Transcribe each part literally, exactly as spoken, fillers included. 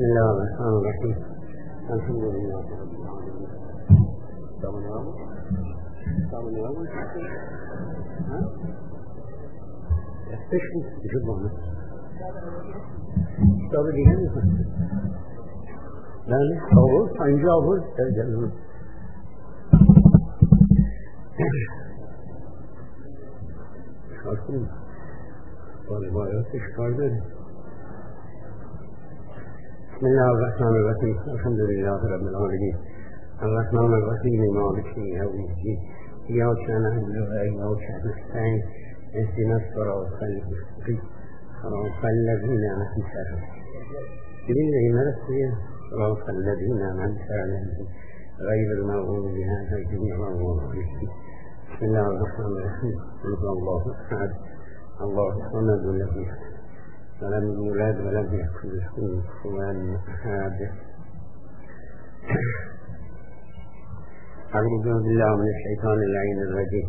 بسم الله الرحمن الرحيم. الحمد لله رب العالمين. طبعا أول طبعا أول ها استشهد بجبهنا طبعا دينه لا لا أول فإنجا أول ترجمه شاكين والروايات إشكال. بسم الله الرحمن الرحيم. الحمد لله رب العالمين الرحمن الرحيم مالك يوم الدين إياك نعبد وإياك نستعين اهدنا الصراط المستقيم صراط الذين أنعمت عليهم صراط الذين أنعمت عليهم غير المغضوب عليهم ولا الضالين. بسم الله الرحمن الرحيم. الله أحد الله الصمد الذي ولم يولد ولم يكن له كفوا أحد. أعوذ بالله من الشيطان اللعين الرجيم.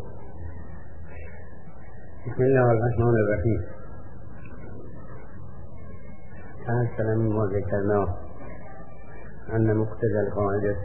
بسم الله الرحمن الرحيم. أحسن مما ذكرناه أن مقتضى القاعدة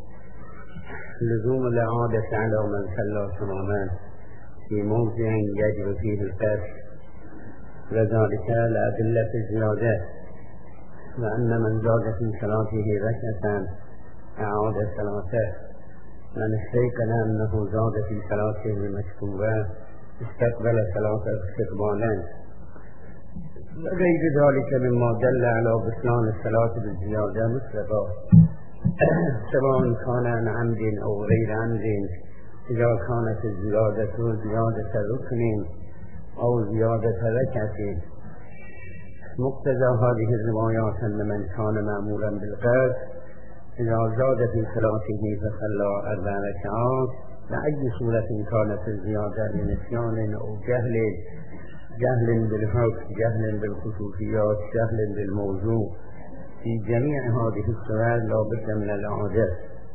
لزوم الإعادة على من صلى تماما في موضع يجب فيه القصر، وذلك لأدلة الزيادة، وأن من زاد في صلاته ركعة أعاد صلاته، من استيقن أنه زاد في صلاته مشكورا استقبل صلاته استقبالا، وغير ذلك مما دل على بطلان الصلاة بالزيادة مطلقا، سواء كان عن عمد أو غير عمد، إذا كانت الزيادة زيادة ركن أو زيادة ركعة. مقتضى هذه الروايات أن من كان مأمورا بالقصر إذا زاد في صلاته فصلى أربع ركعات، لأي صورة كانت الزيادة لنسيان أو جهل، جهل بالحكم، جهل بالخصوصيات، جهل بالموضوع، في جميع هذه الصور لا بد من الإعادة.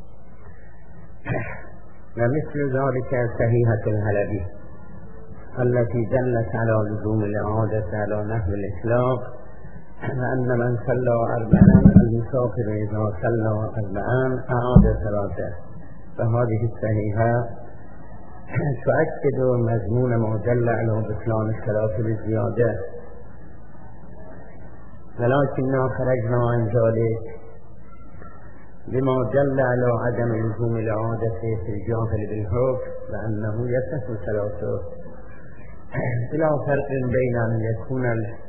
ومثل ذلك صحيحة الحلبي التي دلت على لزوم الإعادة على نحو الإطلاق، أن من صلى أربعا المسافر إذا صلى أربعا أعاد صلاته، فهذه الصحيحة تؤكد مضمون ما دل على بطلان الصلاة بالزيادة. ولكننا خرجنا عن ذلك بما دل على عدم لزوم الإعادة في الجاهل بالحكم، وأنه يصح صلاته، بلا فرق بين أن يكون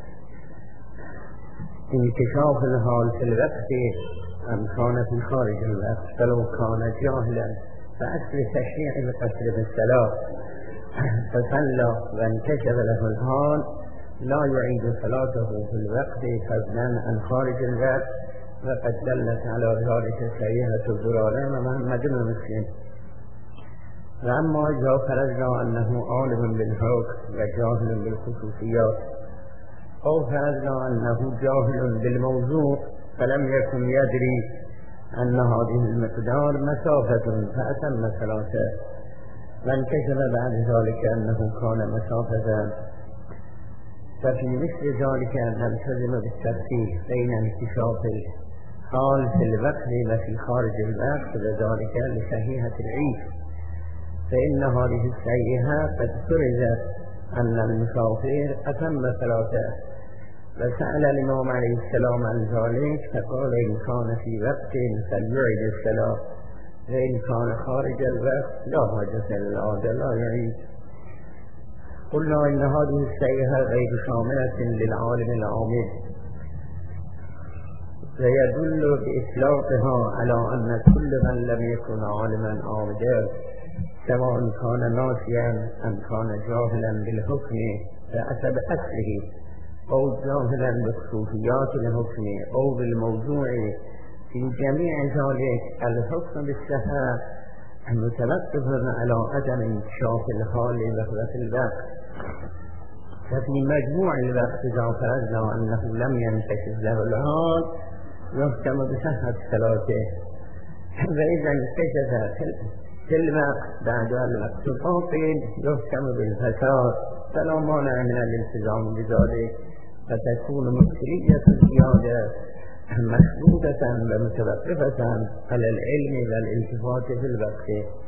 انكشاف الحال في الوقت أم كان في خارج الوقت. فلو كان جاهلا فأصل تشريع القصر بالصلاة فصلى وانكشف له الحال لا يعيد صلاته في الوقت فضلا عن خارج الوقت، وقد دلت على ذلك صحيحة الزرارة ومحمد بن مسلم. وأما إذا فرضنا أنه عالم بالحكم وجاهل بالخصوصيات، أو فرضنا أنه جاهل بالموضوع فلم يكن يدري أن هذه المقدار مسافة فأتم صلاته، وانكشف بعد ذلك أنه كان مسافة، ففي مثل ذلك نلتزم بالتفصيل بين انكشاف الحال في الوقت وفي خارج الوقت، وذلك لصحيحة العيد، فإن هذه الصحيحة قد فرضت أن المسافر أتم صلاته، فسأل الإمام عليه السلام عن ذلك فقال إن كان في وقت فليعيد الصلاة، وإن كان خارج الوقت لا حاجة للإعادة لا يعيد. قلنا إن هذه الصحيحة غير شاملة للعالم العامل، ويدل بإطلاقها على أن كل من لم يكن عالما عاملا سواء كان ناسيا أم كان جاهلا بالحكم فحسب أصله، أو جاهلا بخصوصيات الحكم أو بالموضوع، في جميع ذلك الحكم بالصحة متوقف على عدم انكشاف الحال وحدة الوقت. ففي مجموع الوقت إذا فرضنا أنه لم ينكشف له الحال يحكم بصحة صلاته، وإذا انكشف في الوقت بعد الوقت الباطل يحكم بالفساد، فلا مانع من الالتزام بذلك، فتكون مشكلية الزيادة مشروطة ومتوقفة على العلم والالتفات في الوقت،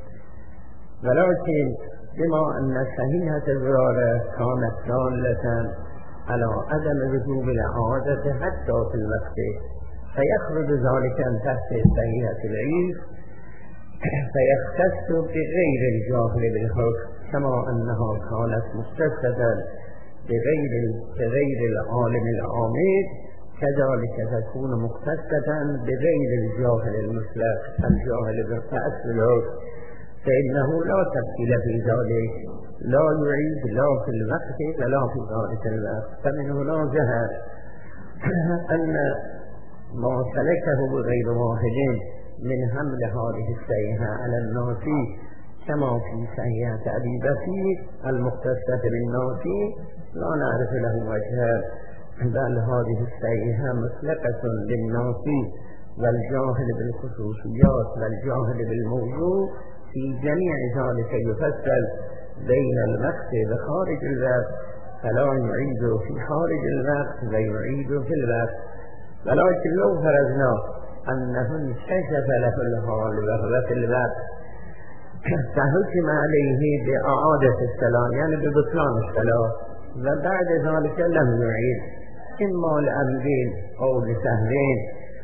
ولكن بما أن صحيحة الزرارة كانت دالة على عدم وجوب الإعادة حتى في الوقت، فيخرج ذلك عن تحت صحيحة العيد، فيختص بغير الجاهل بالحكم، كما أنها كانت مختصة بغير بغير العالم العامل، كذلك تكون مختصة بغير الجاهل المطلق الجاهل بالأصل الحكم، فإنه لا تفصيل في ذلك، لا يعيد لا في الوقت ولا في ذلك الوقت. فمن هنا ظهر أن ما سلكه غير واحد من حمل هذه الصحيحة على الناسي، كما في صحيحة أبي بكر المختصة بالناسي لا نعرف له وجها، بل هذه الصحيحة مطلقة للناسي والجاهل بالخصوصيات والجاهل بالموضوع، في جميع ذلك يفصل بين الوقت وخارج الوقت، فلا يعيد في خارج الوقت ويعيد في الوقت. ولكن لو فرضنا أنه انكشف له الحال وهو في الوقت، فحكم عليه بإعادة الصلاة يعني ببطلان الصلاة، وبعد ذلك لم يعيد، إما لأمرين أو لسهوين،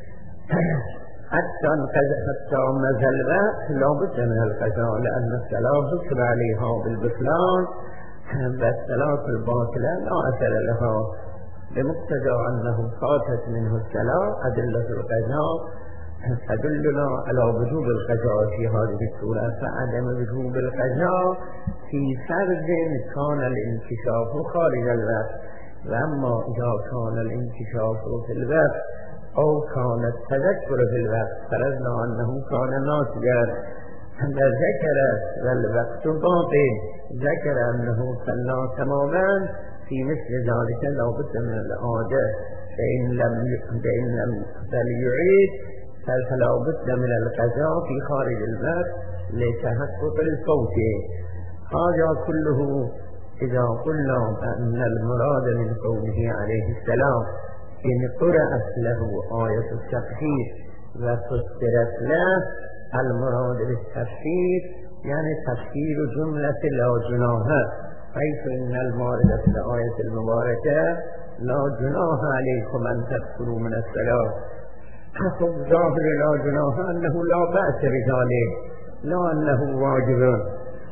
حتى حتى مزى الوقت لا بد من القضاء، لأن الصلاة حكم عليها بالبطلان، والصلاة الباطلة لا أثر لها، بمقتضى أنه فاتت منه الصلاة. أدلة القضاء تدلنا على وجوب القضاء في هذه الصورة، فعدم وجوب القضاء في فرض كان الانكشاف خارج الوقت، وأما إذا كان الانكشاف في الوقت أو كان التذكر في الوقت، فرضنا أنه كان ناسيا فذكر والوقت باطل، ذكر أنه صلى تماما، في مثل ذلك لا بد من الإعادة، فإن لم فإن لم فليعيد، فلا بد من القضاء في خارج الوقت لتحقق الفوت. هذا كله إذا قلنا أن المراد من قوله عليه السلام إن قرأت له آية التفسير وفسرت له، المراد بالتفسير يعني تفسير جملة لا جناح، حيث إن الموردة في الآية المباركة لا جناح عليكم أن تكفروا من الصلاة، فخذ ظاهر لا جناح أنه لا بأس بذلك، لا أنه واجب،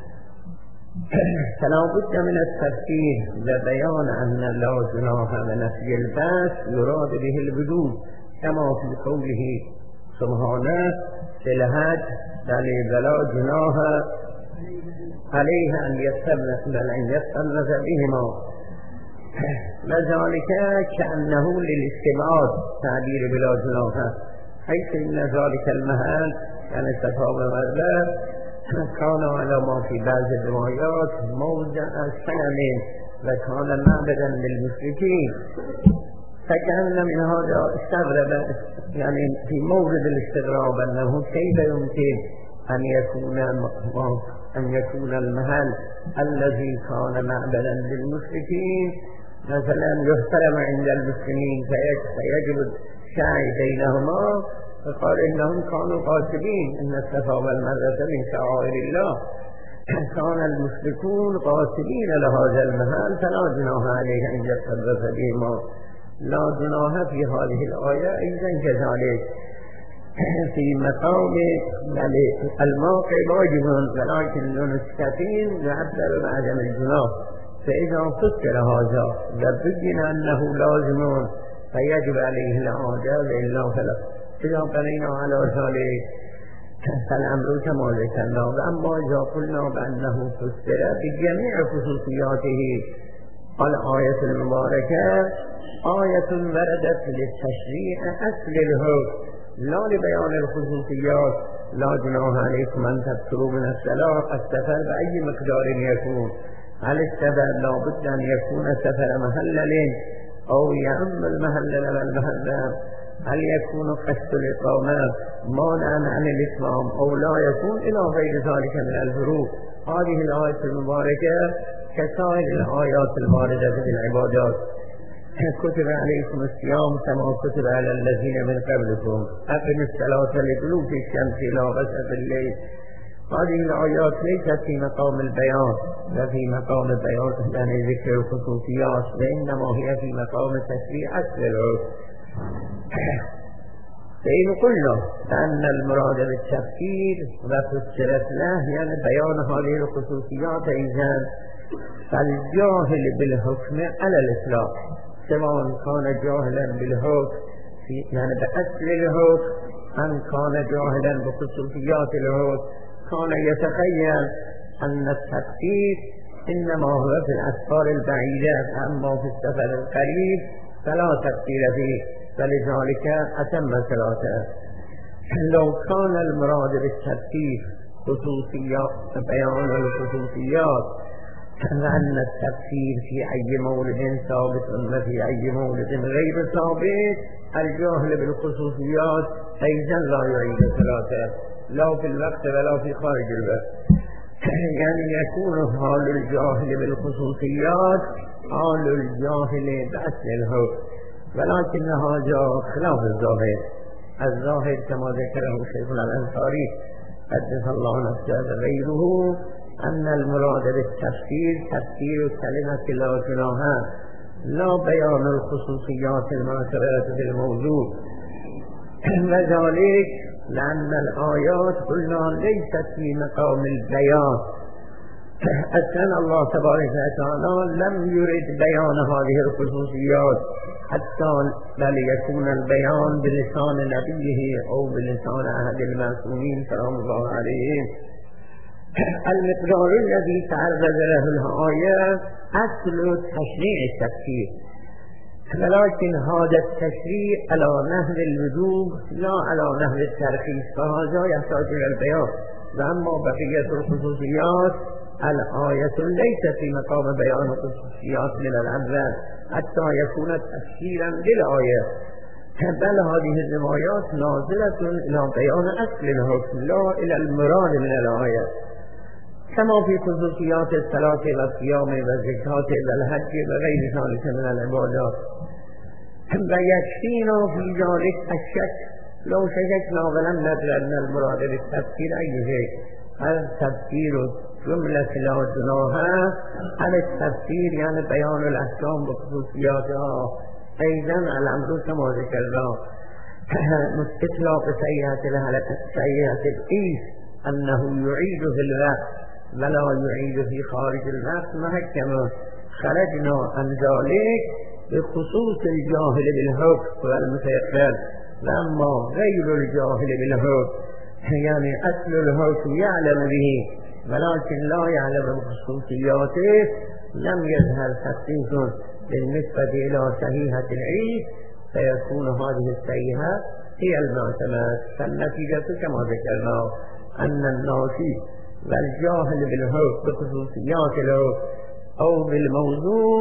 فلا بد من التفسير وبيان أن لا جناح ونفي البأس يراد به الوجوب، كما في قوله سبحانه في الحج بل لا جناح عليه أن يستبرئ بل أن يستبرئ بهما، وذلك كأنه للاستبعاد تعبير بلا جناح، حيث إن ذلك المحل يعني الصفا والمروة كان على ما في بعض الروايات موضع صنم وكان معبدا للمشركين، فكان من هذا استغرب يعني في مورد الاستغراب أنه كيف يمكن أن يكون أن يكون المحل الذي كان معبدا للمشركين مثلا يحترم عند المسلمين فيجب السعي بينهما، فقال إنهم كانوا قاصدين إن الصفا والمروة من شعائر الله، كان المشركون قاصدين لهذا المحل فلا جناح عليه أن يتصرف بهما، لا جناح في هذه الآية أيضا كذلك في مقام الموقع واجب، ولكن لنستفين يعبر بعدم الجناح، فإذا فسر هذا وبين أنه لازم فيجب عليه الإعادة وإلا فلا. إذا قرينا على ذلك فالأمر كما ذكرنا، وأما إذا قلنا بأنه فسر بجميع خصوصياته، الآية المباركة آية وردت للتشريع أصل الحكم لا لبيان الخصوصيات، لا جناح عليكم أن تكفروا من الصلاة، السفر بأي مقدار يكون، هل السفر لا بد أن يكون سفر محلل أو يعم المحلل والمحلل، هل يكون قصد الإقامة مانعا عن الإسلام أو لا يكون، إلى غير ذلك من الفروق. هذه الآية المباركة كسائر الآيات الواردة في العبادات كتب عليكم الصيام كما كتب على الذين من قبلكم أقم الصلاة لدلوك الشمس إلى غسق الليل. هذه الآيات ليست في مقام البيان وفي مقام البيان يعني ذكر الخصوصيات، وإنما هي في مقام تشريع أصل الحكم. فإن قلنا أن المراد بالتفسير وفسرت له يعني بيان هذه الخصوصيات أيضا، فالجاهل بالحكم على الإطلاق سواء كان جاهلا بالحكم يعني بأصل الحكم أم كان جاهلا بخصوصيات الحكم، كان يتخيل أن التفسير إنما هو في الأسفار البعيدة، أما في السفر القريب فلا تفسير فيه، فلذلك أتم صلاته. لو كان المراد بالتفسير خصوصيات بيان الخصوصيات فأن التفسير في أي مولد ثابت وفي أي مولد غير ثابت، الجاهل بالخصوصيات أيضا لا يعيد صلاته لا في الوقت ولا في خارج الوقت. يعني يكون حال الجاهل بالخصوصيات حال الجاهل بأصل الحكم، ولكن هذا خلاف الظاهر. الظاهر كما ذكره شيخنا الأنصاري قدس الله نفسه وغيره أن المراد بالتفسير تفسير كلمة لا جناح لا بيان الخصوصيات المعتبرة في الموضوع، وذلك لأن الآيات قلنا ليست في مقام البيان. أصلا الله تبارك وتعالى لم يرد بيان هذه الخصوصيات حتى بل يكون البيان بلسان نبيه أو بلسان أحد المعصومين سلام الله عليهم. المقدار الذي تعرض له الآية أصل تشريع التفسير، ولكن هذا التشريع على نحو الوجوب لا على نحو الترخيص، فهذا يحتاج إلى البيان. وأما بقية الخصوصيات الآية ليست في مقام بيان الخصوصيات من الأول حتى يكون تفسيرا للآية، بل هذه الروايات نازلة إلى بيان أصل الحكم لا إلى المراد من الآية، كما في خصوصيات الصلاة والصيام والزكاة والحج وغير ذلك من العبادات. ويكفينا في ذلك الشك لو شككنا ولم ندر أن المراد بالتفسير أي شيء، هل التفسير جملة لا جناح هل التفسير يعني بيان الأحكام بخصوصياتها. أيضا الأمر كما ذكرنا إطلاق سيئة الهلكة سيئة القيس أنه يعيد في الوقت ولا يعيد في خارج الوقت محكمة. خرجنا عن ذلك بخصوص الجاهل بالحكم والمتيقن، وأما غير الجاهل بالحكم يعني أصل الحكم يعلم به ولكن لا يعلم بخصوصياته، لم يظهر تخصيص بالنسبة إلى صحيحة العيد، فيكون هذه الصحيحة هي المعتمد. فالنتيجة كما ذكرنا أن الناسي والجاهل بالحكم بخصوصيات الحكم أو بالموضوع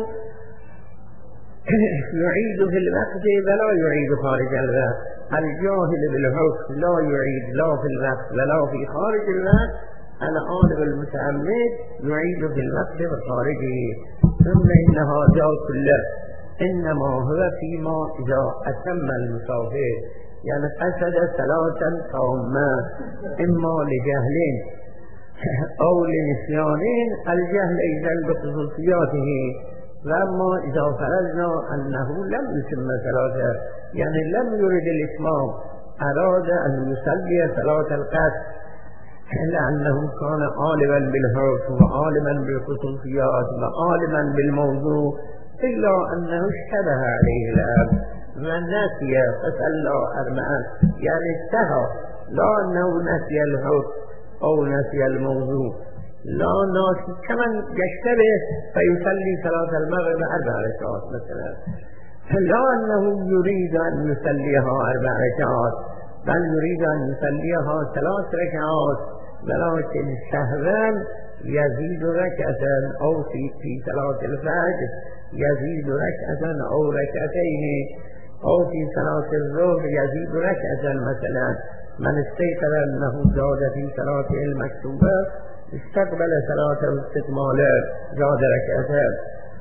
يعيد في الوقت ولا يعيد خارج الوقت. الجاهل بالحكم لا يعيد لا في الوقت ولا في خارج الوقت، العالم المتعمد يعيد في الوقت وخارجه. ثم إن هذا كله إنما هو فيما إذا أتم المسافر يعني قصد ثلاثا تامة، إما لجهل أو لنسيان، الجهل إذا بخصوصياته. وأما إذا فرضنا أنه لم يتم ثلاثة يعني لم يرد الإتمام، أراد أن يصلي صلاة القصر لأنه كان عالما بالحكم وعالما بالخصوصيات وعالما بالموضوع، إلا أنه اشتبه عليه الأمر ونسي فصلى أربعا يعني استهى، لا أنه نسي الحكم أو نسي الموضوع، لا ناسي كمن يشتبه فيصلي صلاة المغرب أربع ركعات مثلا، لا أنه يريد أن يصليها أربع ركعات بل يريد أن يصليها ثلاث ركعات، ولكن سهوا يزيد ركعة أو في في صلاة الفجر يزيد ركعة أو ركعتين، أو في صلاة الظهر يزيد ركعة مثلا. من استيقظ أنه زاد في صلاته المكتوبة استقبل صلاته استكمالا زاد ركعتين.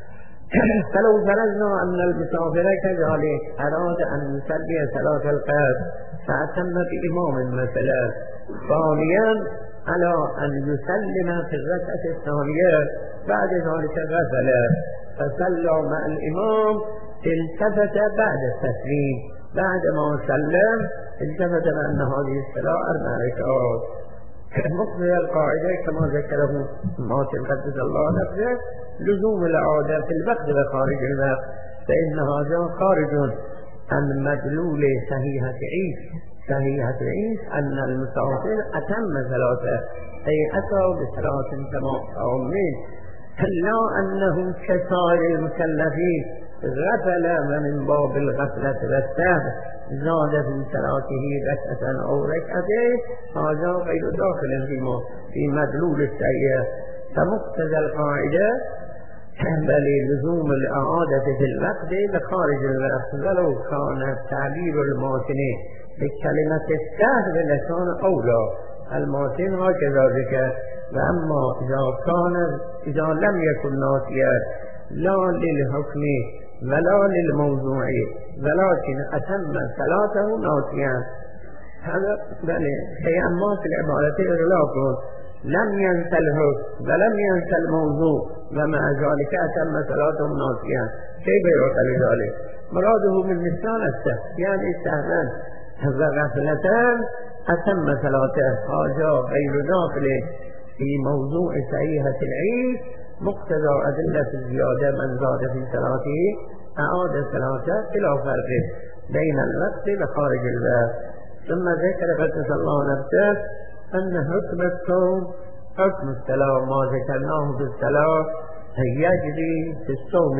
فلو فرضنا أن المسافر كذلك أراد أن يصلي صلاة القصر فأتم بإمام مثلا ثانيا على أن يسلم في الركعة الثانية بعد ذلك غسل فصلى مع الإمام التفت بعد التسليم بعد ما سلم التفت بأن هذه الصلاة أربع ركعات مقتضى القاعدة كما ذكره ماتن قدس الله نفسه لزوم العادة في الوقت وخارج الوقت فإن هذا خارج عن مدلول صحيحة عيس صحيحة عيس أن المسافر أتم صلاته أي أتى بصلاة تمام لا أنه كسائر المكلفين غفل من باب الغفلة والسهو زاد في صلاته ركعة أو ركعتين هذا غير داخل فيما في مدلول السيئة فمقتضى القاعدة بل لزوم الإعادة في الوقت بخارج الوقت ولو كان تعبير الماتن بكلمة السهو بلسان أولى الماتن هكذا ذكر وأما إذا كان إذا لم يكن ناسيا لا للحكم ولا للموضوع ولكن أتم صلاته ناسيا هذا بل شيئا ما في العبارة إغلاق لم ينسى الحكم ولم ينسى الموضوع ومع ذلك أتم صلاته ناسيا كيف يعقل ذلك؟ مراده من مثال السهو يعني سهلا وغفلتان أتم صلاته هذا غير داخل في موضوع صحيحة العيد مقتضى أدلة الزيادة من زاد في صلاته أعاد صلاته بلا فرق بين الوقت وخارج الوقت ثم ذكر قدس الله نفسه أن حكم الصوم حكم الصلاة ما ذكرناه في الصلاة يجري في الصوم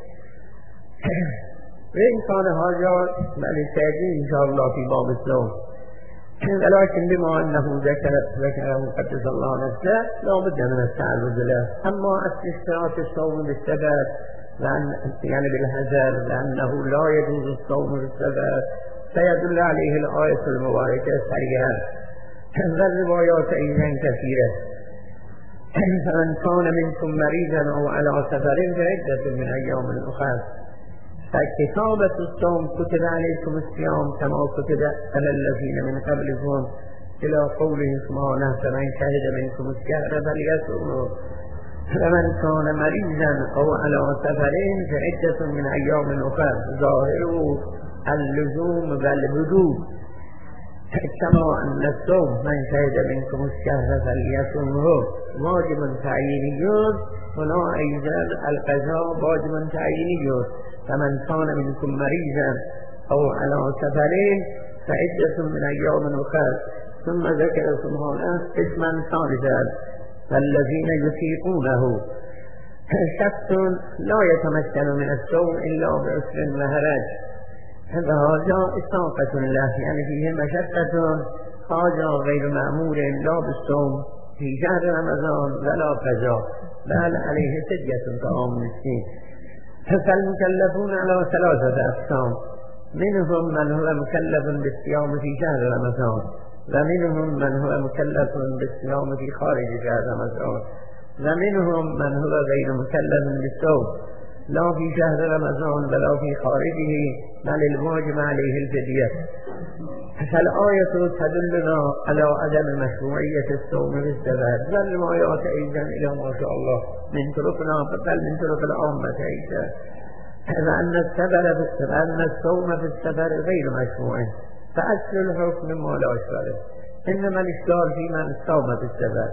وإن كان هذا بل سيجري إن شاء الله في باب الصوم ولكن بما أنه ذكر ذكره قدس الله نفسه لا بد من التعرض له أما استشراط الصوم بالسبب يعني بالحذر لأنه لا يجوز الصوم بالسبب فيدل عليه الآية المباركة سريعا والروايات أيضا كثيرة فمن كان منكم مريضا أو على سفر فعدة من أيام أخرى فكتابة الصوم كتب عليكم الصيام كما كتب على الذين من قبلكم إلى قوله سبحانه فمن شهد منكم الشهر فليصومه فمن كان مريضا أو على سفر فعدة من أيام أخرى ظاهره اللزوم والبدو كما أن الصوم من شهد منكم الشهر فليصومه واجب تعييني ولا أيضا القضاء واجب تعييني فمن كان منكم مريضا أو على سفرين فعدة من أيام أخرى ثم ذكر سبحانه اسما ثالثا فالذين يطيقونه شخص لا يتمكن من الصوم إلا بعسر وهرج فهذا إطاقة له يعني فيه مشقة هذا غير مأمور لا بالصوم في شهر رمضان ولا قضاء بل عليه سجية طعام مسكين فالمكلفون على ثلاثة أقسام منهم من هو مكلف بالصيام في شهر رمضان ومنهم من هو مكلف بالصيام في خارج شهر رمضان ومنهم من هو غير مكلف بالصوم لا في شهر رمضان ولا في خارجه بل الواجب عليه الفدية فالآية تدلنا على عدم مشروعية الصوم بالسفر والروايات أيضا إلى ما شاء الله من طرقنا بل من طرق العامة أيضا فأن السفر فأن الصوم في السفر غير مشروع فأصل الحكم ما لا إشكال إنما الإشكال في من صوم في السفر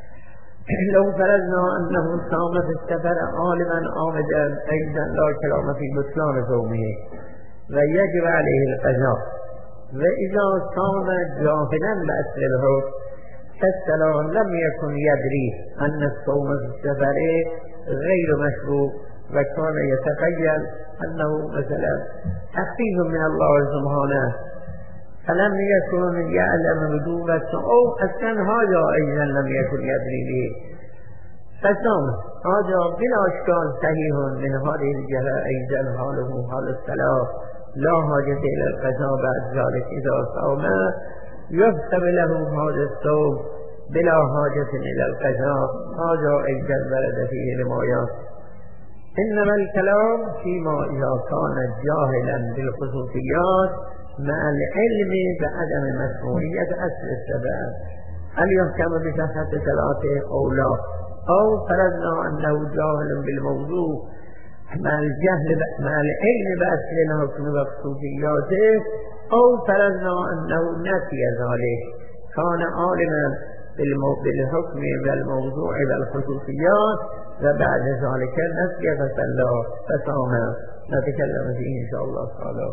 لو فرضنا أنه صام في السفر عالما عامدا أيضا لا كلام في بطلان صومه ويجب عليه القضاء وإذا صام جاهلا بأصل الحكم فالسلام لم يكن يدري أن الصوم في السفر غير مشروع وكان يتخيل أنه مثلا تخفيف من الله سبحانه فلم يكن يعلم بدوبة أو أصلا هذا أيضا لم يكن يدري به فصام هذا بلا إشكال صحيح من هذه الجهة أيضا حاله حال الصلاة لا حاجة إلى القضاء بعد ذلك إذا صام يكتب له هذا الصوم بلا حاجة إلى القضاء هذا أيضا ورد فيه روايات إنما الكلام فيما إذا كان جاهلا بالخصوصيات مع العلم بعدم مشروعية أصل السبب، هل يحكم بصحة صلاته أو لا؟ أو فرضنا أنه جاهل بالموضوع مع الجهل مع العلم بأصل الحكم وخصوصياته، أو فرضنا أنه نسي ذلك، كان عالما بالحكم والموضوع والخصوصيات وبعد ذلك نسي فصلى فصام. نتكلم فيه إن شاء الله تعالى.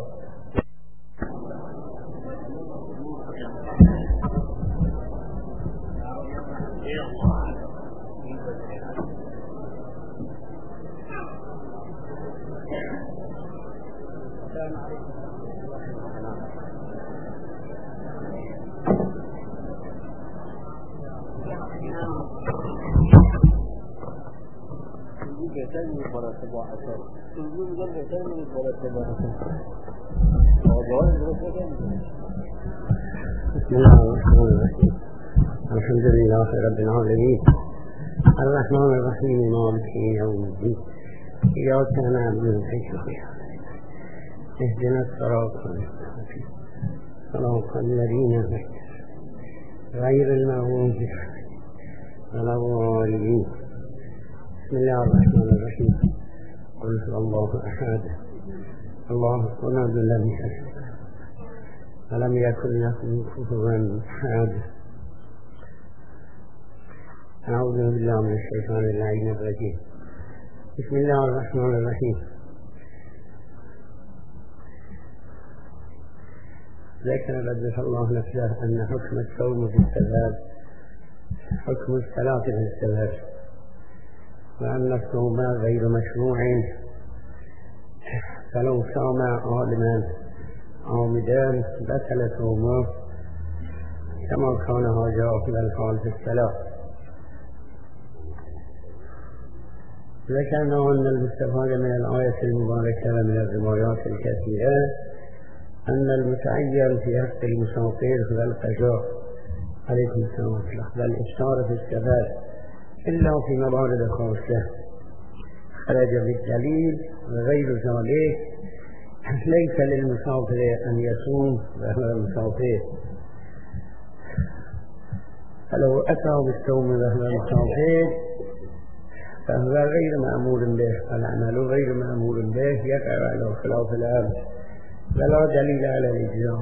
بسم الله الرحمن الرحيم. الحمد لله رب العالمين الرحمن الرحيم مالك يوم الدين إياك نعبد وإياك اهدنا الصراط المستقيم صراط الذين غير المغضوب ولا الضالين. بسم الله الرحمن الرحيم. قل هو الله أحد الله الصمد لم يلد ولم يكن له كفوا أحد. أعوذ بالله من الشيطان اللعين الرجيم. بسم الله الرحمن الرحيم. ذكر قدس الله نفسه أن حكم الصوم في السبب حكم الصلاة في السبب، وأن الصوم غير مشروع، فلو صام عالما عامدا بطل صومه كما كان هذا في الحال في الصلاة. ذكرنا أن المستفاد من الآية المباركة ومن الروايات الكثيرة أن المتعين في حق المسافر هو القضاء عليكم السلام والإفطار في السفر إلا في موارد خاصة خرج بالدليل، وغير ذلك ليس للمسافر أن يصوم وهو مسافر، فلو أتى بالصوم وهو مسافر فهو غير مأمور به، العمل غير مأمور به يقع على خلاف الأمر ولا دليل على الإجزاء.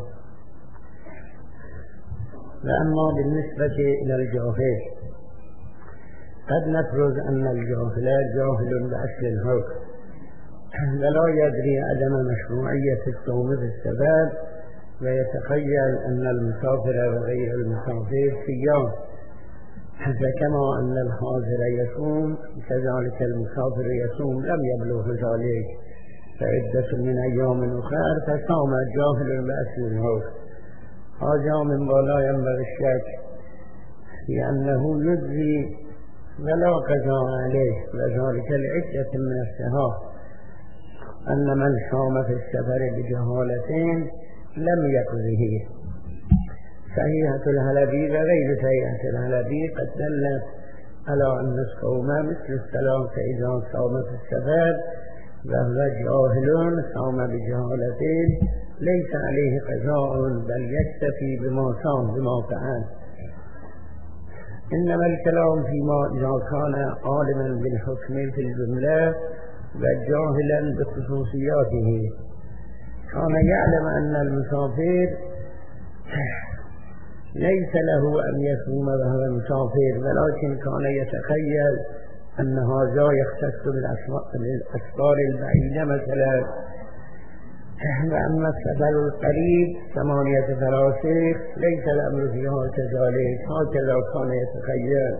وأما بالنسبة إلى الجاهل قد نفرض أن الجاهل جاهل بأصل الحكم ولا يدري عدم مشروعية الصوم في السبب، ويتخيل أن المسافر وغير المسافر صيام، فكما أن الحاضر يصوم كذلك المسافر يصوم لم يبلغ ذلك فعدة من أيام أخرى فصام جاهل بأصل الحكم. هذا من ولا ينبغي الشك لأنه يجزي ولا قضاء عليه، وذلك لعدة من الشهادة أن من صام في السفر بجهالتين لم يقضه. صحيحة الحلبي وغير صحيحة الحلبي قد دلت على أن الصوم مثل الصلاة إذا صام في السفر وهو جاهل صام بجهالتين ليس عليه قضاء بل يكتفي بما صام بما فعل. إنما الكلام فيما إذا كان عالما بالحكم في الجملة وجاهلا بخصوصياته، كان يعلم أن المسافر ليس له أن يصوم وهو مسافر، ولكن كان يتخيل أن هذا يختص بالأسفار البعيدة مثلا، وأما السفر القريب ثمانية فراسخ ليس الأمر فيها كذلك، هكذا كان يتخيل.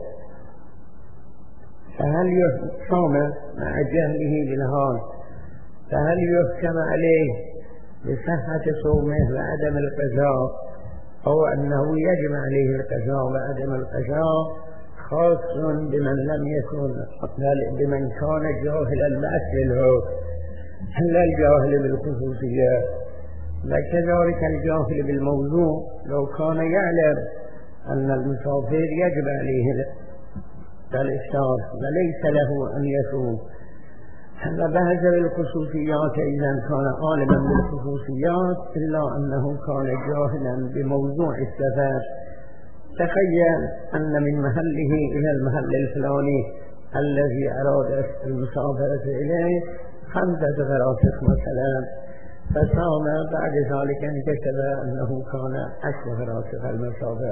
فهل يصوم مع جهله بالحال فهل يحكم عليه بصحة صومه وعدم القضاء، أو أنه يجب عليه القضاء وعدم القضاء خاص بمن لم يكن بمن كان جاهلا بأصل الحكم لا الجاهل بالخصوصيات. وكذلك الجاهل بالموضوع لو كان يعلم أن المسافر يجب عليه الإفطار وليس له أن يصوم وبحث بالخصوصيات إذا كان عالما بالخصوصيات إلا أنه كان جاهلا بموضوع السفر. تخيل أن من محله إلى المحل الفلاني الذي أراد المسافرة إليه خمسة فراسخ مثلا، فصام بعد ذلك انكشف أنه كان عشر فراسخ المسافر،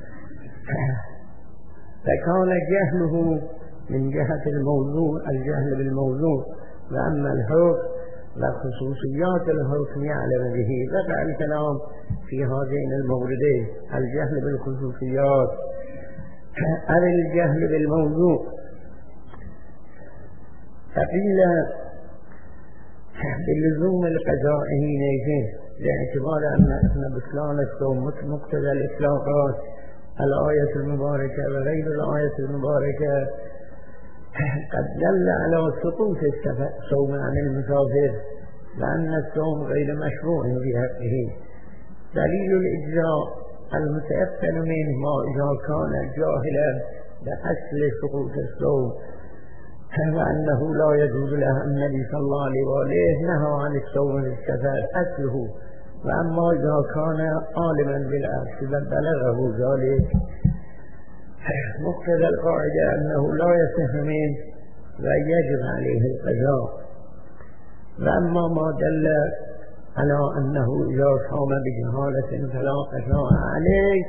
فكان جهله من جهة الموضوع الجهل بالموضوع، وأما الحكم وخصوصيات الحكم يعلم به. وقع الكلام في هذين الموردين، الجهل بالخصوصيات أو الجهل بالموضوع. فقيل بلزوم القضاء حينئذ باعتبار أن بطلان الصوم مقتضى الإطلاقات الآية المباركة وغير الآية المباركة قد دل على سقوط الصوم عن المسافر، لأن الصوم غير مشروع في حقه. دليل الإجزاء المتيقن منه ما إذا كان جاهلا بأصل سقوط الصوم وأنه لا يجوز له. النبي صلى الله عليه وآله نهى عن الصوم في السفر أصله، وأما إذا كان عالما بالعكس بلغه ذلك مقتضى القاعدة أنه لا يصح منه ويجب عليه القضاء. وأما ما دل على أنه إذا صام بجهالة فلا قضاء عليه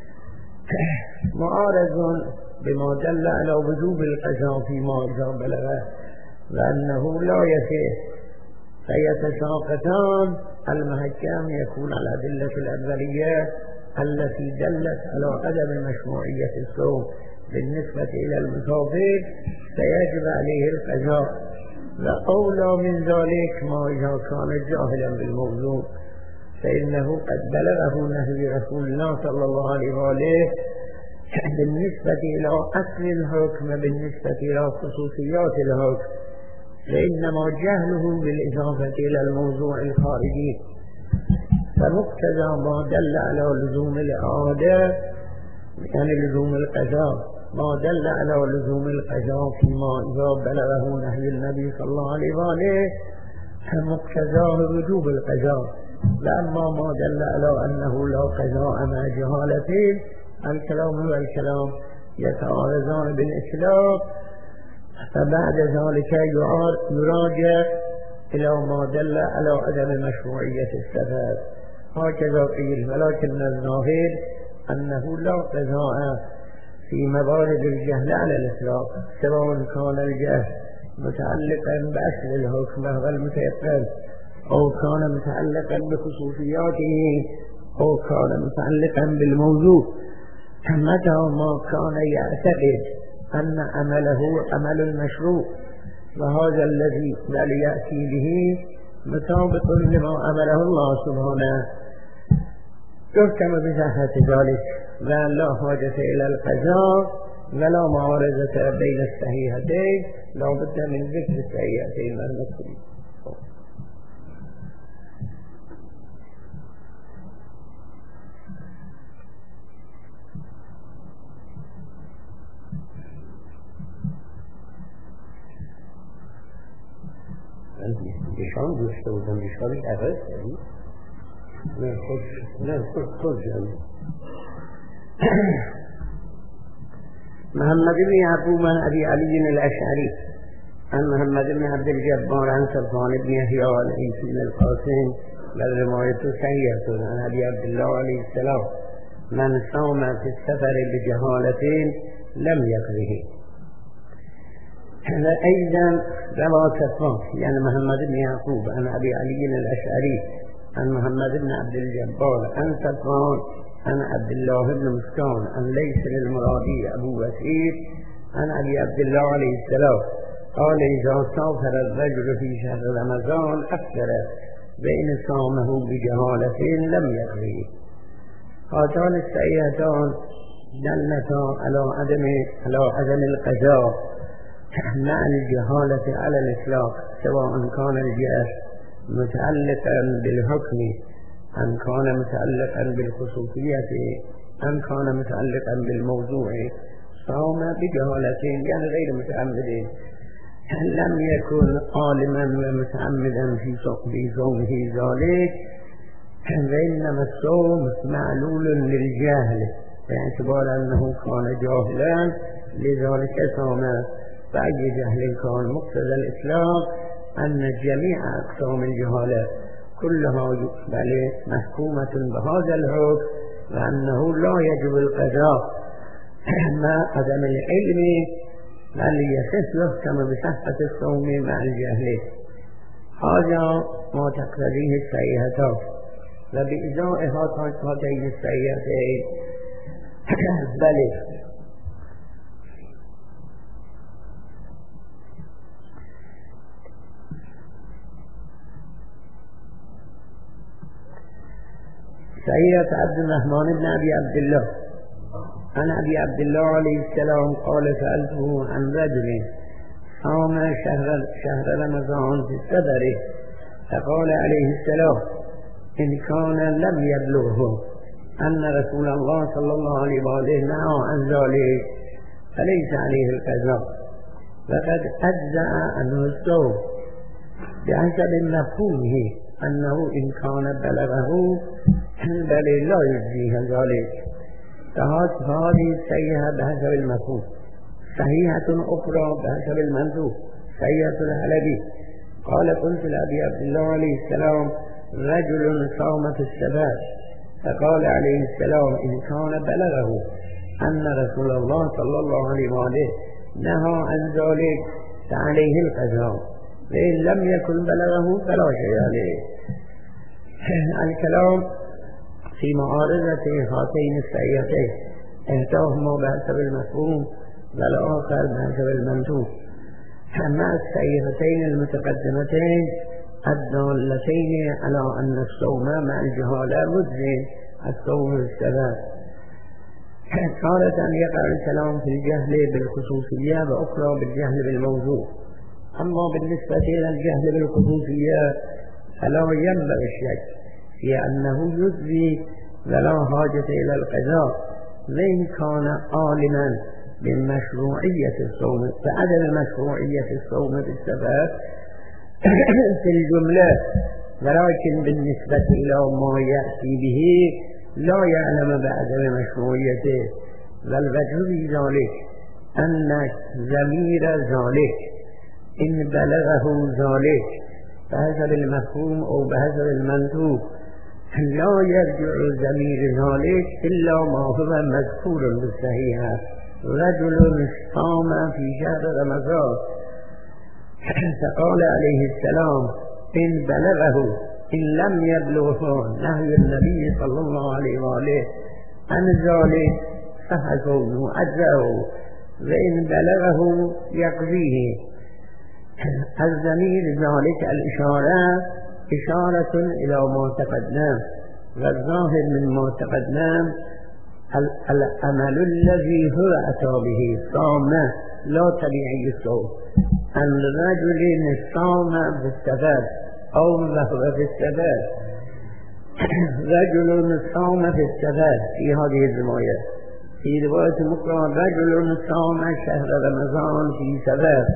معارض بما دل على وجوب القضاء فيما إذا بلغه، وأنه لا يصح، فيتساقطان. المحكم يكون على الأدلة الأولية التي دلت على عدم مشروعية الصوم بالنسبة إلى المسافر فيجب عليه القضاء، وأولى من ذلك ما إذا كان جاهلا بالموضوع فإنه قد بلغه نهي رسول الله صلى الله عليه وآله بالنسبة إلى أصل الحكم بالنسبة إلى خصوصيات الحكم، فإنما جهله بالإضافة إلى الموضوع الخارجي. فمقتضى ما دل على لزوم العادة يعني لزوم القضاء، ما دل على لزوم القضاء فيما إذا بلغه نهي النبي صلى الله عليه وآله فمقتضاه وجوب القضاء. لأما ما دل على أنه لا قضاء مع جهالته الكلام والكلام يتعارضان بالإسلام، فبعد ذلك يراجع إلى ما دل على عدم مشروعية السفر. هكذا قيل. ولكن الظاهر أنه لا قضاء في موارد الجهل على الإطلاق، سواء كان الجهل متعلقا بأصل الحكم وهو المتيقن، أو كان متعلقا بخصوصياته، أو كان متعلقا بالموضوع. متى ما كان يعتقد أن عمله عمل المشروع وهذا الذي بل يأتي به مطابق لما أمره الله سبحانه يحكم بصحة ذلك، ولا حاجة إلى القضاء ولا معارضة بين الصحيحتين، لا بد من ذكر الصحيحتين المذكورين. بشان دوسته بودم بشانش عوض داریم نه خود نه خود خود جمعی محمد بن يعقوب عن أبي علي الأشعري عن محمد بن عبد الجبار عن سلطان بن يحيى العيسي بن القاسم والرواية صحيحة عن أبي عبد الله عليه السلام من صام في السفر بجهالة لم يقضه. أيضا روى صفوان يعني محمد بن يعقوب عن أبي علي الأشعري عن محمد بن عبد الجبار عن صفوان عن عبد الله بن مسكان عن ليس المرادي أبو وسيد عن أبي عبد الله عليه السلام قال إذا سافر الرجل في شهر رمضان أكثر بين صامه بجهالة لم يقضه. هاتان السيئتان دلتا على عدم على عدم القضاء مع الجهالة على الإطلاق، سواء كان الجهل متعلقا بالحكم أم كان متعلقا بالخصوصية أم كان متعلقا بالموضوع، صام بجهالة يعني غير متعمد لم يكن عالما ومتعمدا في صومه ذلك، فإنما الصوم معلول للجهل باعتبار أنه كان جاهلا لذلك صام. فأي جهل كان مقتضى الإسلام أن جميع أقسام الجهالة كلها بل محكومة بهذا الحكم، وأنه لا يجب القضاء مع عدم العلم، بل يصح يحكم بصحة الصوم مع الجهل. هذا ما تقتضيه الصحيحتان، وبإزاء هاتين الصحيحتين بل صحيحة عبد الرحمن بن أبي عبد الله عن أبي عبد الله عليه السلام قال: سألته عن رجل صام شهر, شهر رمضان في السفر، فقال عليه السلام: إن كان لم يبلغه أن رسول الله صلى الله عليه وآله نهى عن ذلك فليس عليه القضاء، فقد أجزأ عنه الصوم، بحسب مفهومه أنه إن كان بلغه بل لا يجزيه ذلك. فهذه الصحيحة بحسب المفهوم. صحيحة أخرى بحسب المنطوق صحيحة الحلبي قال: قلت لأبي عبد الله عليه السلام: رجل صام في السبات، فقال عليه السلام: إن كان بلغه أن رسول الله صلى الله عليه وآله نهى عن ذلك فعليه القضاء، وإن لم يكن بلغه فلا شيء عليه. الكلام في معارضة هاتين الصحيحتين، إحداهما بحسب المفهوم والآخر بحسب المنطوق. أما الصحيحتين المتقدمتين الدالتين على أن الصوم مع الجهالة مجزي الصوم السبات، تارة يقع الكلام في الجهل بالخصوصية وأخرى بالجهل بالموضوع. أما بالنسبة إلى الجهل بالخصوصية فلا ينبغي الشك في أنه يجزي ولا حاجة إلى القضاء، وإن كان عالما بمشروعية الصوم فعدم مشروعية الصوم بالسبب في الجملة، ولكن بالنسبة إلى ما يأتي به لا يعلم بعدم مشروعيته. والوجه في ذلك أن ضمير ذلك إن بلغه ذلك بحسب المفهوم أو بحسب المنطوق لا يرجع ضمير ذلك إلا ما هو مذكور بالصحيحة: رجل صام في شهر رمضان، فقال عليه السلام: إن بلغه إن لم يبلغه نهي النبي صلى الله عليه وآله عن ذلك فحسنه أجزاه، وإن بلغه يقضيه. الضمير ذلك الإشارة إشارة إلى ما تقدم، والظاهر من ما تقدم العمل الذي هو أتى به صام لا طبيعي الصوم. أن رجل صام في السفر أو وهو في السفر، رجل صام في السفر في هذه الرواية. في رواية أخرى: رجل صام شهر رمضان في سفر.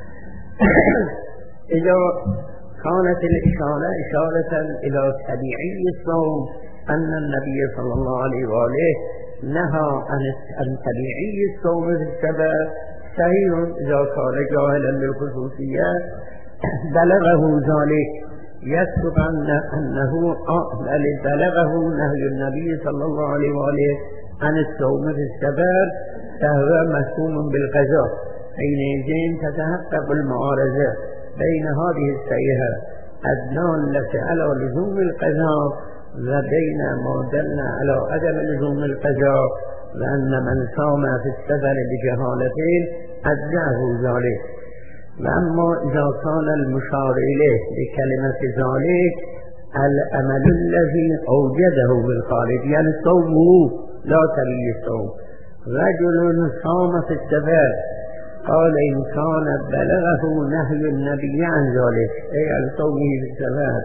إذا كانت الإشارة إشارة إلى طبيعي الصوم أن النبي صلى الله عليه وآله نهى عن طبيعي الصوم في السفر، صحيح إذا كان جاهلا بالخصوصية بلغه ذلك يثبت أنه بل بلغه نهي النبي صلى الله عليه وآله عن الصوم في السفر فهو محكوم بالقضاء. حينئذ تتحقق المعارضة بين هذه الصحيحة الدالة على لزوم القضاء وبين ما دل على عدم لزوم القضاء، وأن من صام في السفر بجهالة أجزاه ذلك. وأما إذا كان المشار إليه بكلمة ذلك الأمل الذي أوجده بالخارج، يعني صومه لا تبي الصوم. رجل صام في السفر، قال: إن كان بلغه نهي النبي عن ذلك أي عن صومه في السفر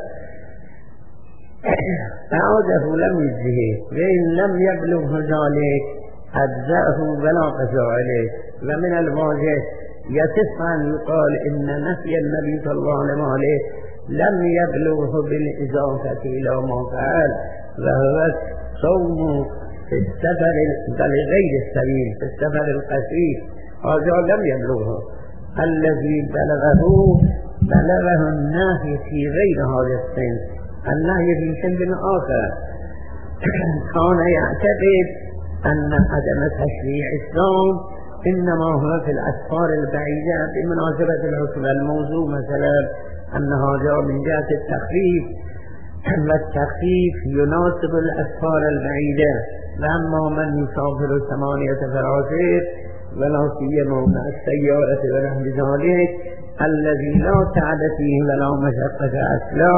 أعاده لم يجزه، وإن لم يبلغه ذلك أجزأه ولا قضاء عليه. ومن الواضح يصح أن يقال إن نفي النبي صلى الله عليه وآله لم يبلغه بالإضافة إلى ما فعل، وهو الصوم في السفر بل غير السبيل في السفر القصير، هذا لم يبلغه. الذي بلغه بلغه النهي في غير هذا السن، النهي في سن آخر. كان يعتقد أن عدم تشريع الصوم إنما هو في الأسفار البعيدة بمناسبة الحكم الموضوع، مثلا أن هذا من جهة التخفيف، والتخفيف يناسب الأسفار البعيدة. وأما من يسافر ثمانية فراسخ ولا سيما مع السيارة ونحو ذلك الذي لا تعب فيه ولا مشقة أصلا،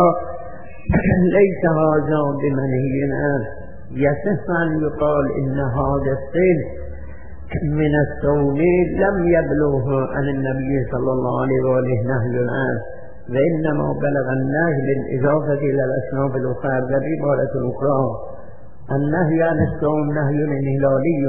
ليس هذا بمنهي عنه. يصح أن يقال إن هذا السن من الصوم لم يبلغه عن النبي صلى الله عليه وآله نهي عنه، وإنما بلغ النهي بالإضافة إلى الأصناف الأخرى. بعبارة أخرى النهي عن الصوم نهي انهلالي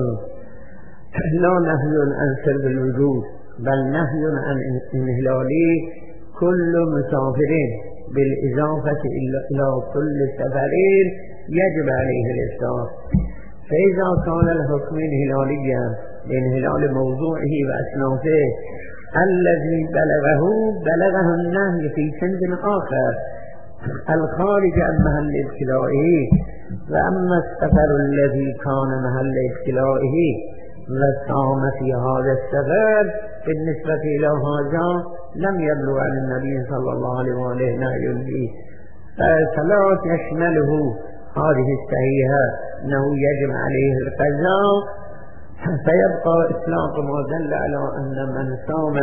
لا نهي عن سلب الوجود، بل نهي عن انهلالي كل مسافر بالإضافة إلى كل سفرين يجب عليه الإفطار. فإذا كان الحكم انهلاليا لانهلال موضوعه وأصنافه الذي بلغه بلغه النهي في سن آخر الخارج عن محل ابتلائه. وأما السفر الذي كان محل ابتلائه وصام في هذا السفر بالنسبة إلى هذا لم يبلغ عن النبي صلى الله عليه وآله نهي به، فلا يشمله هذه الصحيحة أنه يجب عليه القضاء، فيبقى إطلاق ما دل على أن من صام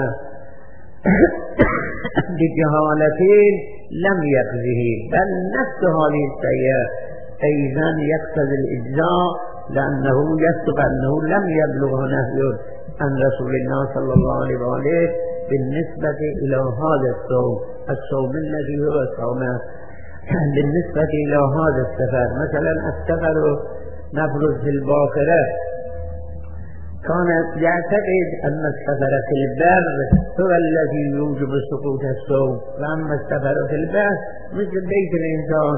بجهالتين لم يقضه، بل نفس هذه الصحيحة أيضا يقتضي الإجزاء، لأنه يثبت أنه لم يبلغ نهي عن رسول الله صلى الله عليه وآله بالنسبة إلى هذا الصوم الصوم الذي هو صومه بالنسبة إلى هذا السفر. مثلا السفر نفرض في الباخرة كان يعتقد أن السفر في البر هو الذي يوجب سقوط الصوم، وأما السفر في البر مثل بيت الإنسان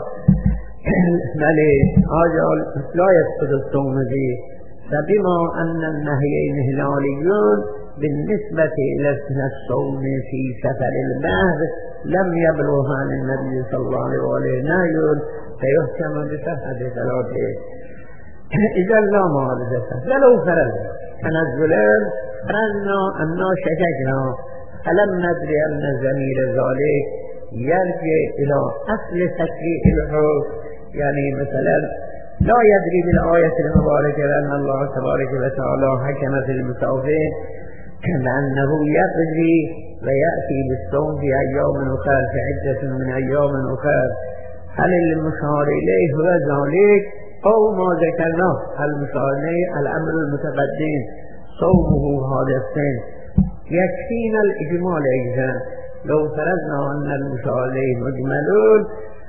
مليء هذا لا يسقط الصوم فيه. فبما أن النهيين هلاليون بالنسبة إلى الصوم في سفر البر لم يبلغ عن النبي صلى الله عليه وآله نهي، فيحكم بصحة صلاته. إذا لا معارضة ولو فرض تنزلا فرضنا أننا شككنا فلم ندري أن زمير ذلك يرجع إلى أصل تشريع الحكم، يعني مثلا لا يدري بالآية المباركة أن الله تبارك وتعالى حكم في المسافر لأنه يقضي ويأتي بالصوم في أيام أخرى في عدة من أيام أخرى. هل المشار إليه هو ذلك أو ما ذكرناه المشار إليه الأمر المتقدم صومه هذا السن؟ يكفينا الإجمال أيضا لو فرضنا أن المشار إليه مجملون،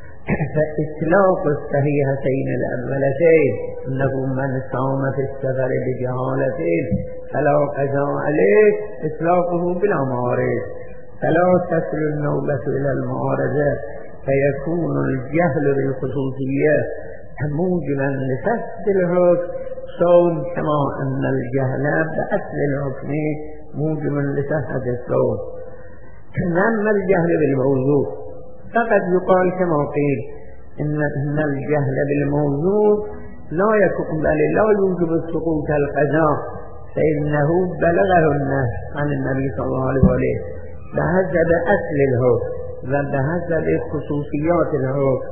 فإطلاق الصحيحتين الأولتين أنه من صام في السفر بجهالتين فلا قضاء عليه إطلاقه بلا معارض، فلا تصل النوبة إلى المعارضة، فيكون الجهل بالخصوصية موجبا لفسد الحكم صوم، كما أن الجهل بأصل الحكم موجبا لصحة الصوم. أما الجهل بالموضوع فقد يقال كما قيل إن, إن الجهل بالموضوع لا يكون بل لا يوجب سقوط القضاء، فإنه بلغه النهي عن النبي صلى الله عليه وآله بحسب أصل الحكم وبحسب خصوصيات الحكم.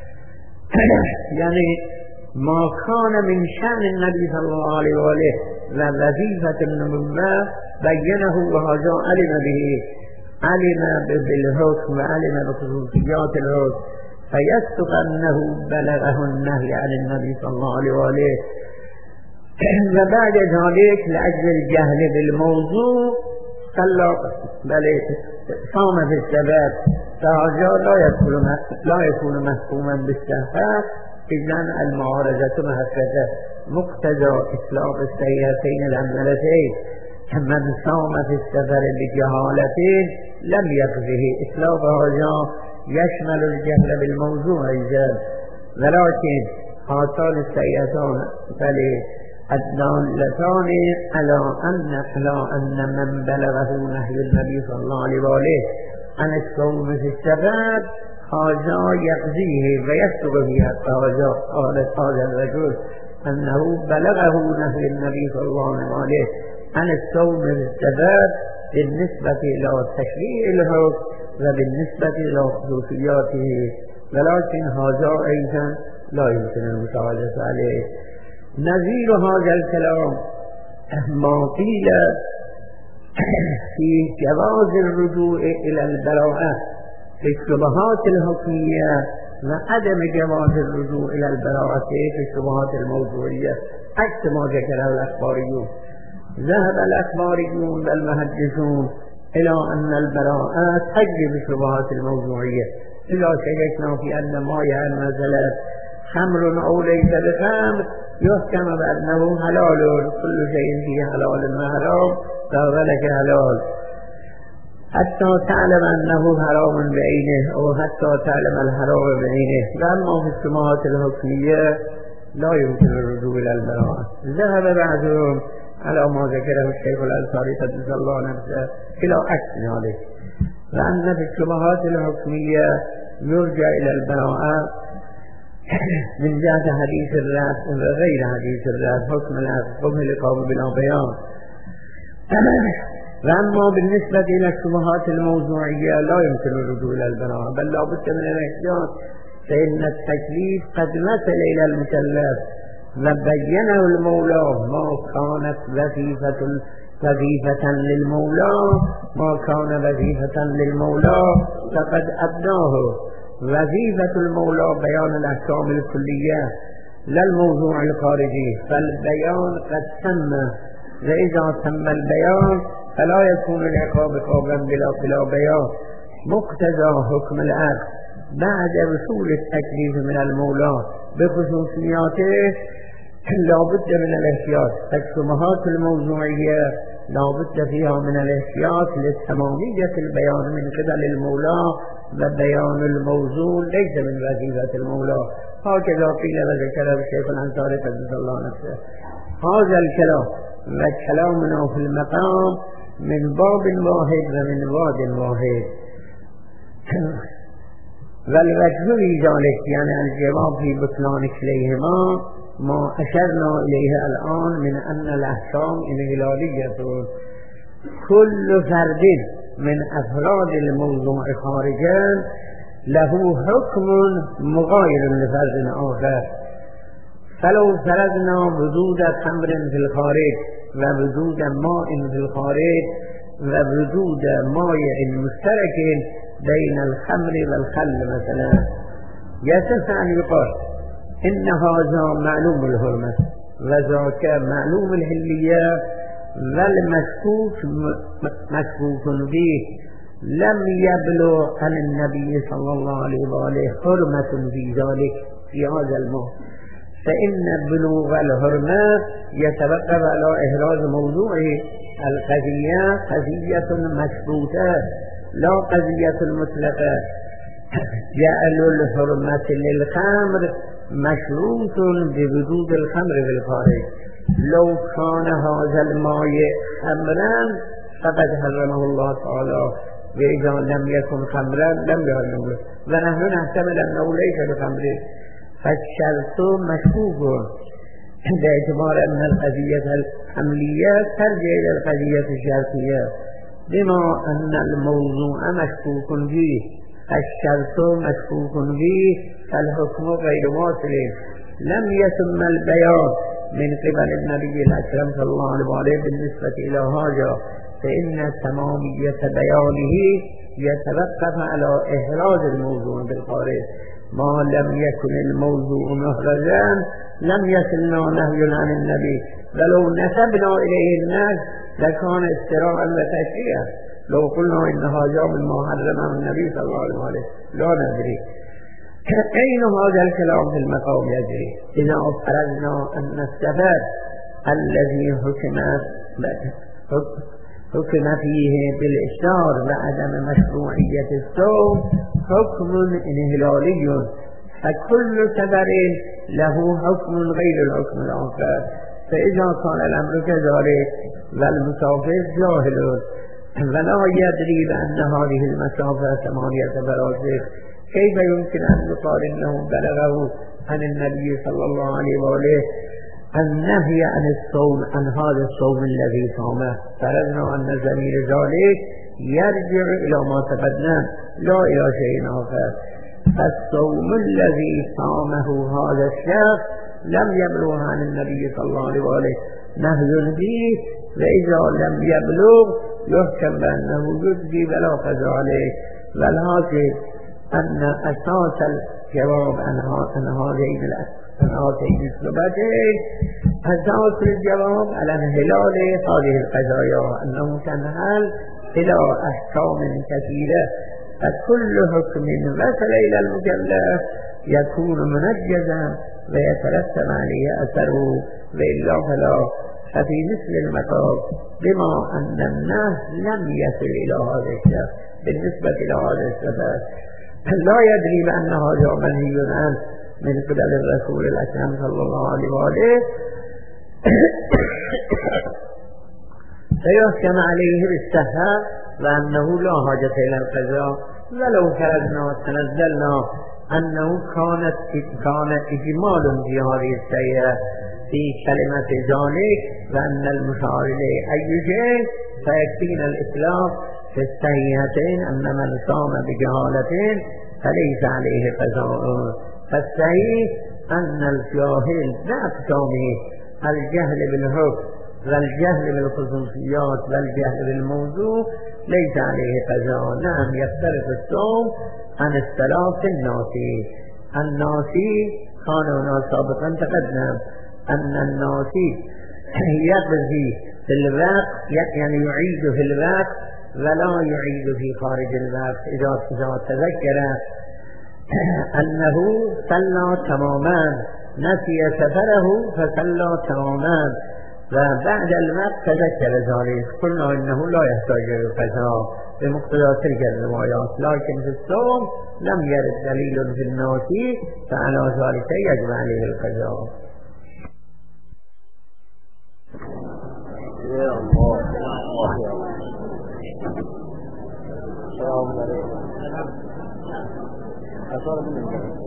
يعني ما كان من شأن النبي صلى الله عليه وآله ووظيفة النبوة بينه وهذا علم به، علم بالحكم وعلم بخصوصيات الحكم، فيصدق أنه بلغه النهي عن النبي صلى الله عليه وآله. وبعد ذلك لأجل الجهل بالموضوع صلى بل صام في السبب، فهذا لا يكون لا يكون محكوما بالسهاء، إذن المعارضة محفزة مقتضى إطلاق الصحيحتين الأولتين من صام في السفر لجهالته لم يقضه. إطلاق هذا يشمل الجهل بالموضوع أيضا، ولكن هاتان السيئتان الدالتان على أن على أن من بلغه نهي النبي صلى الله عليه وآله عن الصوم في السفر هذا يقضيه ويسبق به. حتى هذا قال هذا الرجل أنه بلغه نهي النبي صلى الله عليه وآله عن الصوم في السفر بالنسبة إلى تشريع الحكم وبالنسبة إلى خصوصياته، ولكن هذا أيضا لا يمكن المساعدة عليه. نظير هذا الكلام ما قيل في جواز الرجوع إلى البراءة في الشبهات الحكمية وعدم جواز الرجوع إلى البراءة في الشبهات الموضوعية، عكس ما ذكره الأخباريون. ذهب الأخباريون والمحدثون إلى أن البراءة تجري بالشبهات الموضوعية. إذا شككنا في أن ماء مثلا خمر أو ليس بخمر يحكم بأنه حلال، كل شيء فيه حلال وحرام فهو لك حلال، حتى تعلم أنه حرام بعينه أو حتى تعلم الحرام بعينه. وأما في الشبهات الحكمية لا يمكن الرجوع إلى البراءة. ذهب بعضهم على ما ذكره الشيخ الأنصاري قدس الله نفسه إلى عكس ذلك، وأن في الشبهات الحكمية يرجع إلى البراءة من جهة حديث الرأس وغير حديث الرأس، حكم الحكم الإقامة بلا بيان. وأما بالنسبة إلى الشبهات الموضوعية لا يمكن الرجوع إلى البراءة، بل لا بد من الاحتياط، فإن التكليف قد مثل إلى المكلف وبينه المولى ما كانت وظيفة وظيفة للمولى ما كان وظيفة للمولى فقد أبناه. وظيفة المولى بيان الأحكام الكلية لا الموضوع الخارجي، فالبيان قد تم، وإذا تم البيان فلا يكون العقاب قابلا بلا بلا بيان. مقتضى حكم العقل بعد وصول التكليف من المولى بخصوصياته لا بد من الاحتياط. الشبهات الموضوعية لا بد فيها من الاحتياط لتمامية البيان من قبل المولى، وبيان الموضوع ليس من وظيفة المولى. هكذا قيل وذكر الشيخ الأنصاري قدس الله نفسه. هذا الكلام وكلامنا في المقام من باب واحد ومن واد واحد. والوجه في ذلك يعني الجواب في بطلان كليهما ما أشرنا إليه الآن من أن الأحكام انهلالية. كل فرد من أفراد الموضوع خارجا له حكم مغاير لفرد آخر. فلو فرضنا وجود خمر في الخارج ووجود ماء في الخارج ووجود مائع مشترك بين الخمر والخل مثلا، يصح أن يقال إن هذا معلوم الحرمة وذاك معلوم الحلية، والمشكوك مشكوك به لم يبلغ عن النبي صلى الله عليه وآله حرمة في ذلك في هذا الماء، فإن بلوغ الحرمة يتوقف على إحراز موضوعه. القضية قضية مشروطة لا قضية مطلقة. جعل الحرمة للخمر مشروط بوجود الخمر في الخارج. لو كان هذا الماء خمرا فقد حرمه الله تعالى، وإذا لم يكن خمرا لم يحرمه، ونحن نحتمل أنه ليس بخمر. فالشرط مشكوك باعتبار أن القضية الحملية ترجع إلى القضية الشرطية، بما أن الموضوع مشكوك فيه الشرط مشكوك فيه فالحكم غير واصل. لم يتم البيان من قبل النبي الأكرم صلى الله عليه وسلم بالنسبة إلى هذا، فإن تمامية بيانه يتوقف على إحراز الموضوع بالخارج. ما لم يكن الموضوع محرزا لم يصلنا نهي عن النبي، ولو نسبنا إليه الناس لكان استراء وتشريعا. لو قلنا إن هذا مما حرمه النبي صلى الله عليه وسلم لا ندري. أين هذا الكلام في المقام يجري؟ إذا فرضنا أن السفر الذي حكم حكم فيه بالإشار وعدم مشروعية الصوم حكم انهلالي، فكل سفر له حكم غير الحكم الآخر. فإذا كان الأمر كذلك والمسافر جاهل ولا يدري بأن هذه المسافة ثمانية فراسخ، كيف يمكن أن يقال إنه بلغه عن النبي صلى الله عليه وآله النهي عن الصوم عن هذا الصوم الذي صامه؟ فرضنا أن ضمير ذلك يرجع إلى ما تقدم لا إلى شيء آخر. فالصوم الذي صامه هذا الشخص لم يبلغ عن النبي صلى الله عليه وآله نهي به، وإذا لم يبلغ يحكم بأنه يجزي ولا قضاء عليه. والحاصل أن أساس الجواب عن هذين هاتين الصفتين أساس الجواب على انحلال هذه القضايا أنه تنحل إلى أحكام كثيرة، فكل حكم وصل إلى المكلف يكون منجزا ويترتب عليه أثره، وإلا فلا. ففي مثل المقام بما أن الناس لم يصل إلى هذا الشخص بالنسبة إلى هذا الصفات لا يدري بأن هذا منهي عنه من قبل الرسول الأكرم صلى الله عليه وآله، فيحكم عليه بالصحة وأنه لا حاجة إلى القضاء. ولو فرضنا وتنزلنا أنه كانت كان إجمال في هذه السيئة في كلمة ذلك وأن المشار إليه أي شيء، فيكفينا الإطلاق في السيئتين أن من صام بجهالتين فليس عليه قضاء. فالصحيح أن الجاهل بأقسامه الجهل بالحكم والجهل بالخصوصيات والجهل بالموضوع ليس عليه قضاء. نعم يختلف الصوم عن الصلاة في الناسي. الناسي كان هنا سابقا تقدم أن الناسي يقضي في الوقت، يعني يعيد في الوقت ولا يعيد في خارج الوقت. إذا تذكر أنه صلى تماما نسي سفره فصلى تماما، وبعد الوقت تذكر ذلك قلنا إنه لا يحتاج إلى القضاء بمقتضى تلك الروايات. لكن في الصوم لم يرد دليل في الناسي، فعلى ذلك يجب عليه القضاء. يا الله يا الله يا الله أصار من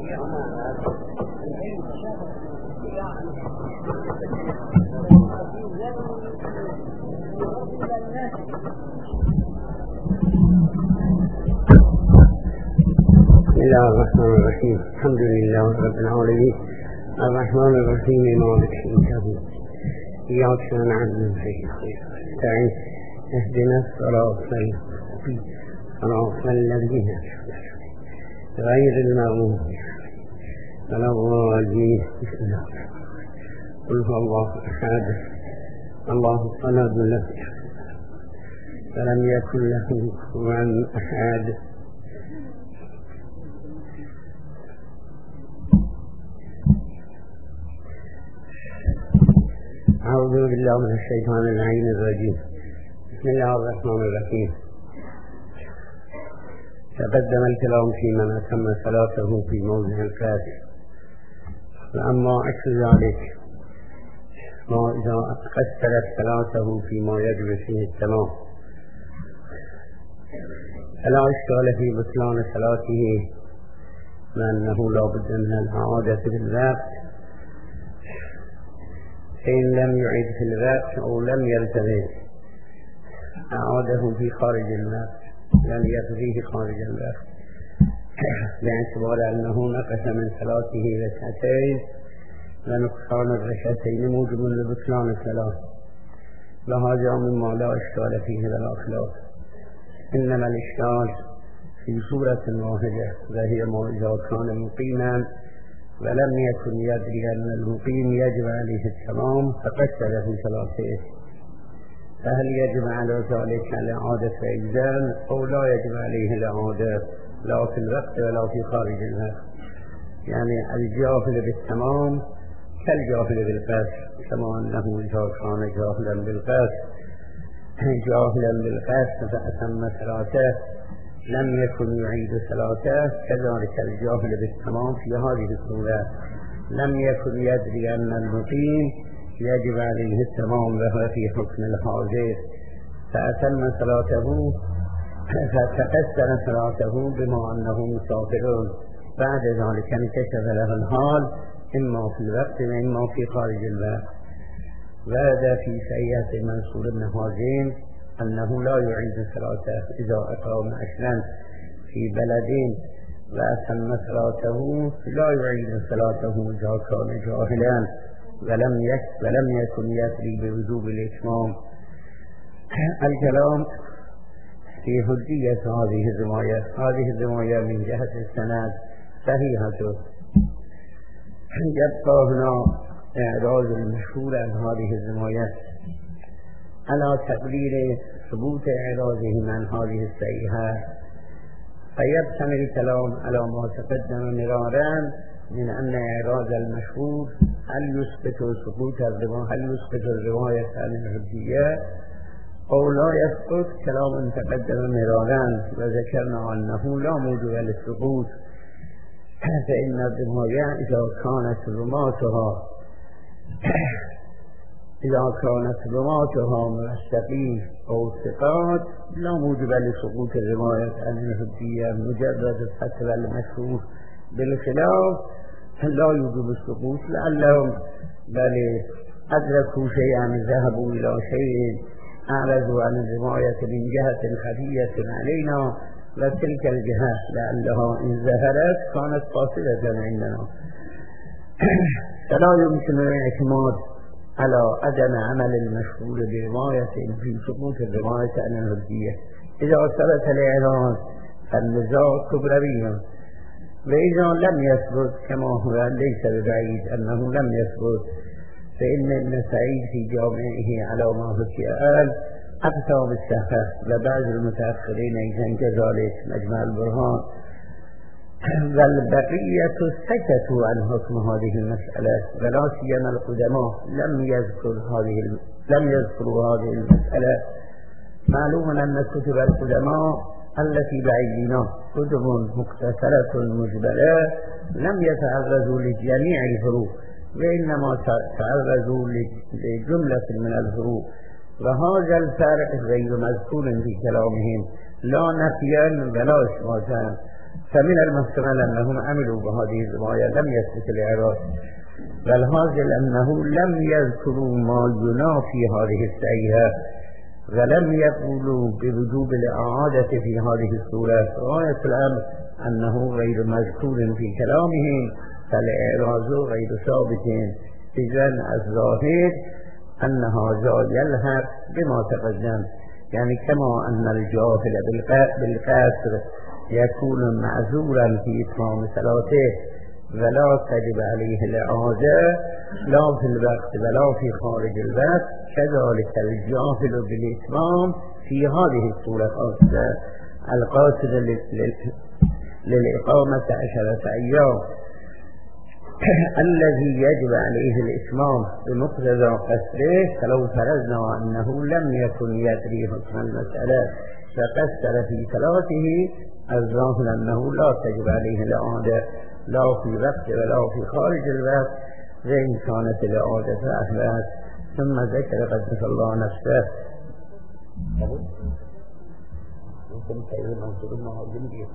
بسم الله الرحمن الرحيم. الحمد لله رب العالمين الرحمن الرحيم مالك يوم الدين إياك نعبد وإياك نستعين اهدنا الصراط المستقيم صراط الذين غير المغضوب ولا الضالين. بسم الله قل هو الله أحد الله الصمد لم يلد ولم يكن له كفوا أحد. أعوذ بالله من الشيطان اللعين الرجيم. بسم الله الرحمن الرحيم. تقدم الكلام في من أتم صلاته في موضع القياس، وأما عكس ذلك ما إذا قصرت صلاته فيما يجب فيه التمام فلا إشكال في بطلان صلاته، لأنه لا بد من الإعادة في الوقت، فإن لم يعد في الوقت أو لم يلتزم أعاده في خارج الوقت لم يقضيه خارج الوقت، باعتبار أنه نقص من صلاته ركعتين ونقصان الركعتين موجب لبطلان الصلاة، وهذا مما لا إشكال فيه ولا خلاف. إنما الإشكال في صورة واحدة، وهي ما إذا كان مقيما ولم يكن يدري أن المقيم يجب عليه التمام فقصر في صلاته، فهل يجب على ذلك الإعادة أيضا أو لا يجب عليه الإعادة لا في الوقت ولا في خارج الوقت؟ يعني الجاهل بالتمام كالجاهل بالقصر، كما أنه إذا كان جاهلا بالقصر جاهلا بالقصد فأتم صلاته لم يكن يعيد صلاته. كذلك الجاهل بالتمام في هذه الصورة لم يكن يدري أن المقيم يجب عليه التمام وهو في حكم الحاضر فأتم صلاته فتقصر صلاته بما أنه مسافر. بعد ذلك انكشف له الحال إما في الوقت وإما في خارج الوقت. وهذا في سيئة منصور بن حازم أنه لا يعيد صلاته إذا أقام عشرا في بلد وأتم صلاته لا يعيد صلاته إذا كان جاهلا ولم يكن ولم يكن يدري بوجوب الإتمام. الكلام في حجية هذه الرواية. هذه الرواية من جهة السند صحيحة. يبقى هنا إعراض المشهور عن هذه الرواية على تقرير ثبوت إعراضهم عن هذه الصحيحة. فيبتني الكلام على ما تقدم مرارا من أن إعراض المشهور هل يثبت ثبوت الرواية هل يثبت الرواية عن الحجية أو لا يثبت. كلام تقدم مرارا وذكرنا أنه لا موجب للثبوت، فإن الرواية إذا كانت رماتها إذا كانت رماتها مرشقين أو ثقات لا موجب لسقوط الرواية عن الحجية. مجرد الفتوى المشهور بالخلاف لا يوجب السقوط، لعلهم بل أدركوا شيئا ذهبوا إلى شيء أعرضوا عن الرواية من جهة خفية علينا، وتلك الجهة لعلها إن ظهرت كانت فاصلة عندنا. فلا يمكن الاعتماد على عدم عمل المشهور برواية في سقوط الرواية عن الحجية. إذا ثبت الإعراض فالنزاع كبروي، وإذا لم يثبت كما هو ليس ببعيد أنه لم يثبت، فإن ابن سعيد في جامعه على ما حكي قال أفتى بالصحة، وبعض المتأخرين أيضا كذلك مجمع البرهان، والبقية سكتوا عن حكم هذه المسألة، ولا سيما القدماء لم يذكر هذه لم يذكروا هذه المسألة. معلوم أن كتب القدماء التي بأيدينا كتب مختصرة مجملة لم يتعرضوا لجميع الفروق، وإنما تعرضوا لجملة من الفروق، وهذا الفرق غير مذكور في كلامهم لا نفيا ولا إثباتا. فمن المحتمل أنهم عملوا بهذه الرواية لم يثبت الإعراض، بل هذا أنه لم يذكروا ما ينافي هذه الصحيحة ولم يقولوا بوجوب الإعادة في هذه الصورة. غاية الأمر أنه غير مذكور في كلامهم فالإعراض غير ثابت. إذن الظاهر أن هذا يلحق بما تقدم، يعني كما أن الجاهل بالقصر يكون معذورا في إتمام صلاته ولا تجب عليه الإعادة لا في الوقت ولا في خارج الوقت، كذلك الجاهل بالإتمام في هذه الصورة الخاصة القاصد للإقامة عشرة أيام الذي يجب عليه الإتمام بمقتضى قصره. فلو فرضنا أنه لم يكن يدري حكم المسألة فقصر في صلاته، الظاهر أنه لا تجب عليه الإعادة لا في وقت ولا في خارج الوقت، وإن كانت الإعادة فأحبت. ثم ذكر قدس الله نفسه ممكن تقول منصور بن حازم دي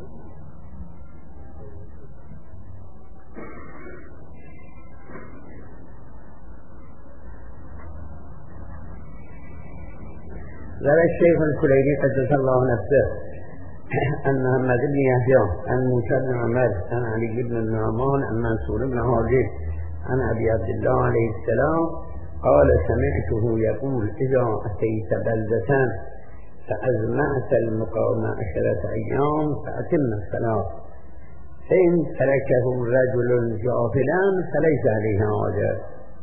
قال الشيخ الكليني قدس الله نفسه أن محمد بن يحيى عن موسى بن عمر عن علي بن النعمان عن منصور بن حازم عن أبي عبد الله عليه السلام قال سمعته يقول إذا أتيت بلدة فأزمعت المقام عشرة أيام فأتم الصلاة، فإن تركه رجل جاهلا فليس عليه حاجة.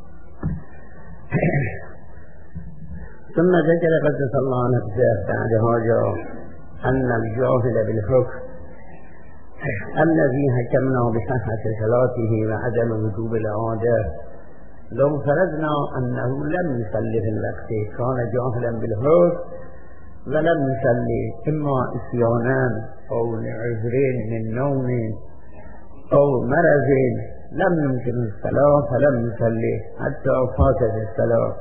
ثم ذكر قدس الله نفسه بعد هذا أن الجاهل بالحكم الذي حكمنا بصحة صلاته وعدم وجوب الإعادة لو فرضنا أنه لم يصلي في الوقت كان جاهلا بالحكم ولم يصلي إما إسيانا أو لعذرين من نوم أو مرض لم يمكن الصلاة فلم يصلي حتى فاتت الصلاة.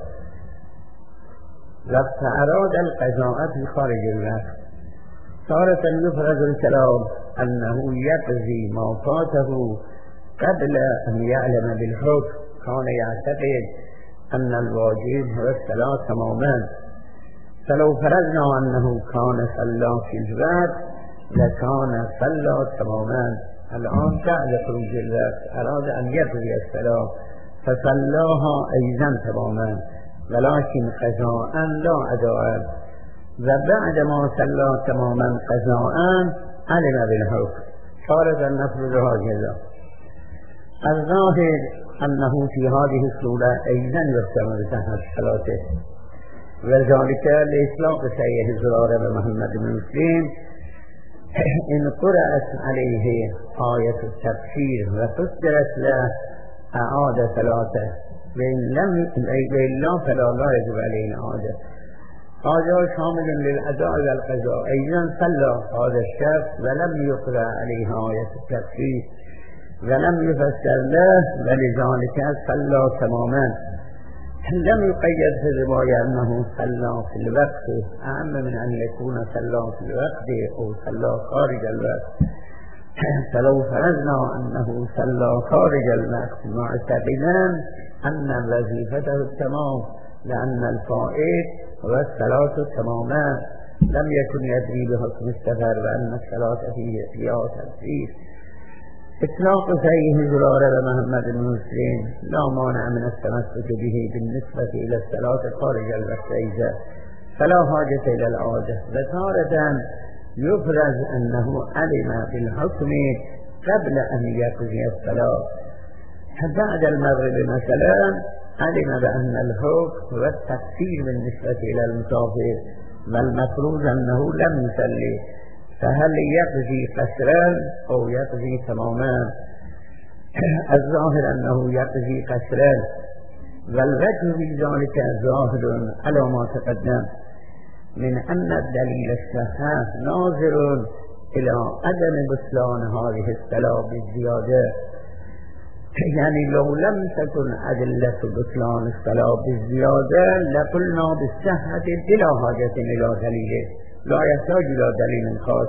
وقت أراد القضاء في خارج الوقت تارة يفرض الكلام أنه يقضي ما فاته قبل أن يعلم بالحكم، كان يعتقد أن الواجب هو الصلاة تماما، فلو فرضنا أنه كان صلى في الوقت لكان صلى تماما. الآن بعد خروج الوقت أراد أن يقضي الصلاة فصلاها أيضا تماما ولكن قضاء لا أداء، وبعد ما صلى تماما قضاء علم بالحكم. صارت النفذ هكذا. الظاهر أنه في هذه الصورة أيضا يحكم بصحة صلاته، وذلك لإطلاق سيد زرارة محمد بن مسلم إن قرأت عليه آية التبشير وفسرت له أعاد صلاته، وإن لم إلا فلا لا يجب عليه إعادة. هذا شامل للأداء والقضاء. أيضا صلى هذا الشخص ولم يقرأ عليه آية التبشير ولم يفسر له ولذلك صلى تماما. لم يقيد في الرواية أنه صلى في الوقت، أهم من أن يكون صلى في الوقت أو صلى خارج الوقت. فلو فرضنا أنه صلى خارج الوقت معتقدا أن وظيفته التمام لأن الفائت هو الصلاة تماما لم يكن يدري بحكم السفر وأن الصلاة فيه تفسير. إطلاق سيد زرارة محمد بن مسلم لا مانع من التمسك به بالنسبة إلى الصلاة خارج الوقت أيضا، فلا حاجة إلى العادة. وتارة يفرض أنه علم بالحكم قبل أن يقضي الصلاة، بعد المغرب مثلا علم بأن الحكم هو التقصير بالنسبة إلى المسافر والمفروض أنه لم يصلي، فهل يقضي قصرا أو يقضي تماما؟ الظاهر أنه يقضي قصرا، والوجه في ذلك ظاهر على ما تقدم من أن الدليل الصحيح ناظر إلى عدم بطلان هذه الصلاة بالزيادة. يعني لو لم تكن أدلة بطلان الصلاة بالزيادة لقلنا بالصحة بلا حاجة إلى دليل، لا يحتاج إلى دليل خاص.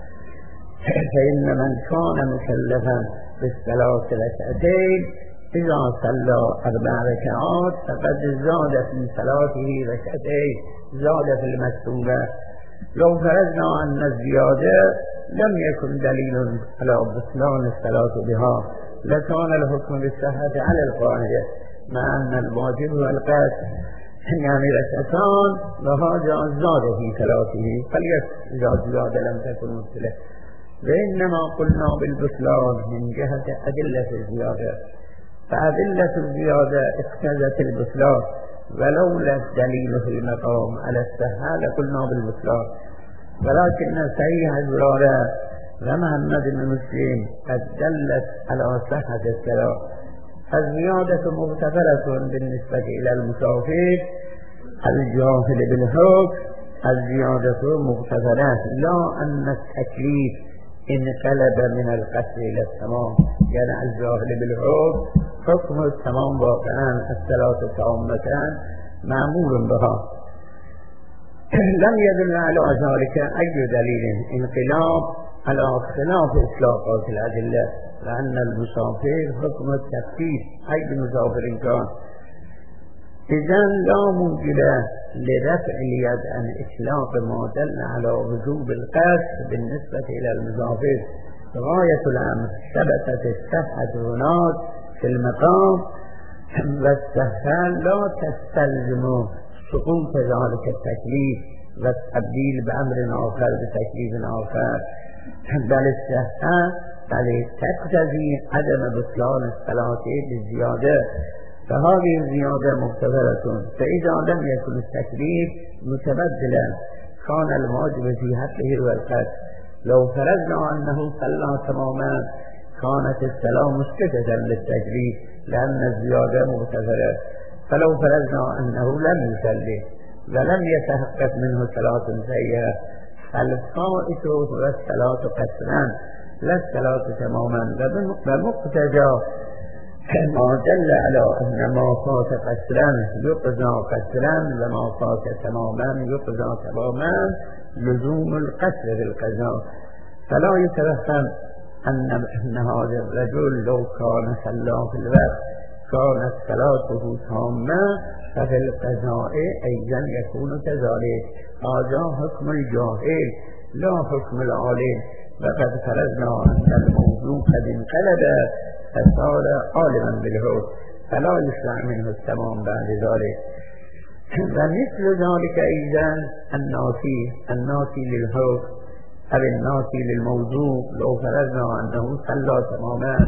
فإن من كان مكلفا بالصلاة ركعتين إذا صلى أربع ركعات فقد زاد في صلاته ركعتين، زاد في المكتوبة. لو فرضنا أن الزيادة لم يكن دليل على بطلان الصلاة بها لكان الحكم بالصحة على القاعدة، مع أن الواجب هو القصر، يعني ركعتان وهذا زاد في صلاته فليس زاد لم تكن مثله. وإنما قلنا بالبطلان من جهة أدلة الزيادة، فأدلة الزيادة اقتضت البطلان، ولولا الدليل في المقام على الصحة لقلنا بالبطلان. ولكن صحيح الزرارة ومحمد بن مسلم قد دلت على صحة الصلاة. الزيادة مغتفرة بالنسبة إلى المسافر الجاهل بالحكم، الزيادة مغتفرة، لا أن التكليف انقلب من القصر إلى التمام. يعني الجاهل بالحكم حكم التمام واقعا، الصلاة تامة مأمور بها. لم يدل على ذلك أي دليل انقلاب على خلاف إطلاقات الأدلة، لأن المسافر حكم التخفيف أي مسافر كان. إذن لا موجب لرفع اليد عن إطلاق ما دل على وجوب القصد بالنسبة إلى المسافر. غاية الأمر ثبتت الصحة هناك في المقام، والصحة لا تستلزم سقوط ذلك التكليف والتبديل بأمر آخر بتكليف آخر، بل الصحة بل تقتضي عدم بطلان الصلاة بالزيادة، فهذه الزيادة مغتفرة. فإذا لم يكن التكليف متبدلا كان الواجب في حقه والقصد. لو فرضنا أنه صلى تماما كانت الصلاة مسكتة للتجريد لأن الزيادة مغتفرة، فلو فرضنا أنه لم يصلي ولم يتحقق منه صلاة سيئة فالفائت والصلاة قصرا لا الصلاة تماما، ومقتضى ما دل على أن ما فات قصرا يقضى قصرا وما فات تماما يقضى تماما لزوم القصر بالقضاء. فلا يتوهم أن أن هذا الرجل لو كان صلى في الوقت كانت صلاته تامة ففي القضاء أيضا يكون كذلك. هذا حكم الجاهل لا حكم العالم، وقد فرضنا أن الموضوع قد انقلب فصار عالما بالحكم فلا يشرع منه التمام بعد ذلك. ومثل ذلك أيضا الناسي الناسي للحكم أو الناسي للموضوع لو فرضنا أنه صلى تماما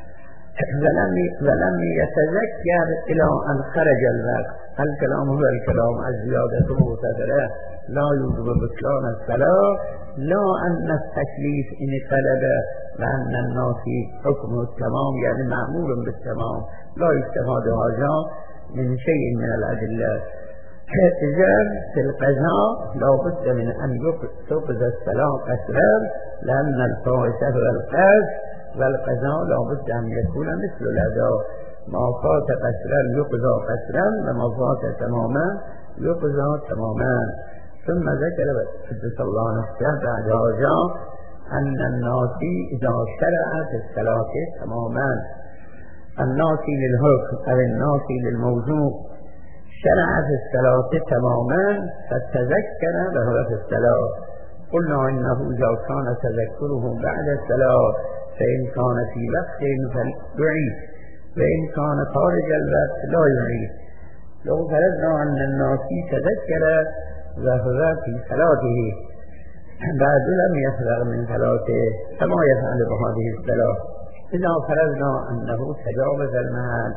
ولم ولم يتذكر إلى أن خرج الوقت. الكلام هو الكلام الزيادة مغتفرة لا يوجب بطلان الصلاة، لا أن التكليف انقلب وأن الناسي حكمه التمام يعني معمول بالتمام. لا يستفاد هذا من شيء من الأدلة. إذا في القضاء لا بد من أن تقضى الصلاة قصرا لأن الفائت هو القصر، والقضاء لا بد أن يكون مثل الأداء، ما فات قصرا يقضى قصرا وما فات تماما يقضى تماما. ثم ذكر قدس الله نفسه بعد هذا أن الناسي إذا شرع في الصلاة تماما الناسي للحكم أو الناسي للموضوع شرع في الصلاة تماما فتذكر وهو في الصلاة قلنا إنه إذا كان تذكره بعد الصلاة فإن كان في وقت فليعيد وإن كان خارج الوقت لا يعيد. لو فرضنا أن الناسي تذكر وهو في صلاته بعد لم يفرغ من صلاته فما يفعل بهذه الصلاة؟ إذا فرضنا أنه تجاوز المحل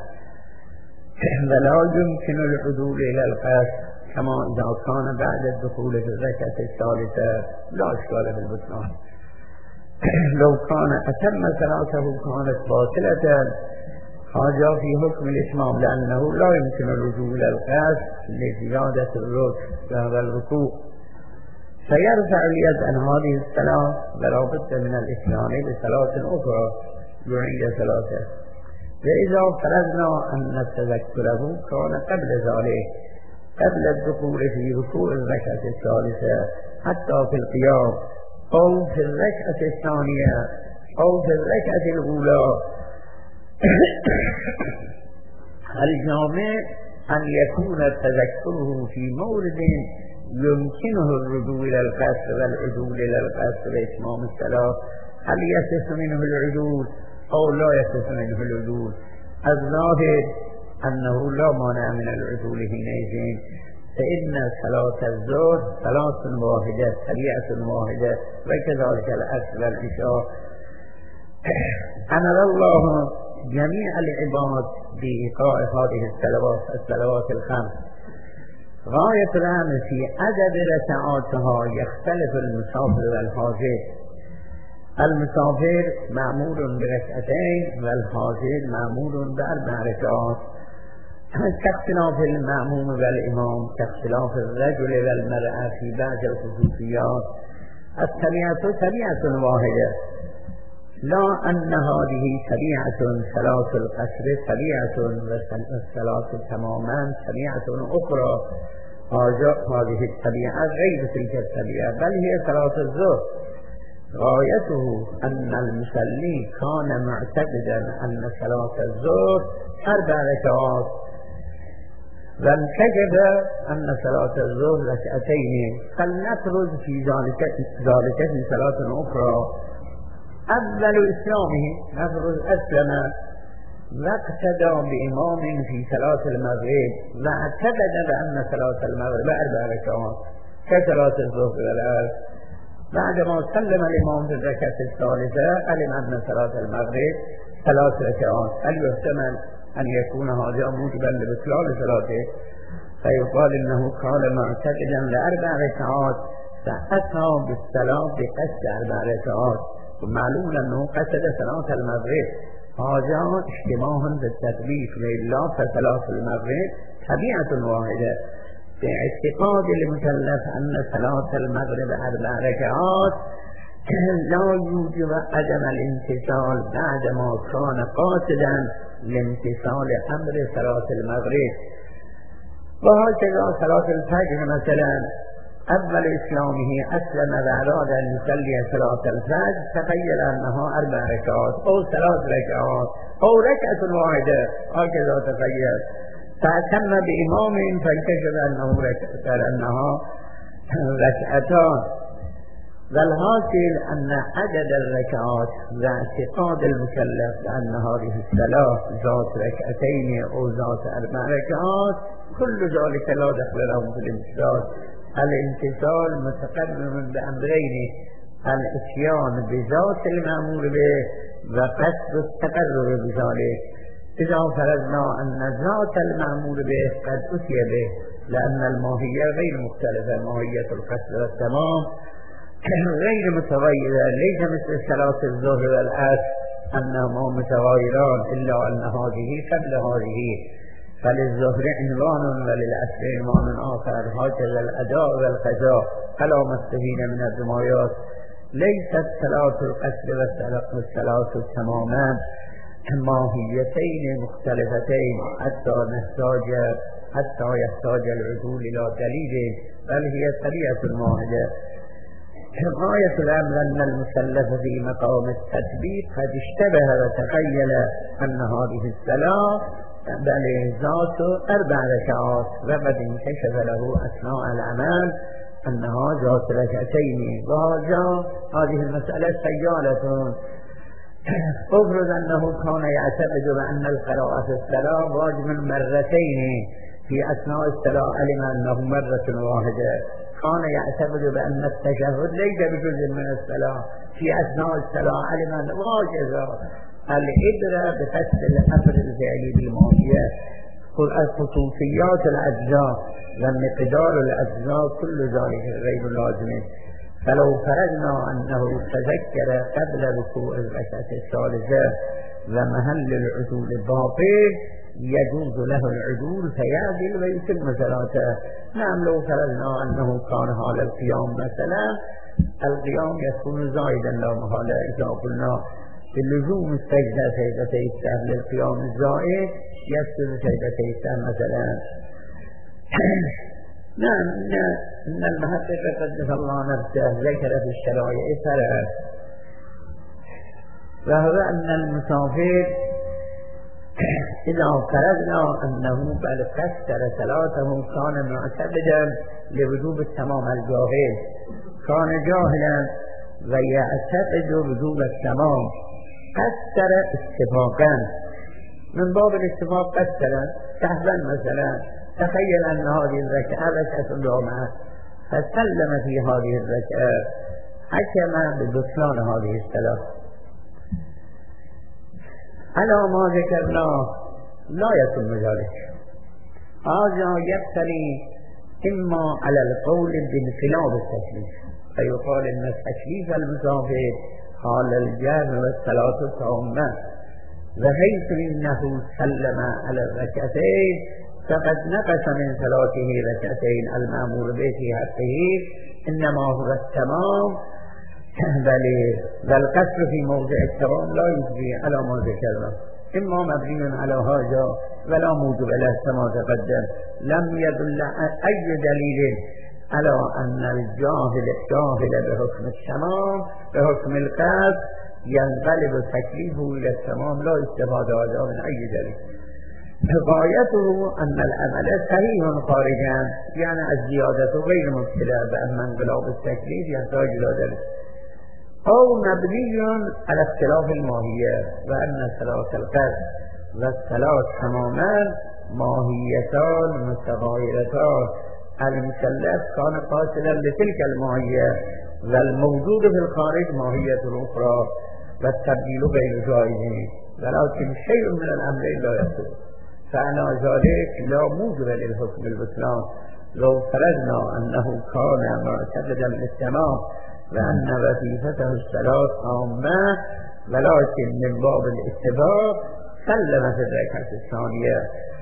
ولا يمكن العدول إلى القصر كما إذا كان بعد الدخول في الركعة الثالثة لا إشكال في البطلان. لو كان أتم صلاته كانت باطلة. هذا في حكم الإتمام لأنه لا يمكن الرجوع إلى القصر لزيادة الركوع وهو الركوع، فيرفع اليد عن هذه الصلاة ولا بد من الإتيان بصلاة أخرى يعيد صلاته. وإذا فرضنا أن تذكره كان قبل ذلك قبل الدخول في ركوع الركعة الثالثة حتى في القيام أو في الركعة الثانية أو في الركعة الأولى الجامع أن يكون تذكره في مورد يمكنه الرجوع إلى القصر والعدول إلى القصر وإتمام الصلاة، هل يصح منه العدول أو لا يصح منه العدول؟ الظاهر أنه لا مانع من العدول حينئذ، فإن صلاة الظهر صلاة واحدة سريعة واحدة وكذلك العصر والعشاء. أمر الله جميع العباد بإيقاع هذه الصلوات الصلوات الخمس. غاية الأمر في عدد ركعاتها يختلف المسافر والحاضر. المسافر معمول بركعتين والحاضر معمول بأربع ركعات، كاختلاف المأموم والإمام كاختلاف الرجل والمرأة في بعض الخصوصيات. السريعة سريعة واحدة، لا أن هذه سريعة صلاة القصر سريعة والصلاة تماما سريعة أخرى. هذه السريعة غير تلك السريعة بل هي صلاة الظهر. غايته أن المصلي كان معتقدا أن صلاة الظهر أربع ركعات وانتجب أن صلاة الظهر ركعتين، فلنفرض في ذلك ذلك في صلاة أخرى. أول إسلامه نفرض أسلم واقتدى بإمام في صلاة المغرب واعتقد بأن صلاة المغرب أربع ركعات كصلاة الظهر والعصر. بعدما سلم الإمام في الركعة الثالثة علم أن صلاة المغرب ثلاث ركعات، هل يحتمل أن يكون هذا موجبا لبطلان صلاته؟ فيقال إنه كان معتقدا لأربع ركعات فأتى بالصلاة بقصد أربع ركعات، معلوم أنه قصد صلاة المغرب، هذا اجتماع بالتطبيق لله فصلاة المغرب طبيعة واحدة. باعتقاد المكلف أن صلاة المغرب أربع ركعات لا يوجب عدم الامتثال بعدما كان قاصدا لامتثال أمر صلاة المغرب. وهكذا صلاة الفجر مثلا، أول إسلامه أسلم وأراد أن يصلي صلاة الفجر، تخيل أنها أربع ركعات أو ثلاث ركعات أو ركعة واحدة، هكذا تخيل، فأتم بإمام فانكشف أنه ركعة أنها ركعتان. والحاصل أن عدد الركعات واعتقاد المكلف بأن هذه الصلاة ذات ركعتين أو ذات أربع ركعات كل ذلك لا دخل لهم في الامتثال. الامتثال متقدم بأمرين: الاتيان بذات المأمور به وقصد التقرب بذلك. إذا فرضنا أن ذات المأمور به قد أتي به، لأن الماهية غير مختلفة، ماهية القصد والتمام غير متغيرة، ليس مثل صلاة الظهر والعصر أنهما متغيران، إلا أن هذه قبل هذه، فللظهر عنوان وللعصر عنوان آخر. هكذا الأداء والقضاء على ما استفيد من الروايات. ليست صلاة القصر والصلاة تماما ماهيتين مختلفتين حتى نحتاج حتى يحتاج العدول إلى دليل، بل هي طبيعة واحدة. غاية الأمر أن المكلف في مقام التطبيق قد اشتبه وتخيل أن هذه الصلاة بل ذات أربع ركعات، وقد انكشف له أثناء العمل أنها ذات ركعتين، وهذا هذه المسألة سيالة. افرض أنه كان يعتقد بأن القراءة في الصلاة واجب مرتين، في أثناء الصلاة علم أنه مرة واحدة، كان يعتقد بأن التشهد ليس بجزء من الصلاة، في أثناء الصلاة علم أنه واجب. العبرة بقصد الأمر الفعلي بالماهية، خصوصيات الأجزاء ومقدار الأجزاء كل ذلك غير لازم. فلو فرضنا أنه تذكر قبل ركوع الركعة الثالثة ومحل العدول باطل، يجوز له العدول فيعدل ويتم صلاته. نعم، لو فرضنا أنه كان على القيام مثلا، القيام يكون زائدا لا محالة. إذا قلنا بلزوم السجدة سجدتي السهو للقيام الزائد، يسجد سجدتي السهو مثلا. نعم، إن المحقق قدس الله نفسه ذكر في الشرائع ثلاث، وهو أن المسافر إذا فرضنا أنه بل قصر صلاته كان معتقدا لوجوب التمام الجاهل، كان جاهلا ويعتقد وجوب التمام، قصر اتفاقا من باب الاتفاق، قصر سهوا مثلا. تخيل أن هذه الركعة ركعة جامعة، فسلم في هذه الركعة، حكم ببطلان هذه الصلاة. على ما ذكرناه لا يتم ذلك. هذا يقتضي إما على القول بانقلاب التكليف، فيقال إن تكليف المسافر حال الجهل والصلاة التامة، وحيث إنه سلم على الركعتين فقد نقص من صلاته ركعتين المأمور به في حقه، إنما هو التمام، بل والقصر في موضع التمام لا يجري على ما ذكرنا، إما مبني على هذا ولا موجب له كما تقدم. لم يدل أي دليل على أن الجاهل الجاهل بحكم التمام بحكم القصر ينقلب تكليفه إلى التمام، لا استفاد هذا من أي دليل. غايته أن العمل صحيح خارجا، يعني الزيادة غير مبتلى، بأما انقلاب التكليف يحتاج إلى ذلك. أو مبني على اختلاف الماهية، وأن صلاة القصر والصلاة تماما ماهيتان متغايرتان، المكلف كان قاصدا لتلك الماهية، والموجود في الخارج ماهية أخرى، والتبديل غير جائز، ولكن شيء من الأمرين لا يحصل، فعلى ذلك لا موجب للحكم البطلان. لو فرضنا أنه كان معتقدا بالتمام وأن وظيفته الصلاة تامة ولكن من باب الاتفاق سلم في الركعة الثانية.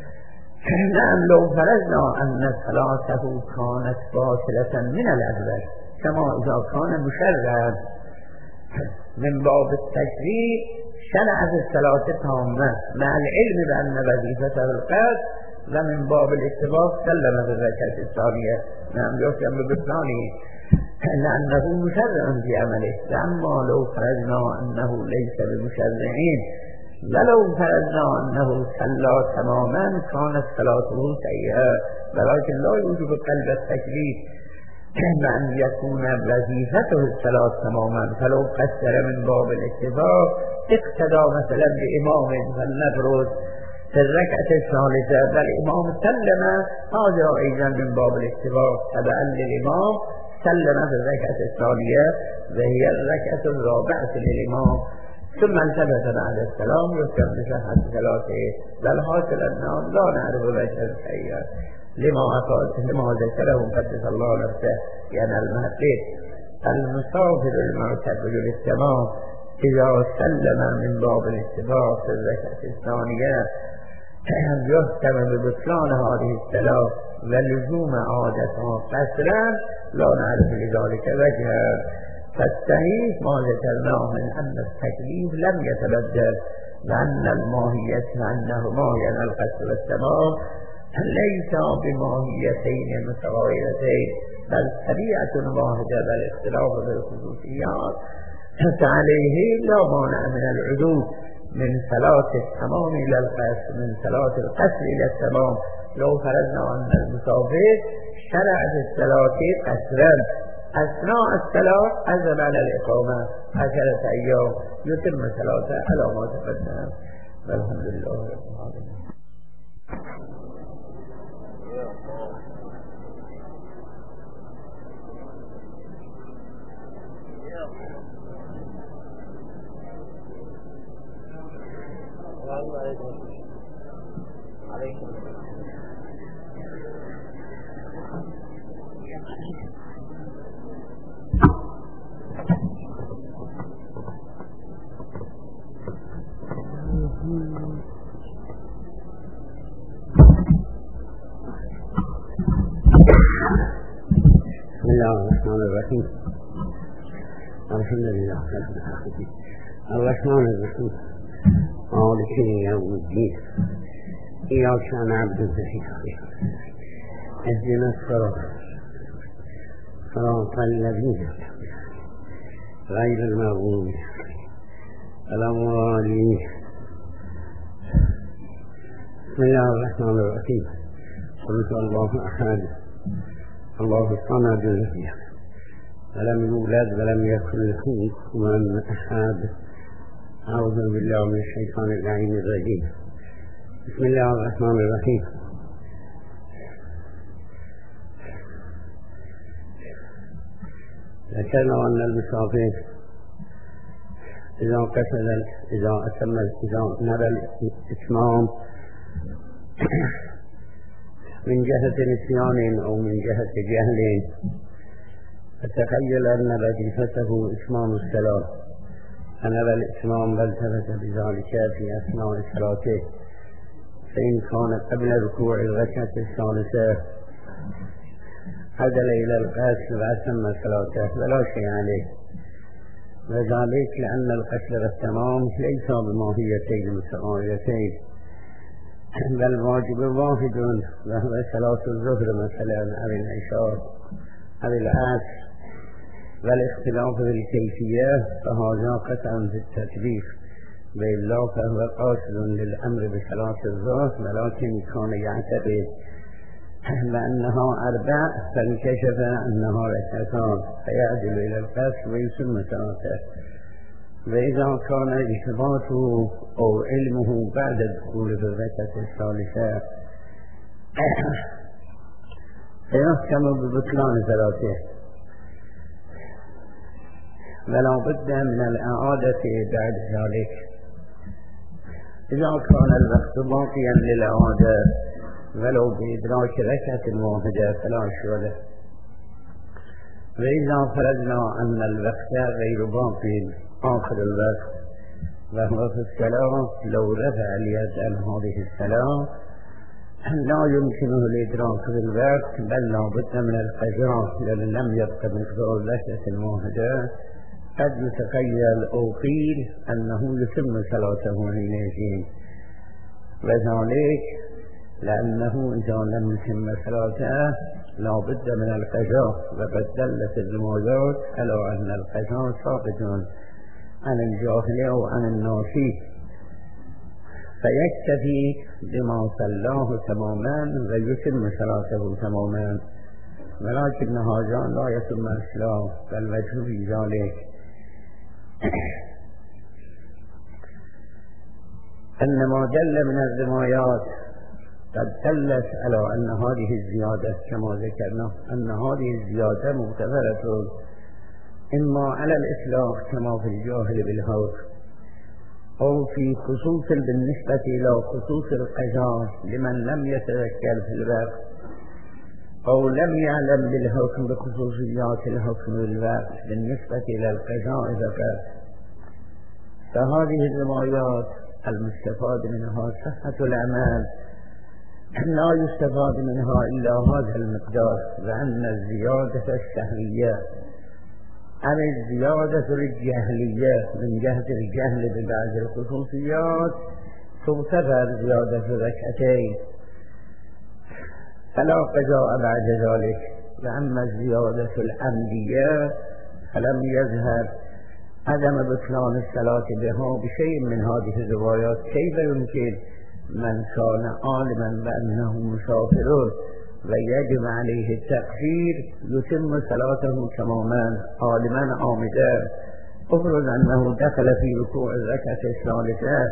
نعم لو فرضنا أن صلاته كانت باطلة من الأول كما إذا كان مشرعا من باب التشريع شرع في الصلاة تامة مع العلم بأن وظيفته القصد ومن باب الاتفاق سلم في الركعة الثانية. نعم يحكم ببطلانه لأنه مشرع في عمله. أما لو فرضنا أنه ليس بمشرعين ولو فرضنا أنه صلى تماما كانت صلاته سيئة ولكن لا يوجب قلب التكليف أن يكون وظيفته الصلاة تماما. فلو قصر من باب الاتفاق اقتدى مثلا بإمام فلنفرض في الركعة الثالثة والإمام سلم هذا أيضا من باب الاتفاق تبعا للإمام سلم في الركعة الثانية وهي الركعة الرابعة للإمام ثم التفت بعد السلام يذكر بصحة صلاته. بل حاصل أنهم لا نعرف وجه السيئة لما لما ذكره قدس الله نفسه يعني المحقق المسافر المعتبر للتمام إذا سلم من باب الاتفاق في الركعة الثانية يحكم ببطلان هذه الصلاة ولزوم عادتها قصرا لا نعرف لذلك وجها. فالصحيح ما ذكرناه من أن التكليف لم يتبدل وأن الماهية وأنه ماهية القصر والتمام ليس بماهيتين متغايرتين بل طبيعة واحدة بل اختلاف بالخصوصيات. فعليه لا مانع من العدول من صلاة التمام إلى القصر من صلاة القصر إلى التمام. لو فرضنا أن المسافر شرع في الصلاة قصرا أثناء الصلاة عزم على الإقامة عشرة أيام يتم صلاته على ما تقدم. والحمد لله رب العالمين. بسم الله الرحمن الرحيم. الحمد لله رب العالمين الرحمن الرحيم مالك يوم الدين إياك نعبد وإياك اهدنا الصراط صراط الذين غير المغضوب عليهم ولا الضالين. بسم الله الرحمن الرحيم. قل الله أحد الله الصمد ولم يولد ولم يكن له كفوا أحد. أعوذ بالله من الشيطان اللعين الرجيم. بسم الله الرحمن الرحيم. ذكرنا أن المسافر إذا قصد إذا أتم إذا نرى الإتمام من جهة نسيان أو من جهة جهل فتخيل أن وظيفته إتمام الصلاة فنرى الإتمام والتفت بذلك في أثناء صلاته فإن كان قبل ركوع الركعة الثالثة عدل إلى القصر وأتم صلاته ولا شيء عليه. وذلك لأن القصر والتمام ليس بماهيتين متغايرتين بل واجب واحد وهو صلاة الظهر مثلا أو العشاء أو العصر. والاختلاف في الكيفية فهذا قطعا في التكليف وإلا فهو قاصد للأمر بصلاة الظهر ولكن كان يعتقد لأنها أربع فانكشف أنها ركعتان فيعدل إلى القصر ويتم صلاته. وإذا كان إثباته أو علمه بعد الدخول في الركعة الثالثة فيحكم ببطلان صلاته ولا بد من الإعادة بعد ذلك. إذا كان الوقت باقيا للإعادة ولو بإدراك ركعة واحدة فلا إشكال. وإذا فرضنا أن الوقت غير باق آخر الوقت وهو في الصلاة لو رفع اليد عن هذه الصلاة لا يمكنه الإدراك بالوقت بل لا بد من القضاء لأن لم يبق مقدار لحظة واحدة قد يتخيل أو قيل أنه يتم صلاته حينئذ، وذلك لأنه إذا لم يتم صلاته لا بد من القضاء، وقد دلت الروايات على أن القضاء ثابت عن الجاهل أو عن الناسي، فيكتفي بما صلاه تماما ويتم صلاته تماما، ولكن هذا لا يتم الصلاة بل وجه في ذلك أن ما دل من الروايات قد دلت على أن هذه الزيادة كما ذكرنا أن هذه الزيادة مغتفرة إما على الإطلاق كما في الجاهل بالهوس أو في خصوص بالنسبة إلى خصوص القضاء لمن لم يتذكر في الوقت أو لم يعلم بالحكم بخصوصيات الحكم بالوقت بالنسبة إلى القضاء فقط. فهذه الروايات المستفاد منها صحة الأعمال لا يستفاد منها إلا هذا المقدار، وأن الزيادة السهوية عن الزيادة الجهلية من جهة الجهل ببعض الخصوصيات تغتفر زيادة ركعتين فلا قضاء بعد ذلك، وأما الزيادة العمدية فلم يظهر عدم بطلان الصلاة بها بشيء من هذه الروايات. كيف يمكن من كان عالما بأنه مسافر ويجب عليه التأخير يتم صلاته تماما عالما عامدا؟ افرض أنه دخل في ركوع الركعة الثالثة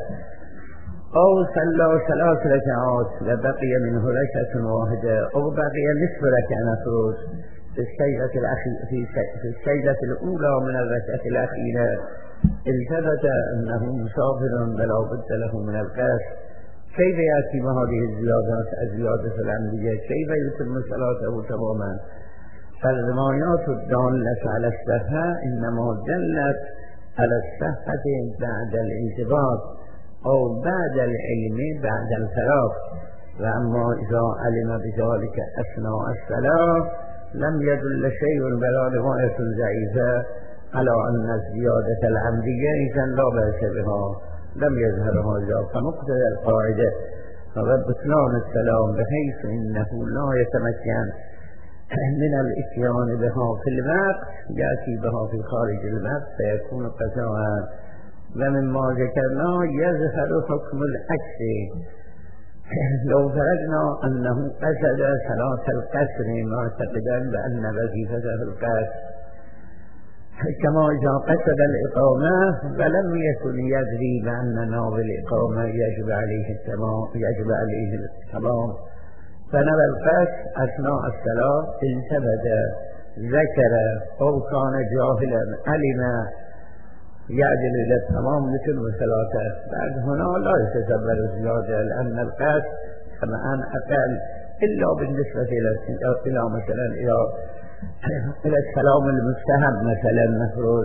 أو صلى ثلاث ركعات وبقي منه ركعة واحدة أو بقي نصف ركعة نفرض في السجدة الأخيرة في السجدة الأولى من الركعة الأخيرة التفت أنه مسافر ولا بد له من القصر، كيف يأتي بهذه الزيادات الزيادة العمدية؟ كيف يتم صلاته تماما؟ فالروايات الدالة على الصحة إنما دلت على الصحة بعد الانضباط أو بعد العلم بعد الفراغ، وأما إذا علم بذلك أثناء الصلاة لم يدل شيء ولا رواية ضعيفة على أن الزيادة العمدية إذا لا بأس بها، لم يظهر هذا كمقتضى القاعدة فبطلان السلام بحيث إنه لا يتمكن من الاتيان بها في الوقت يأتي بها في خارج الوقت فيكون قضاء. ومما ذكرنا يظهر حكم العكس، لو فرضنا أنه قصد صلاة القصر معتقدا بأن وظيفته القصر كما إذا قصد الإقامة ولم يكن يدري بأن نوع الإقامة يجب عليه التمام يجب عليه التمام فنوى القصر أثناء الصلاة التفت ذكر أو كان جاهلا علم يعدل إلى التمام يتم صلاته. بعد هنا لا يتسبب زيادة لأن القصر كما أن أقل إلا بالنسبة إلى مثلا إلى إلى السلام المستهب مثلا مفروض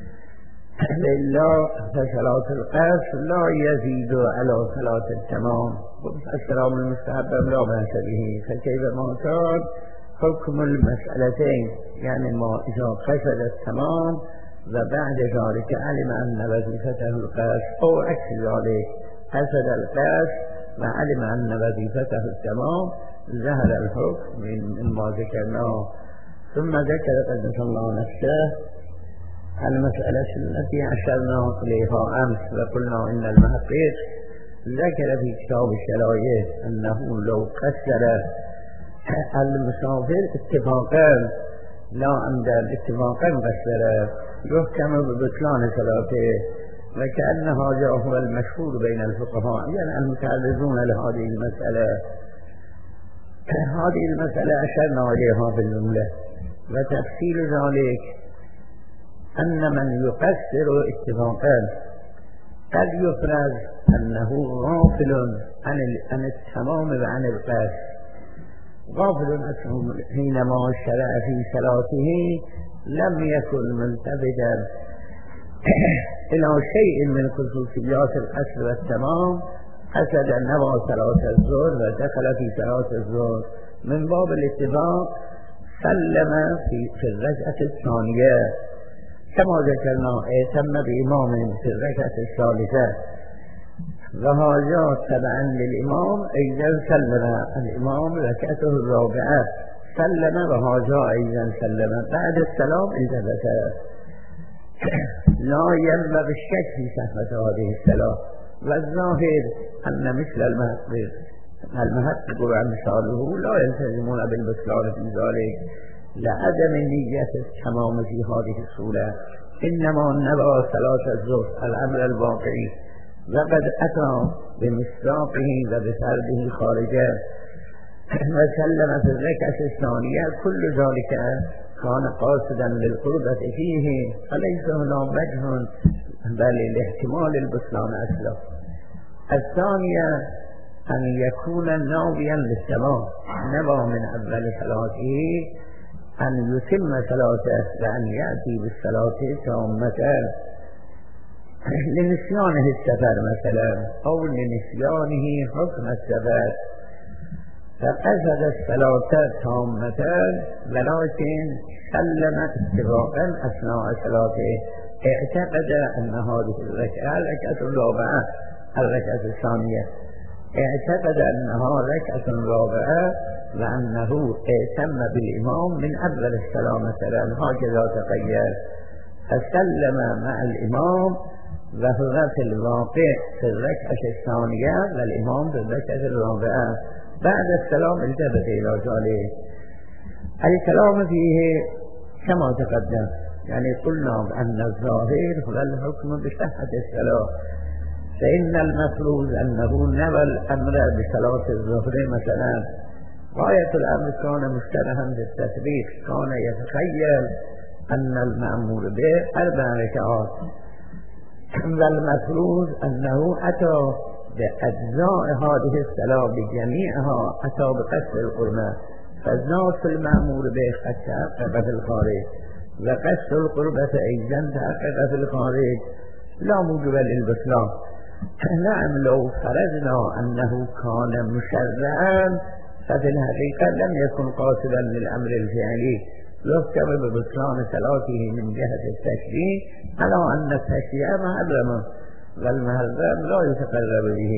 إلا فصلاة القصر لا يزيد على صلاة التمام، السلام المستهب لا بأس به. فكيف ما كان حكم المسألتين يعني ما إذا قصد التمام وبعد ذلك علم أن وظيفته القصر أو عكس ذلك قصد القصر وعلم أن وظيفته التمام ظهر الحكم من ما ذكرناه. ثم ذكر قدس الله نفسه المسألة التي أشرنا إليها أمس وقلنا إن المحقق ذكر في كتاب الشرائع أنه لو قصر المسافر اتفاقا لا عند اتفاقا قصر يحكم ببطلان صلاته، وكأن هذا هو المشهور بين الفقهاء يعني المتعرضون لهذه المسألة. هذه المسألة أشرنا إليها في الجملة، وتفصيل ذلك أن من يقصر اتفاقا قد يفرض أنه غافل عن عن التمام وعن القصر، غافل عنه حينما شرع في صلاته لم يكن ملتفتا إلى شيء من خصوصيات الأصل والتمام. قصد نوى صلاة الظهر ودخل في صلاة الظهر من باب الاتفاق سلم في, في الركعة الثانية كما ذكرنا ائتم بإمام في الركعة الثالثة وهذا تبعا للإمام أيضا سلم الإمام ركعته الرابعة سلم وهذا أيضا سلم بعد السلام التفت. لا ينبغي الشك في صحة هذه الصلاة والظاهر أن مثل المحقق المحقق وأمثاله لا يلتزمون بالبطلان في ذلك لعدم النية التمام في هذه الصورة. إنما نبع صلاة الظهر الأمر الواقعي وقد أتى بمصداقه وبفرده خارجا وسلم في الركعة الثانية. كل ذلك كان قاصدا للقربة فيه فليس هنا وجه بل الاحتمال البطلان أصلا. الثانية أن يكون ناويا للسماع نوى من أول صلاته أن يتم صلاته وأن يأتي بالصلاة تامة لنسيانه السفر مثلا أو لنسيانه حكم السفر فقصد الصلاة تامة ولكن سلم اتفاقا أثناء صلاته. اعتقد أن هذه الركعة الركعة الرابعة الركعة الثانية اعتقد أنها ركعة رابعة وأنه ائتم بالإمام من أول السلام مثلا هكذا تخيل فسلم مع الإمام وهو في الواقع في الركعة الثانية والإمام في الركعة الرابعة. بعد السلام التفت إلى ذلك. الكلام فيه كما تقدم يعني قلنا أن الظاهر هو الحكم بصحة الصلاة فإن المفروض أنه نوى الأمر بصلاة الظهر مثلا غاية الأمر كان مشتبها بالتثبيت كان يتخيل أن المأمور به أربع ركعات والمفروض أنه أتى بأجزاء هذه الصلاة بجميعها أتى بقصد القربة فالذات المأمور به قد تحقق في الخارج وقصد القربة أيضا تحقق في الخارج لا موجب للبطلان. نعم لو فرضنا أنه كان مشرعا ففي الحقيقة لم يكن قاصدا للأمر الفعلي يحكم ببطلان صلاته من جهة التشريع على أن التشريع محرم والمحرم لا يتقرب به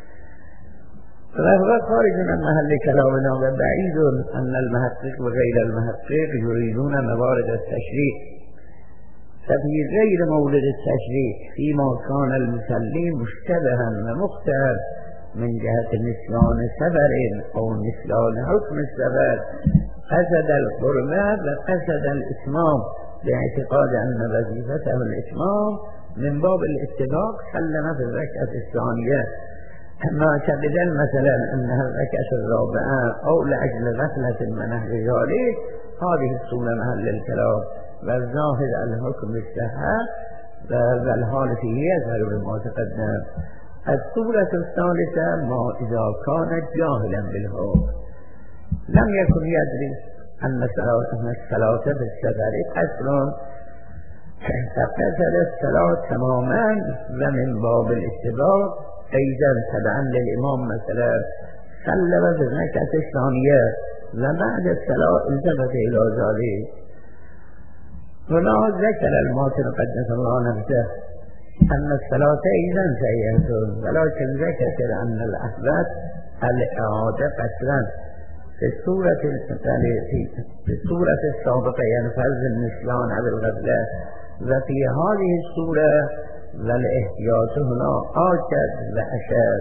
فهو خارج من محل كلامنا وبعيد أن المحقق وغير المحقق يريدون موارد التشريع ففي غير مولد التشريع فيما كان المصلي مشتبها ومختار من جهة نسيان سفر أو نسيان حكم السفر قصد القربة وقصد الإتمام باعتقاد أن وظيفته الإتمام من باب الاتفاق سلم في الركعة الثانية. ما اعتقدا مثلا أنها الركعة الرابعة أو لأجل غفلة من أهل ذلك هذه الصورة محل الكلام والظاهر الحكم بالصحة والحال فيه يظهر بما تقدم. الصورة الثالثة ما إذا كان جاهلا بالحكم لم يكن يدري أن الصلاة في السفر قصر فقصد الصلاة تماما ومن باب الاتفاق أيضا تبعا للإمام مثلا سلم في الركعة الثانية وبعد الصلاة التفت إلى ذلك. هنا ذكر الماتن قدس الله نفسه أن الصلاة أيضا سيئة ولكن ذكر أن الأحباب الإعادة قصرا في السورة في السورة السابقة ينفذ النسيان على الغفلة وفي هذه السورة والاحتياط هنا آكد وأشد.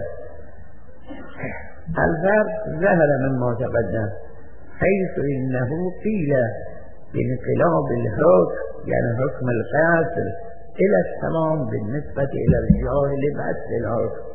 الفرق ظهر مما تقدم حيث إنه قيل بانقلاب الحكم يعني حكم القصر إلى التمام بالنسبة إلى الجاهل بعد الحكم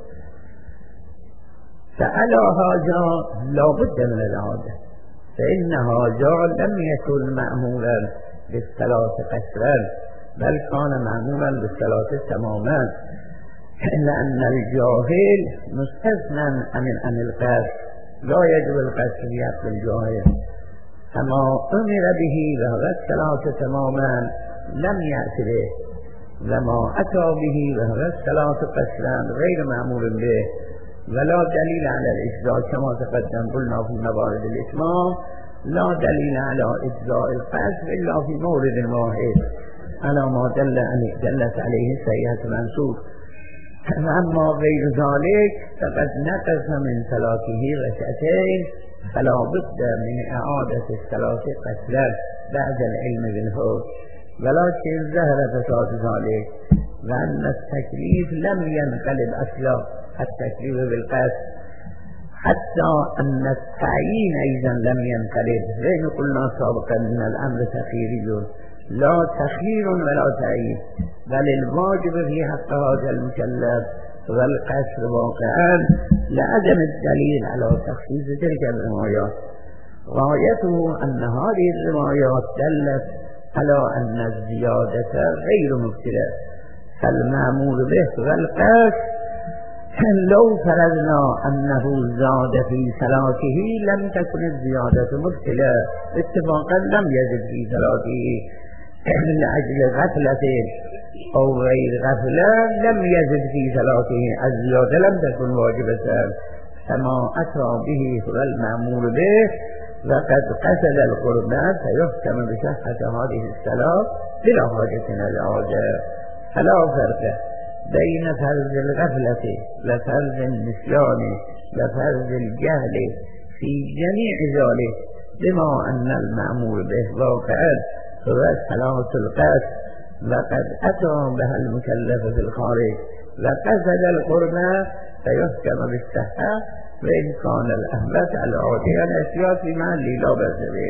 فعلى هذا لا بد من العادة فإن هذا لم يكن مأمورا بالصلاة قصرا بل كان مأمورا بالصلاة تماما لأن الجاهل مستثنى عن عن القصر لا يجب القصر في حق الجاهل. فما أمر به وهو الصلاة تماما لم يأت به، وما أتى به وهو الصلاة قصرا غير مأمور به، ولا دليل على الإجزاء كما تقدم قلنا في موارد الإتمام. لا دليل على إجزاء القصر إلا في مورد واحد على ما دل دلت عليه السيئة المنسوخ. اما غير ذلك فقد نقص من صلاته ركعتين فلا بد من إعادة الصلاة قصرا بعد العلم بالحكم، ولكن ظهر فساد ذلك وأن التكليف لم ينقلب أصلا التكليف بالقصر، حتى أن التعيين أيضا لم ينقلب. زي ما قلنا سابقا أن الأمر تخييري، لا تخيير ولا تعيين، بل الواجب في حق هذا المكلف والقصر واقعا لعدم الدليل على تخصيص تلك الروايات. غايته أن هذه الروايات دلت على أن الزيادة غير مبتلى، فالمأمور به والقصر لو فرضنا أنه زاد في صلاته لم تكن الزيادة مبتلى، اتفاقا لم يزد في صلاته لأجل غفلة أو غير غفلة لم يزد في صلاته، الزيادة لم تكن واجبة. فما أتى به هو المأمور به وقد قصد القربات فيحكم بصحة هذه الصلاة بلا حاجة إلى الإعادة. فلا فرق بين فرض الغفلة وفرض النسيان وفرض الجهل في جميع ذلك، بما أن المأمور به واقعا هو صلاة القصر وقد أتى بها المكلف في الخارج وقصد القربة فيحكم بالصحة، وإن كان الأهبة العادية الأشياء في محل لا بأس به.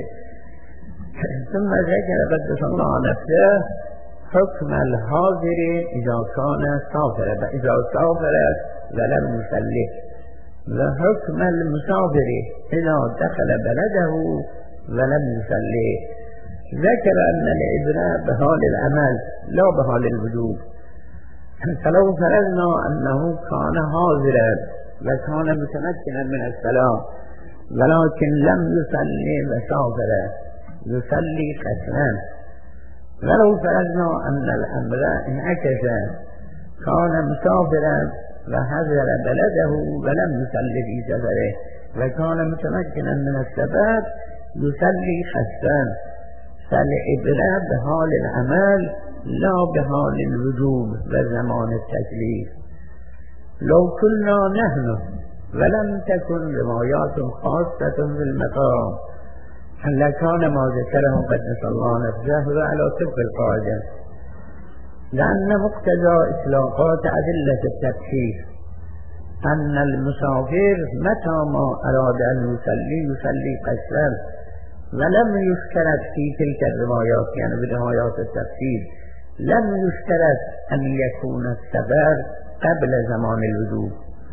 ثم ذكر قدس الله نفسه حكم الحاضر إذا كان سافرا إذا سافر ولم يصلي، وحكم المسافر إذا دخل بلده ولم يصلي. ذكر أن العبرة بحال العمل لا بحال الوجوب. فلو فرضنا أنه كان حاضرا وكان متمكنا من الصلاة ولكن لم يصلي وسافر يصلي قسما، ولو فرضنا أن الأمر انعكس كان مسافرا وحضر بلده ولم يصلي في سفره وكان متمكنا من السفر يصلي قسما، فالعبرة بحال العمل لا بحال الوجوب وزمان التكليف. لو كنا نحن ولم تكن روايات خاصة في المقام لكان ما ذكره قدس الله نفسه على طبق القاعدة، لأن مقتضى إطلاقات أدلة التكفير أن المسافر متى ما أراد أن يصلي يصلي قصرا، ولم يشترط في تلك الروايات يعني بروايات التفسير لم يشترط أن يكون السفر قبل زمان الوجوب.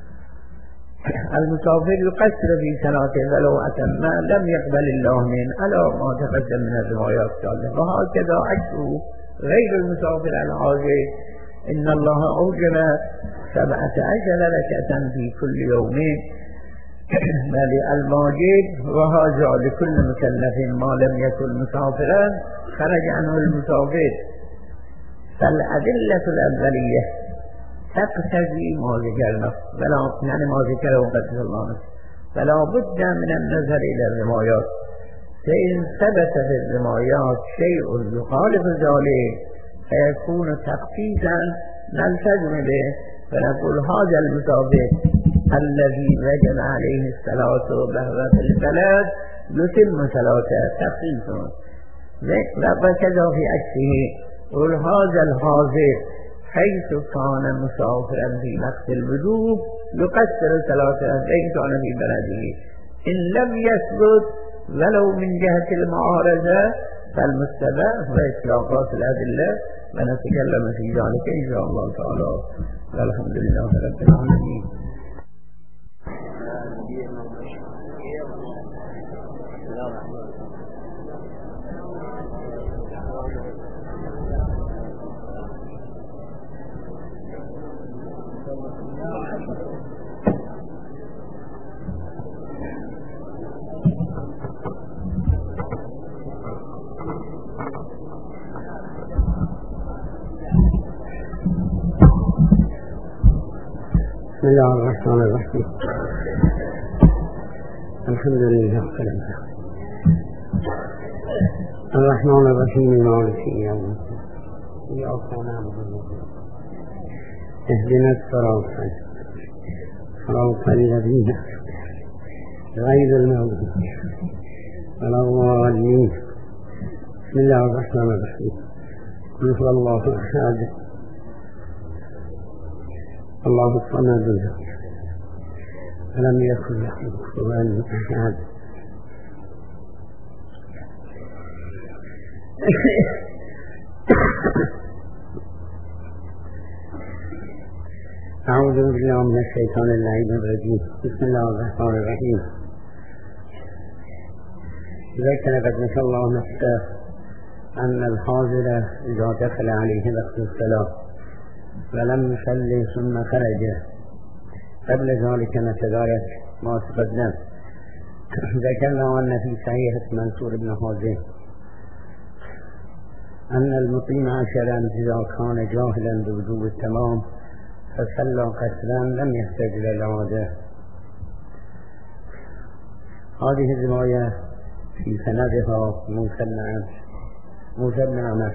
المسافر يقصر في صلاته ولو أتم لم يقبل الله من على ما تقدم من الروايات الصالحة. وهكذا عكسه غير المسافر العاجز، إن الله أوجب سبعة عشر ركعة في كل يوم، بل الواجب وهذا لكل مكلف ما لم يكن مسافرا خرج عنه المسافر. فالأدلة الأولية تقتضي ما ذكرنا ولا يعني ما ذكره قدس الله نفسه، فلا بد من النظر إلى الروايات، فإن ثبت في الروايات شيء يخالف ذلك فيكون تخفيفا نلتزم به فنقول هذا المسافر الذي وجب عليه الصلاة وهو في البلد يتم صلاته تخفيفا، وكذا في عكسه قل هذا الحاضر حيث كان مسافرا في وقت الوجوب يقصر صلاته إن كان في بلده. إن لم يثبت ولو من جهة المعارضة فالمستبع هو إطلاقات الأدلة، ونتكلم في ذلك إن شاء الله تعالى. والحمد لله رب العالمين. بسم الله الرحمن الرحيم. الحمد لله الرحمن الرحيم مالك يوم الدين إياك نعبد وإياك اهدنا الصراط صراط الذين غير المغضوب ولا الضالين. بسم الله الرحمن الرحيم. قل هو الله أحد الله الصمد لم يكن له كفوا أحد. أعوذ بالله من الشيطان اللعين الرجيم. بسم الله الرحمن الرحيم. ذكر قد نسى الله نفسه أن الحاضر إذا دخل عليه وقت الصلاة ولم يصلي ثم خرج قبل ذلك نتدارك ما تقدم. ذكرنا أن في صحيحة منصور بن حازم أن المقيم عشرا إذا كان جاهلا بوجوب التمام فصلى قصرا لم يحتاج إلى العادة. هذه الرواية في سندها موسى بن موسى بن عمر،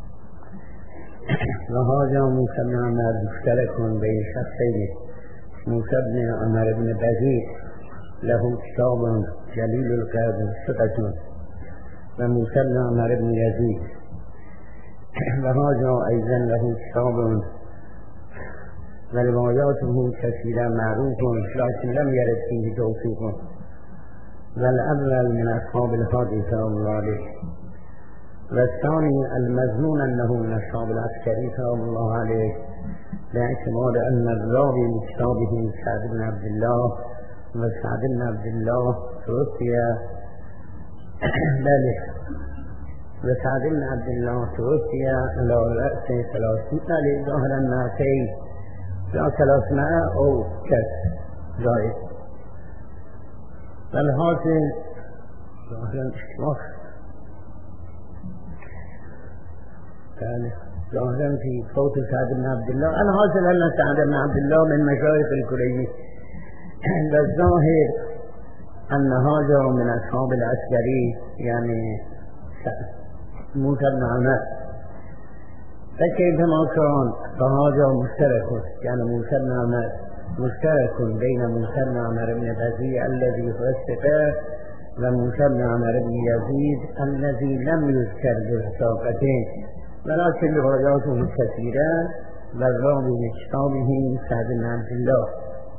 وهذا موسى بن عمر مشترك بين شخصين. موسى بن عمر بن بزيد له كتاب جليل القدر ثقة، وموسى بن عمر بن يزيد وهذا أيضا له كتاب ورواياته كثيرا معروف لكن لم يرد فيه توثيق، والأول من أصحاب الحادثة صلى الله عليه، والثاني المظنون أنه من أصحاب العسكري صلى الله عليه، باعتبار أن الراوي من كتابه سعد بن عبد الله، وسعد بن عبد الله توفي بل وسعد بن عبد الله توفي على رأس ثلاثين ظهر الناسين لا ثلاثمائة أو كس زائد. فالحاصل ظاهر الاشتراك كان ظاهرا في صوت سعد بن عبد الله. الحاصل أن سعد بن عبد الله من مشايخ الكليني، والظاهر أن هذا من أصحاب العسكري يعني موسى بن عمر، فكيفما كان فهذا مشترك، كان موسى بن عمر مشترك بين موسى بن عمر بن بزيد الذي هو الثقة وموسى بن عمر بن يزيد الذي لم يذكر بالساقتين، ولكن رواياته كثيرة، والراوي من كتابه سعد بن عبد الله.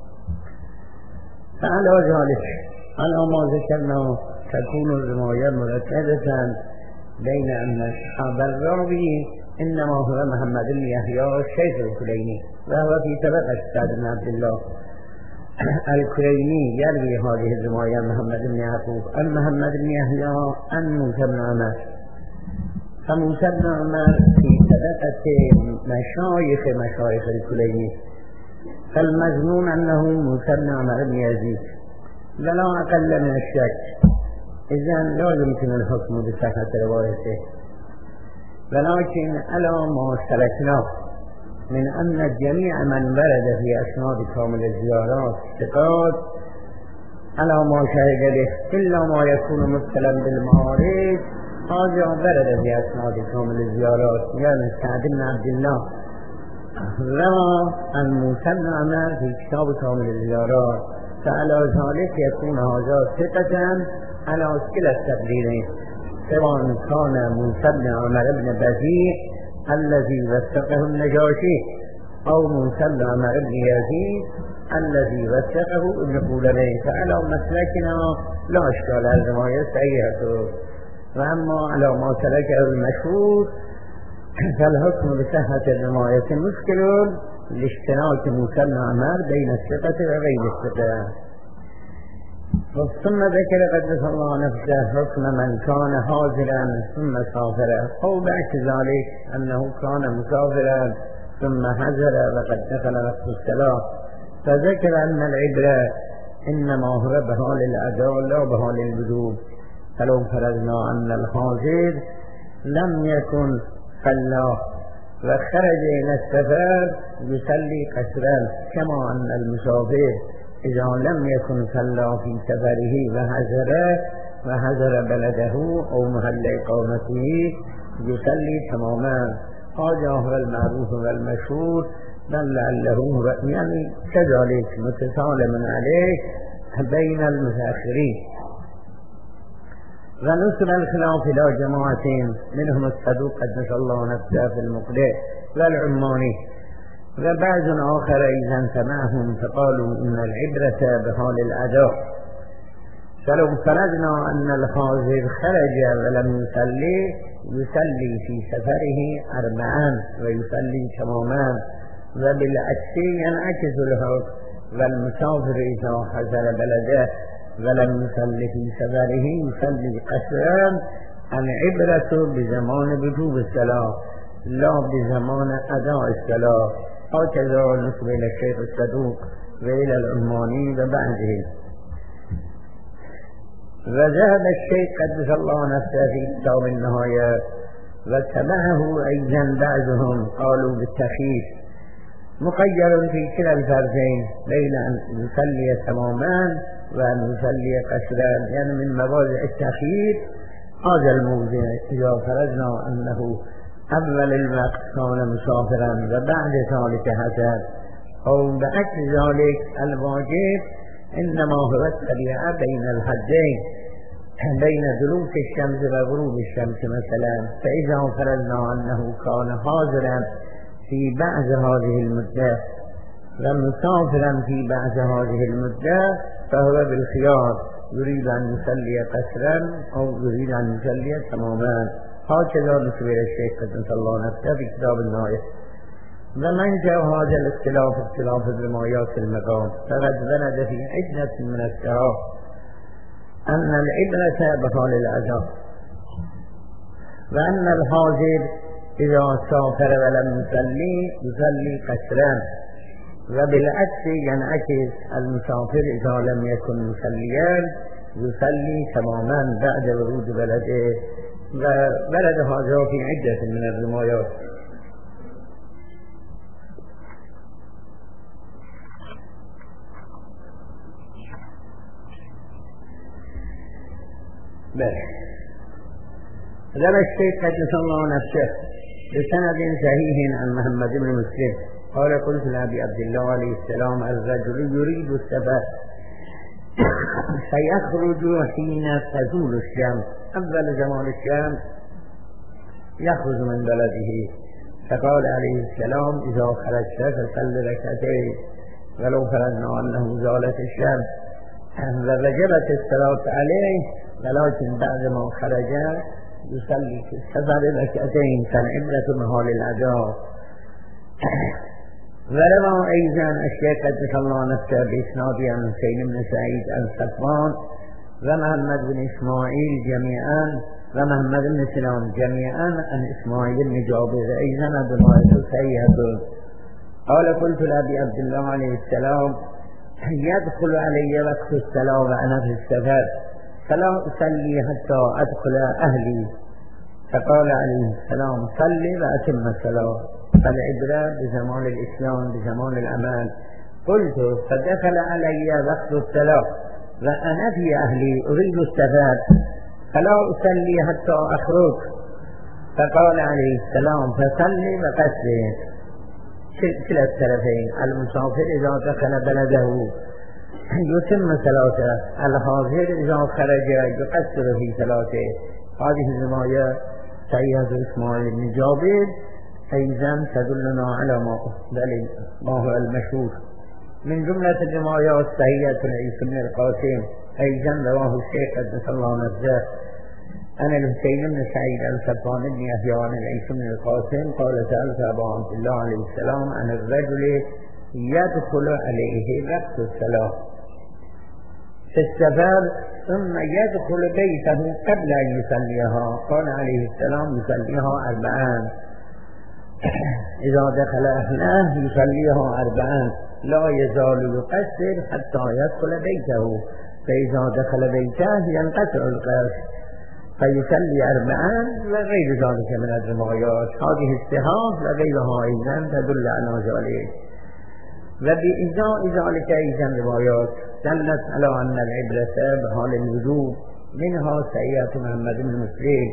فعلى ذلك على ما ذكرنا تكون الرواية مرتبة بين أن أصحاب الراوي إنما هو محمد بن يحيى الشيخ الكليني، وهو في طبقة سعد بن عبد الله. الكليني يروي هذه الرواية محمد بن يعقوب عن محمد بن يحيى عن موسى بن عمر، فموسى بن عمر في طبقة مشايخ مشايخ الكليني، فالمظنون أنه موسى بن عمر بن يزيد، ولا أقل من الشك. إذن لا يمكن الحكم بصحة روايته، ولكن على ما سلكنا من أن جميع من ورد في أسناد كامل الزيارات ثقات على ما شهد به إلا ما يكون مبتلا بالمعارض، هذا ورد في أسناد كامل الزيارات، يعني سعد بن عبد الله روى عن موسى بن عمر في كتاب كامل الزيارات، فعلى ذلك يكون هذا ثقة على كلا التقديرين، سواء كان موسى بن عمر بن بزيد الذي وثقه النجاشي أو موسى بن عمر بن يزيد الذي وثقه ابن قولبين. فعلى مسلكنا لا أشكال الرواية صحيحة، وأما على ما سلكه المشهور فالحكم بصحة الرواية مشكل لاشتراك موسى بن عمر بين الثقة وغير الثقة. ثم ذكر قدس الله نفسه حكم من كان حاضرا ثم سافرا، أو بعد ذلك أنه كان مسافرا ثم حضر وقد دخل وقت الصلاة، فذكر أن العبرة إنما هو بحال الأداء لا بحال الوجوب. فلو فرضنا أن الحاضر لم يكن صلى وخرج إلى السفر يصلي قصرا، كما أن المسافر إذا لم يكن صلى في سفره وحضر وحضر بلده أو محل إقامته يصلي تماما. هذا هو المعروف والمشهور، بل لعله يعني كذلك متسالم عليه بين المتأخرين. ونسب الخلاف إلى جماعتين منهم الصدوق قدس الله نفسه في المقدس والعماني، وبعض آخر إذا سمعهم فقالوا إن العبرة بحال الأداء. فلو فرضنا أن الحاضر خرج ولم يصلي يصلي في سفره أربعا ويصلي تماما، وبالعكس ينعكس الحكم، والمسافر إذا حضر بلده ولم يصلي في سفره يصلي قصرا. العبرة بزمان وجوب الصلاة لا بزمان أداء الصلاة. هكذا نسب إلى الشيخ الصدوق وإلى العماني وبعضهم. وذهب الشيخ قدس الله نفسه في كتاب النهاية واتبعه أيضا بعضهم قالوا بالتخيير مخير في كلا الفرقين بين أن يصلي تماما وأن يصلي قصرا، يعني من مواضع التخيير هذا الموضع. إذا فرضنا أنه أول الوقت كان مسافرا وبعد ذلك حسن، أو بعد ذلك الواجب إنما هو التبعية بين الحدين، بين دلوك الشمس وغروب الشمس مثلا. فإذا فرضنا أنه كان حاضرا في بعض هذه المدة ومسافرا في بعض هذه المدة فهو بالخيار، يريد أن يصلي قصرا أو يريد أن يصلي تماما. هكذا نسب إلى الشيخ قدس الله نفسه في كتاب النهاية. ومن جاء هذا الاختلاف اختلاف الرمايات المقام، فقد ورد في عدة من الشرائع أن العبرة بحال الأذى، وأن الحاضر إذا سافر ولم يصلي يصلي قصرا، وبالعكس ينعكس المسافر إذا لم يكن مصليا يصلي تماما بعد ورود بلده. وورد هذا في عدة من الرمايات. بله. روى الشيخ قدس الله نفسه بسند صحيح عن محمد بن مسلم قال قلت لأبي عبد الله عليه السلام الرجل يريد السفر فيخرج حين تزول الشمس، أول زمان الشمس يخرج من بلده، فقال عليه السلام إذا خرجت فصل ركعتين ولو فرضنا أنه زالت الشمس ووجبت الصلاة عليه، ولكن بعد ما خرج يصلي في السفر ركعتين كالعبرة بحال الأداء. وروى أيضا الشيخ قدس الله نفسه بإسناد عن حسين بن سعيد عن صفوان ومحمد بن إسماعيل جميعا ومحمد بن سلام جميعا عن إسماعيل بن جابر أيضا برواية صحيحة. قال قلت لأبي عبد الله عليه السلام يدخل علي وقت الصلاة وأنا في السفر فلا أصلي حتى أدخل أهلي، فقال عليه السلام صلي وأتم الصلاة، فالعبرة بزمان الإسلام بزمان الأمان. قلت فدخل علي وقت الصلاة وأنا في أهلي أريد السفر فلا أصلي حتى أخرج، فقال عليه السلام فصلي وقصر. كلا الطرفين، المسافر إذا دخل بلده يتم صلاته، الحاضر إذا خرج يقصر في صلاته. هذه الرواية صحيحة إسماعيل بن جابر أيضا تدلنا على ما ما هو المشهور من جملة الروايات صحيحة عيسى بن القاسم أيضا رواه الشيخ قدس الله نفسه عن الحسين بن سعيد عن صفوان بن يحيى عن عيسى بن القاسم قال سألت أبا عبد الله عليه السلام عن الرجل يدخل عليه وقت الصلاة في السفر ثم يدخل بيته قبل أن يصليها، قال عليه السلام يصليها أربعان، إذا دخل أهله يصليها أربعان لا يزال يقصر حتى يدخل بيته، فإذا دخل بيته ينقطع القصر. فيصلي أربعا وغير ذلك من الروايات. هذه الصحاح وغيرها أيضا تدل على ذلك. وبإزاء ذلك أيضا روايات دلت على أن العبرة بحال الوجوب، منها سيئة محمد بن مسلم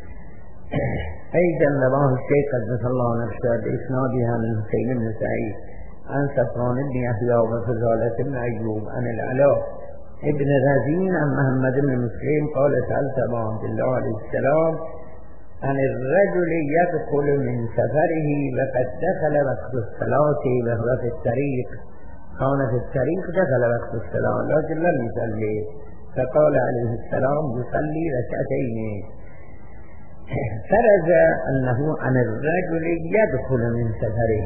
أيضا رواه الشيخ قدس الله نفسه بإسنادها عن حسين بن سعيد عن صفوان بن يحيى وفضالة بن أيوب عن العلاء ابن رزين عن محمد بن مسلم قال سألت أبا عبد الله عليه السلام عن الرجل يدخل من سفره وقد دخل وقت الصلاة وهو في الطريق، كان في الطريق دخل وقت الصلاة لكن لم يصلي، فقال عليه السلام يصلي ركعتين. فرز أنه عن الرجل يدخل من سفره،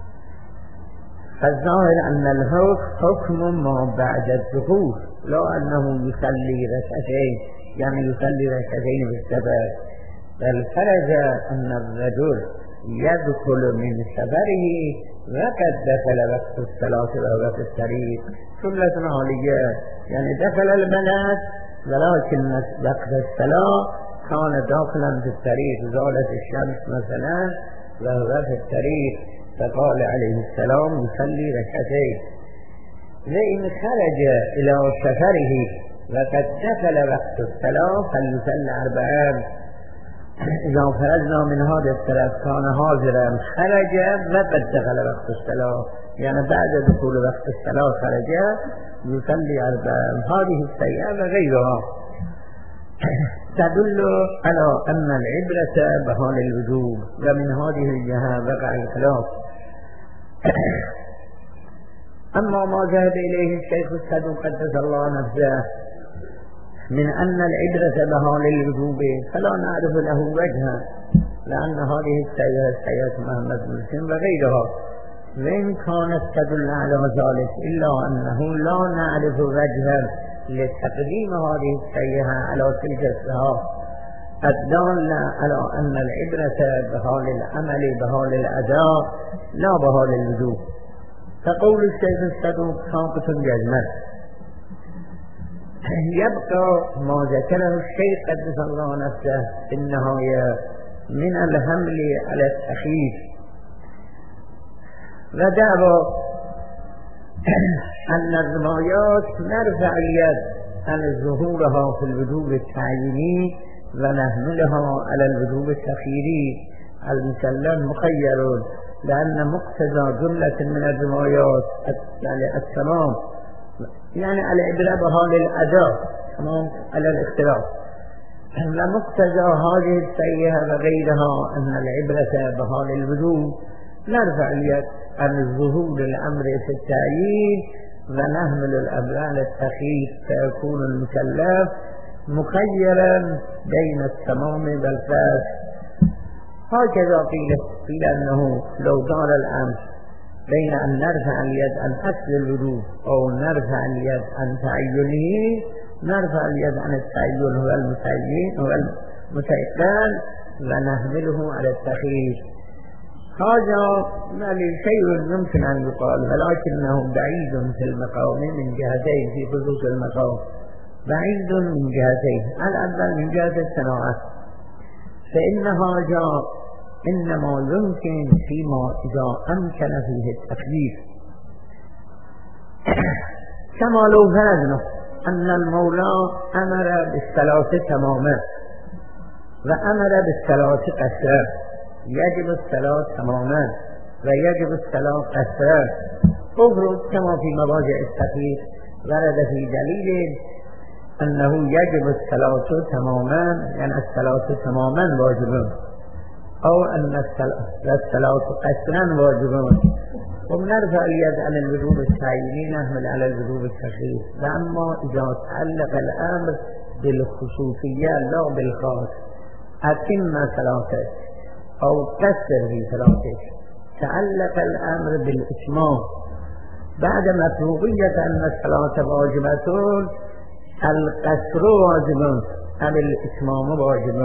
فالظاهر أن الحكم ما بعد الدخول، لا أنه يصلي ركعتين يعني يصلي ركعتين في السفر، بل فرز أن الرجل يدخل من سفره وقد دخل وقت الصلاة وهو في الطريق. سنة عالية يعني دخل البلد ولكن وقت الصلاة كان داخلا في الطريق، زالت الشمس مثلا وهو في الطريق، فقال عليه السلام يصلي ركعتين. وإن خرج إلى سفره وقد دخل وقت الصلاة فليصلي أربعا. إذا فرزنا من هذا الطرف كان حاضرا خرج وقد دخل وقت الصلاة، يعني بعد دخول وقت الصلاة خرج يصلي أربعا. هذه السيئة وغيرها تدل على أن العبرة بحال الوجوب، ومن هذه الجهة وقع الخلاف. أما ما ذهب إليه الشيخ الصدوق قدس الله نفسه من أن العبرة بحال الوجوب فلا نعرف له وجها، لأن هذه السيئة سيئة محمد بن مسلم وغيرها، وإن كانت تدل على ذلك إلا أنه لا نعرف وجها لتقديم هذه السيئة على تلك الصحاح الدالة على أن العبرة بحال العمل بحال الأداء لا بحال الوجوب. فقول الشيخ الصدوق ثابت جزما. يبقى ما ذكره الشيخ قدس الله نفسه في النهاية من الحمل على التخييف، ودعوى أن الروايات نرفع اليد عن ظهورها في الوجوب التعييني ونحملها على الوجوب التخييري المسلم مخير، لأن مقتضى جملة من الروايات يعني التمام، يعني على العبرة بحال الأداء تمام على الاختلاف، ومقتضى هذه السيئة وغيرها أن العبرة بحال الوجوب نرفع اليد عن ظهور الأمر في التعيين ونهمل الأمر على التخيير، فيكون المكلف مخيرا بين التمام والفاسد. هكذا قيل قيل أنه لو دار الأمر بين أن نرفع اليد عن أصل الوجوب أو نرفع اليد عن تعينه، نرفع اليد عن التعين هو المتعين هو المتيقن ونهمله على التخيير. هذا شيء يمكن أن يقال، ولكنه بعيد في المقام من جهتين، في خصوص المقام بعيد من جهتين. الأول من جهة الصناعة، فإن هذا إنما يمكن فيما إذا أمكن فيه التكليف، كما لو فرضنا أن المولى أمر بالصلاة تماما وأمر بالصلاة قصرا، يجب الصلاة تماما ويجب الصلاة قصرا. افرض كما في مواضع التكليف ورد في دليل أنه يجب الصلاة تماما، يعني الصلاة تماما واجب، أو أن الصلاة قصرا واجب، وبنرفع اليد على الوجوب التعييني نحمل على الوجوب التخيير. فأما إذا تعلق الأمر بالخصوصية لا بالخاص، أتم صلاتك أو قصر في صلاتك، تعلق الأمر بالإتمام بعد مفروضية أن الصلاة واجبة، القصر واجب أم الإتمام واجب.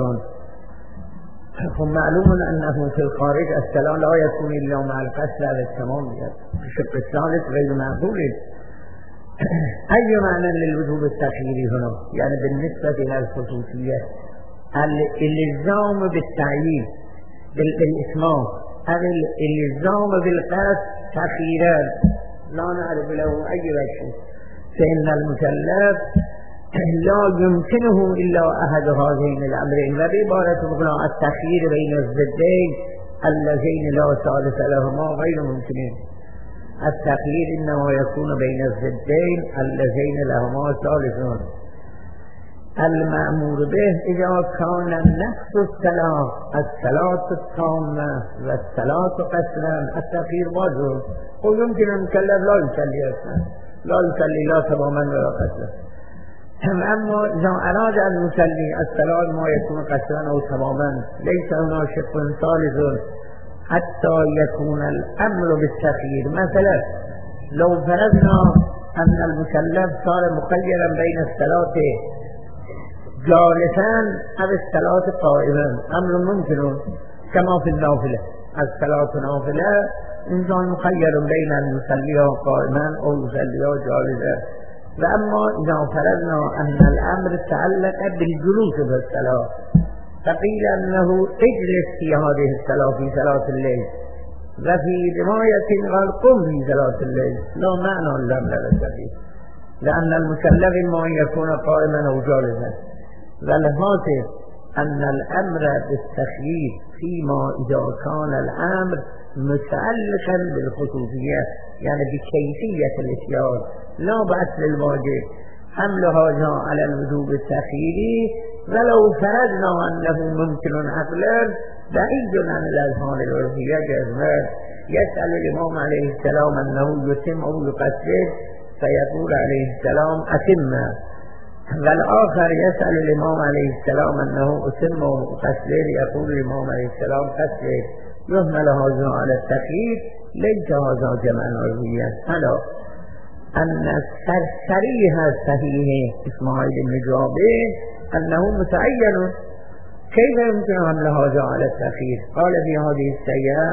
ومعلوم أنه في الخارج الصلاة لا يكون إلا مع القصر على التمام، الشق الثالث غير معقول. أي معنى للوجوب التخييري هنا؟ يعني بالنسبة إلى الخصوصية الالزام بالتعیین بالاسماء او الالزام بالقصد تخیرا لا نعرف له أي وجه فإن المكلف لا يمكنه إلا أحد هذين الأمرين وبعبارة أخرى التخيير بين الضدين اللذين لا ثالث لهما غير ممكنين. التخيير إنما يكون بين الضدين اللذين لهما ثالثون. المأمور به إذا كان نفس الصلاة الصلاة التامة والصلاة قصرا التخيير واجب ويمكن أن المكلف لا يصلي أصلا لا يصلي لا تماما ولا قصرا. أما إذا أراد أن يصلي الصلاة ما يكون قصرا أو تماما ليس هنا شق ثالث حتى يكون الأمر بالتخيير. مثلا لو فرضنا أن المكلف صار مخيرا بين الصلاة جالسا أو الصلاة قائما أمر ممكن كما في النافلة. الصلاة نافلة إنسان مخير بين أن يصلي قائما أو يصلي جالسا. وأما إذا فرضنا أن الأمر تعلق بالجلوس في الصلاة فقيل أنه اجلس في هذه الصلاة في صلاة الليل وفي رواية قال قم في صلاة الليل لا معنى الأمر بالتخيير لأن المكلف ما يكون قائما أو جالسا. والحاصل أن الأمر بالتخيير فيما إذا كان الأمر متعلقا بالخصوصية يعني بكيفية الإتيان لا بأصل الواجب حمل هذا على الوجوب التخييري ولو فرضنا أنه ممكن عقلا بعيد عن الأذهان العرفية جزما. يسأل الإمام عليه السلام أنه يتم أو يقصر فيقول عليه السلام أتم. والآخر يسأل الإمام عليه السلام أنه أتم أو أقصر يقول الإمام عليه السلام قصر. يهمل هذا على التخيير ليس هذا جمعا عرفيا. هلا أن السرسريح الصحيح إسماعيل بن جابر أنه متعين. كيف يمكن حمل هذا على التخيير؟ قال في هذه السيئة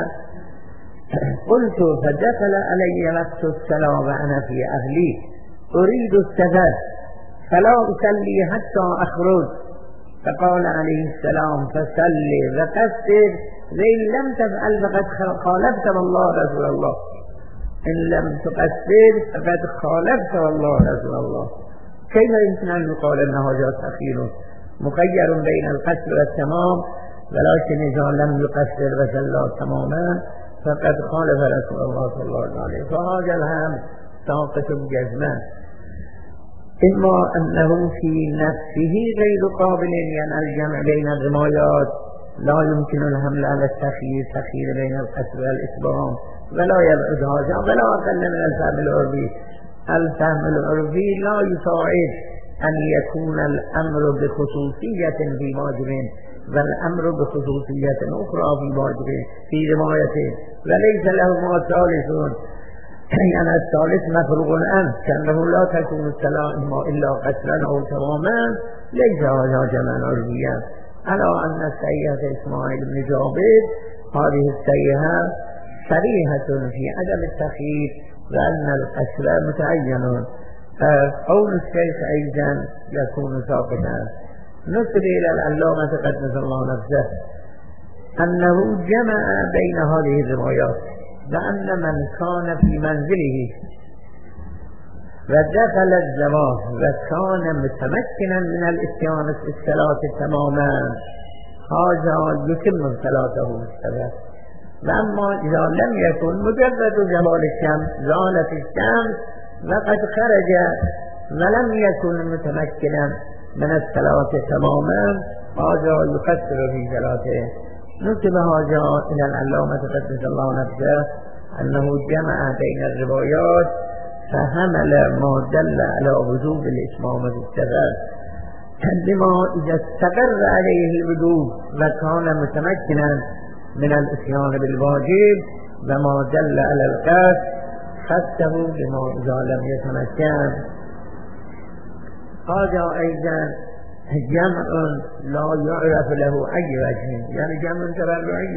قلت فدخل علي وقت الصلاة وأنا في أهلي أريد السفر فلا أصلي حتى أخرج فقال عليه السلام فصلي وقصر وإن لم تفعل فقد خالفت والله رسول الله إن لم تقصر فقد خالفت والله رسول الله. كيف يمكن أن يقال أن هذا تخيير مخير بين القصر والتمام ولكن إذا لم يقصر وصلى تماما فقد خالف رسول الله صلى الله عليه وسلم. فهذا الهم ساقط جزما إما أنه في نفسه غير قابل يعني الجمع بين الرمايات لا يمكن الحمل على التخيير تخيير بين القصر والإتمام ولا يبعد هذا ولا أقل من الفهم العربي. الفهم العربي لا يساعد أن يكون الأمر بخصوصية في واجب والأمر بخصوصية أخرى في واجب في رواية وليس لهما ثالثون يعني الثالث مفروغ عنه كأنه لا تكون الصلاة إلا قصرا أو تماما ليس هذا جمعا عربيا. على أن السيئة إسماعيل بن جابر هذه السيئة صريحة في عدم التخيير وأن القصر متعين. قول الشيخ أيضا يكون ساقطا. نصر إلى العلامة قدس الله نفسه أنه جمع بين هذه الروايات لأن من كان في منزله ودخل الزواج وكان متمكنا من الاتيان في الصلاة تماما هذا يتم صلاته بالسبب. وأما إذا لم يكن مجرد زوال الشمس زالت الشمس وقد خرج ولم يكن متمكنا من الصلاة تماما هذا يقصر في صلاته. نسب هذا إلى العلامة قدس الله نفسه أنه جمع بين الروايات فحمل ما دل على وجوب الإتمام بالسبب بما إذا استقر عليه الوجوب وكان متمكنا من الإتيان بالواجب وما دل على القصد خصه بما إذا لم يتمكن. هذا أيضا جمع لا يعرف له أي وجه يعني جمع تبرعي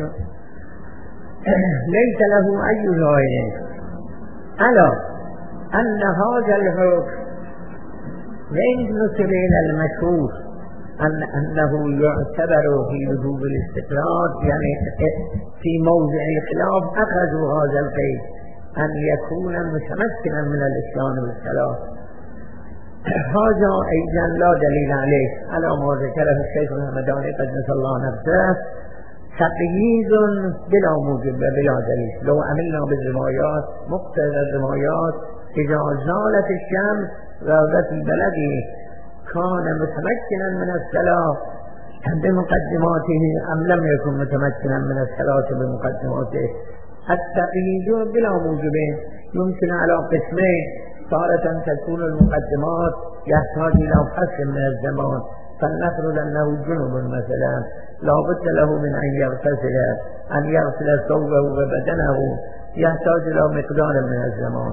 ليس له أي ظاهر. ألا أن هذا الحكم وإن نسب إلى المشهور أن أنه يعتبر في وجوب الاستقرار، يعني في موضع الخلاف أخذوا هذا القيد أن يكون متمكنا من الإتيان بالصلاة. هذا أيضا لا دليل عليه على ما ذكره الشيخ الهمداني قدس الله نفسه، تقييد بلا موجب بلا دليل. لو عملنا بالروايات مقتضى الروايات إذا زالت الشمس وهو في بلده كان متمكنا من الصلاة بمقدماته أم لم يكن متمكنا من الصلاة بمقدماته. التقييد بلا موجب يمكن على قسمين، تارة تكون المقدمات يحتاج إلى قسم من الزمان، فلنفرض أنه جنوب مثلا لا بد له من أن يغتسل أن يغسل ثوبه وبدنه، يحتاج إلى مقدار من الزمان.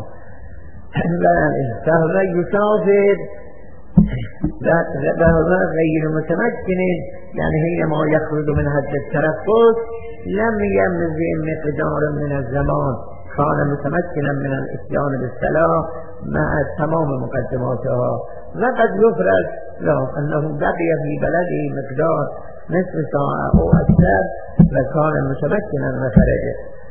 فهو يسافر فهو غير متمكن، يعني حينما يخرج من حد الترفس لم يمضي مقدار من الزمان، كان متمكنا من الاتيان بالصلاة مع تمام مقدماتها. وقد يفرض له أنه بقي في بلده مقدار نصف ساعة أو أكثر وكان متمكنا وخرج.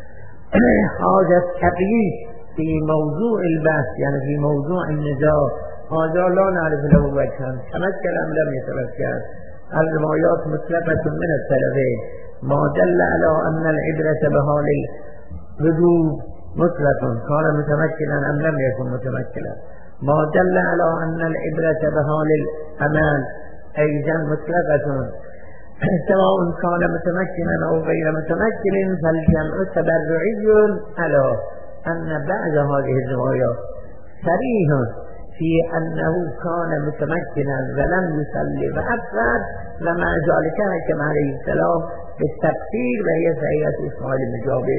هذا التقييد في موضوع البحث، يعني في موضوع النزاع، هذا لا نعرف له وجها تمكن أم لم يتمكن. الروايات مطلقة من الطرفين، ما دل على أن العبرة بحال الوجوب مطلق كان متمكنا أم لم يكن متمكنا، ما دل على أن العبرة بحال الأمان أيضا مطلقة سواء كان متمكنا أو غير متمكن. فالجمع تبرعي على أن بعد هذه الروايات صريح في أنه كان متمكنا ولم يصلي فأكثر، ومع ذلك حكم عليه السلام بالتكفير وهي صحيحة إسماعيل المجابر.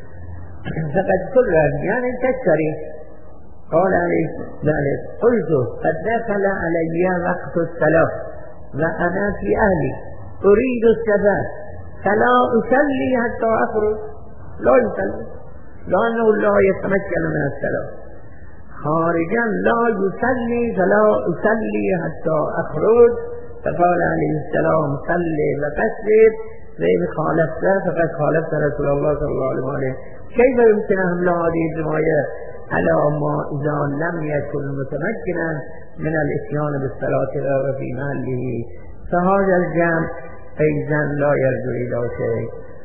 فقد كرر يعني كالشريف قال عليه ذلك قلت قد دخل علي وقت الصلاة وأنا في أهلي أريد السفر فلا أصلي حتى أخرج، لا يصلي لأنه لا يتمكن من الصلاة، خارجا لا يصلي فلا أصلي حتى أخرج. فقال عليه السلام صلي وقصر، وإن خالفت فقد خالفت رسول الله صلى الله عليه وسلم. كيف يمكن حمل هذه الرواية على ما إذا لم يكن متمكنا من الإتيان بالصلاة وفي محله؟ فهذا الجمع أيضا لا يرجع إلى شيء.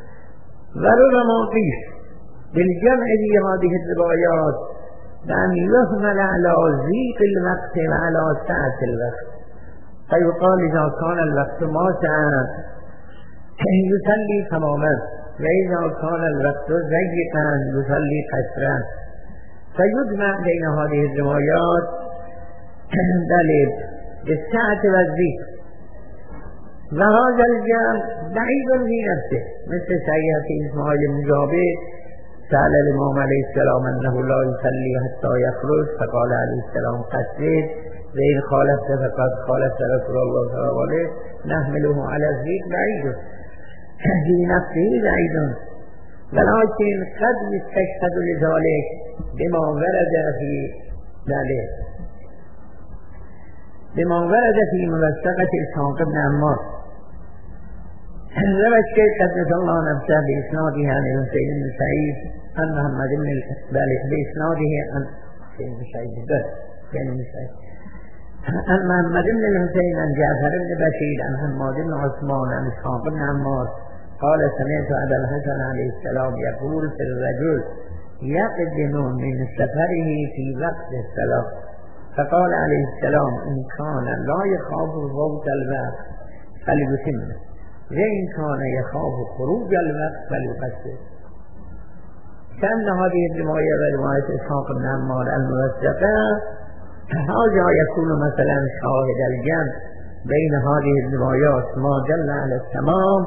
وربما قيل بالجمع في هذه الروايات بأن يحمل على ضيق الوقت وعلى سعة الوقت، فيقال إذا كان الوقت ماسعا يصلي تماما، وإذا كان الوقت ضيقا يصلي قصرا. فيجمع بين هذه الروايات دليل بالسعة والضيق. وهذا الجمع بعيد في نفسه، مثل صحيحة إسماعيل المجابر سأل الإمام عليه السلام أنه لا يصلي حتى يخرج، فقال عليه السلام قصر، وإن خالفت فقد خالفت رسول الله صلى الله عليه وسلم. نحمله على الضيق بعيد في نفسه بعيد، ولكن قد يستشهد لذلك بما ورد في ذلك بما ورد في موثقة إسحاق بن عمار روى الشيخ قدس الله نفسه بإسناده عن حسين بن سعيد عن محمد بن ذلك بإسناده عن حسين بن سعيد حسين بن سعيد عن محمد بن الحسين عن جعفر بن بشير عن حماد بن عثمان عن إسحاق بن عمار قال سمعت أبا الحسن عليه السلام يقول في الرجل يقدم من سفره في وقت الصلاة، فقال عليه السلام إن كان لا يخاف فوت الوقت فليتم، وإن كان يخاف خروج الوقت فليقصر. كأن هذه الرواية ورواية إسحاق بن عمار الموثقة هذا يكون مثلا شاهد الجمع بين هذه الروايات، ما دل على التمام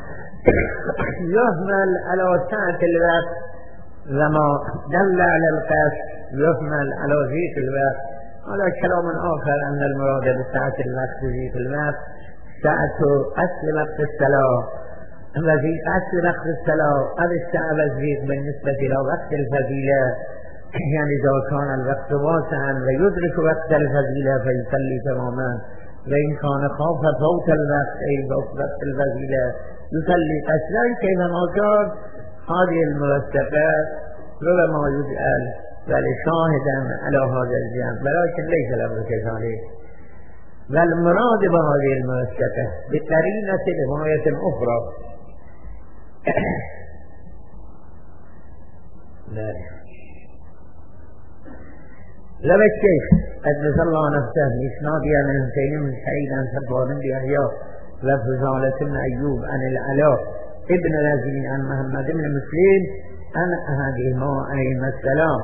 يحمل على سعة الوقت، وما دل على القصر يحمل على ضيق الوقت. هذا كلام آخر أن المراد بسعة الوقت ضيق الوقت ساعة أصل وقت الصلاة، وفي أصل وقت الصلاة أو الساعة والضيق بالنسبة إلى وقت الفضيلة، يعني إذا كان الوقت واسعا ويدرك وقت الفضيلة فيصلي تماما، وإن كان خاف فوت الوقت أي وقت الفضيلة يصلي قصرا كيفما كان. هذه الموثقة ربما يسأل ولشاهدا على هذا الجانب ولكن ليس الأمر كذلك. والمراد بهذه الموثقة بقرينة رواية أخرى لا لو الشيخ قدس الله نفسه بإسناد عن حسين بن سعيد عن ثوبان بن يحيى وفضالة بن أيوب عن العلاء ابن يزيد عن محمد بن مسلم عن أحدهما عليهما السلام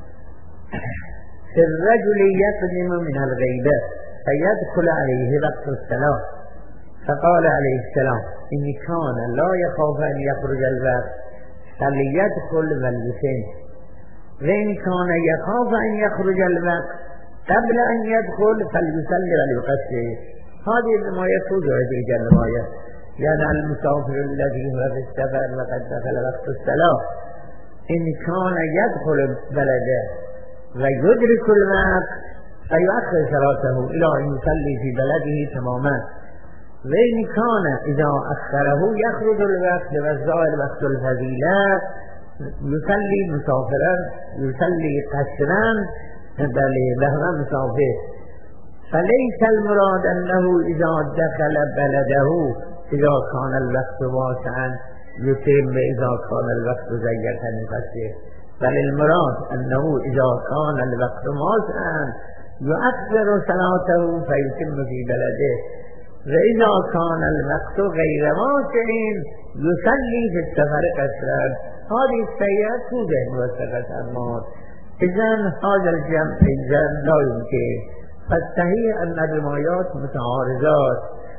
في الرجل يقدم من الغيبة فيدخل عليه وقت الصلاة فقال عليه السلام إن كان لا يخاف أن يخرج الوقت فليدخل وليسن، وإن كان يخاف أن يخرج الوقت قبل أن يدخل فليصلي وليقصر. هذه الرواية توجد في الرواية يعني المسافر الذي هو في السفر وقد دخل وقت الصلاة إن كان يدخل بلده ويدرك الوقت فيؤخر صلاته إلى أن يصلي في بلده تماما، وإن كان إذا أخره يخرج الوقت وزائر وقت الفضيلة يصلي مسافرا يصلي قصرا بل وهو مسافر. فليس المراد أنه إذا دخل بلده إذا كان الوقت واسعا يتم وإذا كان الوقت ضيقا يقصر، بل المراد أنه إذا كان الوقت واسعا يؤخر صلاته فيتم في بلده، وإذا كان الوقت غير واسع يصلي في السفر قصرا. هذه السيئة توجد موثقة الموت. إذن هذا الجمع إذن لا يمكن. فالصحيح أن الروايات متعارضات،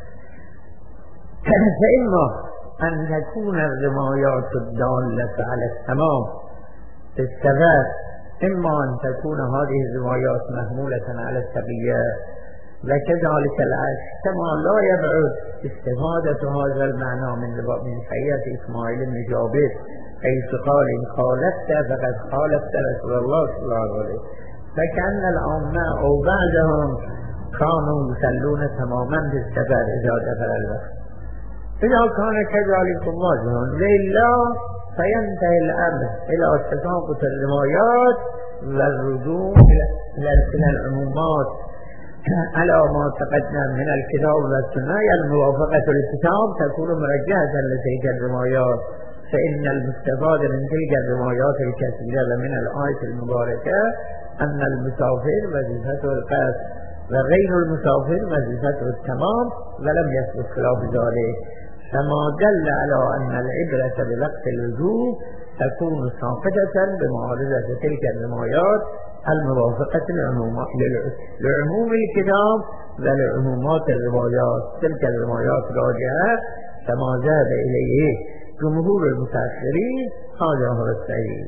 فإما أن تكون الروايات الدالة على التمام في السفر، إما أن تكون هذه الروايات محمولة على التقية، وكذلك العكس، كما لا يبعد استفادة هذا المعنى من من حياة إسماعيل بن جابر حيث قال إن خالفت فقد خالفت رسول الله صلى الله عليه وسلم، فكأن العامة أو بعضهم كانوا يصلون تماما في السفر إذا دخل الوقت. إذا كان كذلك واضح وإلا فينتهي الأمر إلى تساقط الروايات والرجوع إلى العمومات على ما تقدم من الكتاب والسنة. الموافقة للكتاب تكون مرجحة لتلك الروايات، فإن المستفاد من تلك الروايات الكثيرة من الآية المباركة أن المسافر وظيفته القصر وغير المسافر وظيفته التمام، ولم يثبت خلاف ذلك، فما دل على أن العبرة بوقت الوجوب تكون ساقطة بمعارضة تلك الروايات الموافقة لعموم الكتاب ولعمومات الروايات. تلك الروايات راجعة كما ذهب إليه جمهور المتأخرين. هذا هو الصحيح.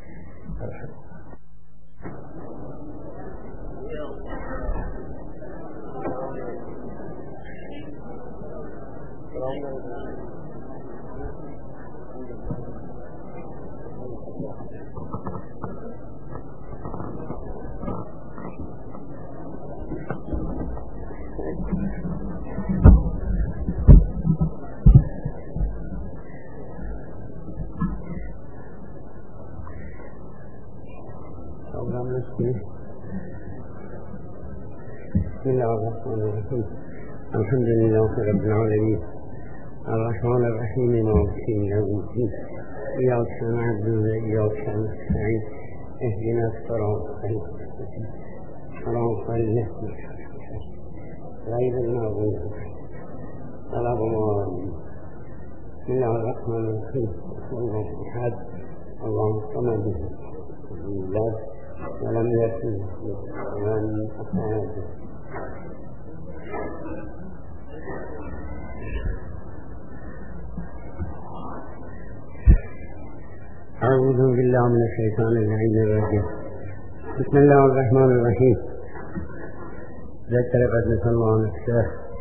بسم الله الرحمن الرحيم. الحمد لله رب العالمين الرحمن الرحيم مالك يوم الدين إياك نعبد وإياك نستعين اهدنا الصراط المستقيم صراط الذين غير المغضوب عليهم ولا الضالين. بسم الله الرحمن الرحيم. الله أحد الله الصمد ولم يكن له أحد. أعوذ بالله من الشيطان اللعين الرجيم. بسم الله الرحمن الرحيم. ذكر قد الله نفسه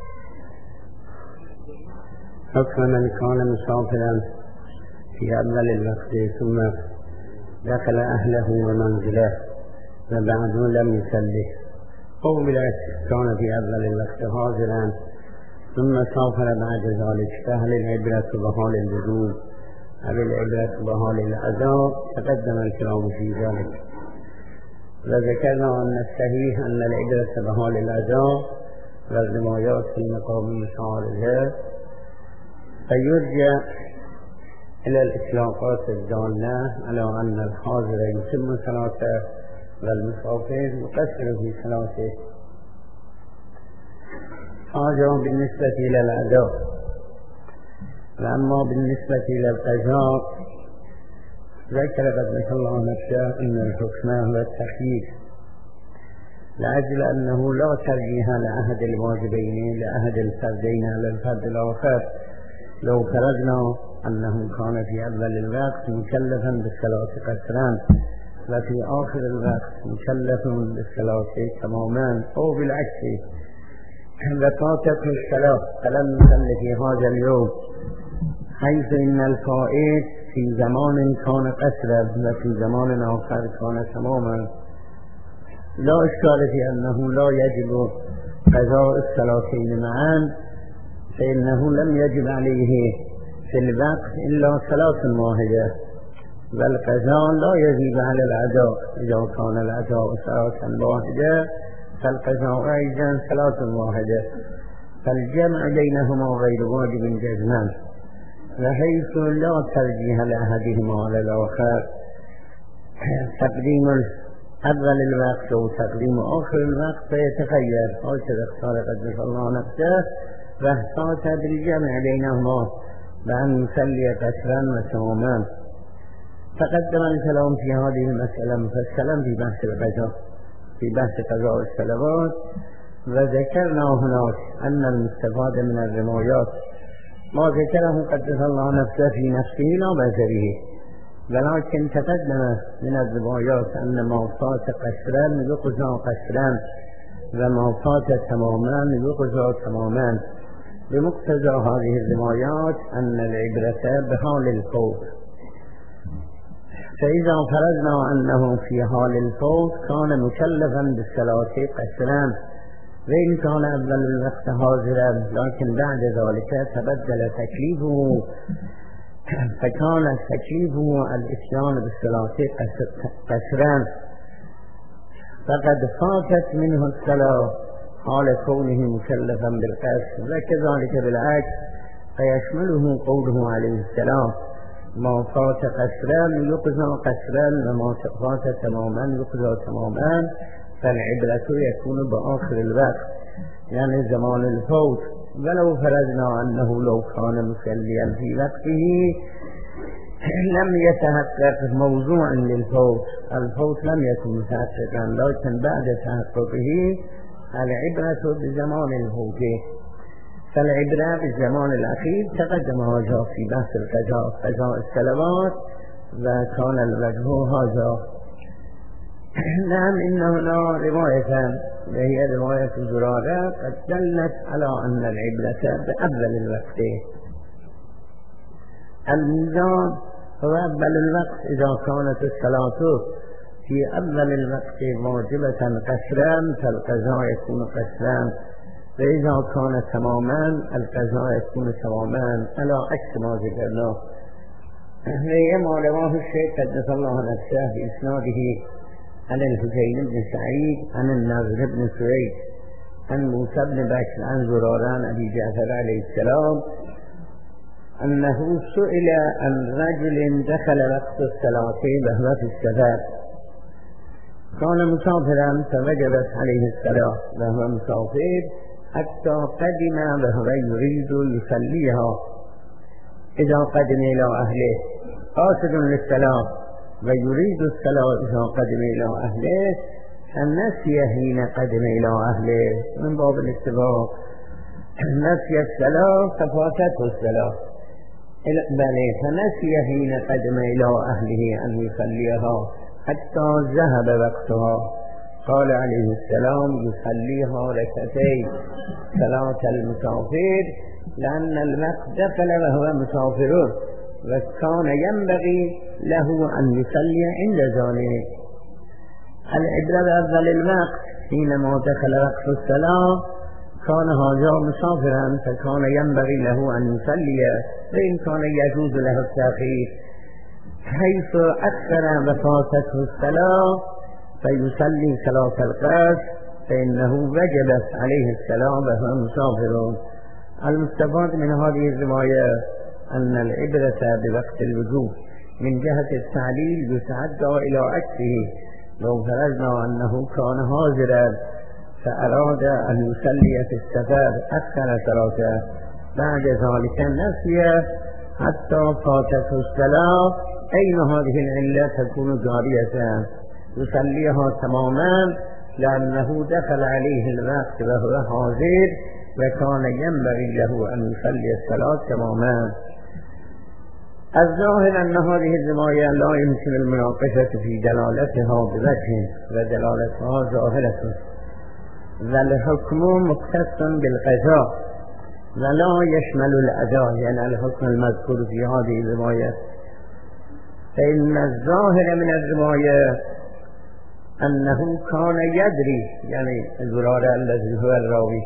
حكم من كان مسافرا في أول الوقت ثم دخل أهله ومنزله وبعد لم يصلي أو بالعكس كان في أول الوقت حاضرا ثم سافر بعد ذلك، فهل العبرة بحال الوجود أو العبرة بحال الأداء؟ تقدم الكلام في ذلك، وذكرنا أن الصحيح أن العبرة بحال الأداء والروايات في مقام مشاعرها، فيرجع إلى الإطلاقات الدالة على أن الحاضر يتم صلاته والمسافر يقصر في صلاته. هذا بالنسبة إلى الأداء. وأما بالنسبة إلى القضاء ذكر قدس الله نفسه أن الحكم هو التخيير، لأجل أنه لا ترجيح لأحد الواجبين لأحد الفردين على الفرد الآخر. لو فرضنا أنه كان في أول الوقت مكلفا بالصلاة قصرا وفي آخر الوقت مكلف بالصلاة تماما، أو بالعكس فاتته الصلاة فلم يصل في هذا اليوم، حيث إن الفائت في زمان كان قصرا وفي زمان آخر كان تماما، لا إشكال في أنه لا يجب قضاء الصلاتين معا، فإنه لم يجب عليه في الوقت إلا صلاة واحدة، والقضاء لا يجب على الأداء. إذا كان الأداء صلاة واحدة فالقضاء أيضا صلاة واحدة، فالجمع بينهما غير واجب جزما، بحيث لا ترجيح لأحدهما على الآخر. تقديم أول الوقت وتقديم آخر الوقت فيتغير، هكذا اختار قدس الله نفسه واحتاط بالجمع بينهما بأن يصلي قصرا وتماما. تقدم الكلام في هذه المسألة مفصلا في بحث القضاء في بحث قضاء الصلوات، وذكرنا هناك أن المستفاد من الروايات ما ذكره قدس الله نفسه في نفسه لا بأثره، ولكن تقدم من الروايات أن ما فات قصرا يقضى قصرا وما فات تماما يقضى تماما، بمقتضى هذه الروايات أن العبرة بحال الفوت. فإذا فرضنا أنه في حال الفوت كان مكلفا بالصلاة قصرا، وإن كان أول الوقت حاضرا لكن بعد ذلك تبدل تكليفه، فكان تكليفه الإتيان بالصلاة قصرا، فقد فاتت منه الصلاة حال كونه مكلفا بالقصر، وكذلك بالعكس فيشمله قوله عليه السلام ما فات قصرا يقضى قصرا وما فات تماما يقضى تماما، فالعبرة يكون بآخر الوقت يعني زمان الفوت. ولو فرضنا أنه لو كان مسليا في وقته لم يتحقق موضوع للفوت، الفوت لم يكن متحققا، لكن بعد تحققه العبرة بزمان الفوت، فالعبرة بالزمان الأخير تقدم هذا في بحث القضاء قضاء الصلوات، وكان الوجه هذا. نعم إن هنا رواية وهي رواية زرارة قد دلت على أن العبرة بأول الوقت. الميزان هو أول الوقت، إذا كانت الصلاة في أول الوقت واجبة قصرا فالقضاء يكون قصرا، فإذا كان تماما القضاء يكون تماما، على عكس ما ذكرنا. هي ما رواه الشيخ قدس الله نفسه بإسناده عن الحسين بن سعيد عن النضر بن سويد عن موسى بن بكر عن زرارة عن أبي جعفر عليه السلام أنه سئل عن رجل دخل وقت الصلاة وهو في السفر، كان مسافرا فوجبت عليه الصلاة وهو مسافر حتى قدم وهو يريد يصليها، إذا قدم إلى أهله قاصد للصلاة ويريد الصلاة إذا قدم إلى أهله، فنسي حين قدم إلى أهله من باب الاتفاق، نسي الصلاة ففاتته الصلاة، بل فنسي حين قدم إلى أهله أن يصليها حتى ذهب وقتها، قال عليه السلام يصليها ركعتين صلاة المسافر، لأن الوقت دخل وهو مسافر وكان ينبغي له أن يصلي عند ذلك. العبرة بأول الوقت حينما دخل وقت الصلاة كان هذا مسافرا فكان ينبغي له أن يصلي وإن كان يجوز له التأخير، حيث أخر وفاتته الصلاة فيصلي صلاة القصر فإنه وجبت عليه الصلاة وهو مسافر. المستفاد من هذه الرواية أن العبرة بوقت الوجوب من جهة التعليل يتعدى إلى عكسه. لو فرضنا أنه كان حاضرا فأراد أن يصلي في السفر أخر صلاته، بعد ذلك نسي حتى فاتته الصلاة، أين هذه العلة تكون جارية؟ يصليها تماما لأنه دخل عليه الوقت وهو حاضر وكان ينبغي له أن يصلي الصلاة تماما. الظاهر أن هذه الرواية لا يمكن المناقشة في دلالتها بوجه ودلالتها ظاهرة، والحكم مختص بالقضاء ولا يشمل الأداء، يعني الحكم المذكور في هذه الرواية. فإن الظاهر من الرواية أنه كان يدري، يعني زرارة الذي هو الراوي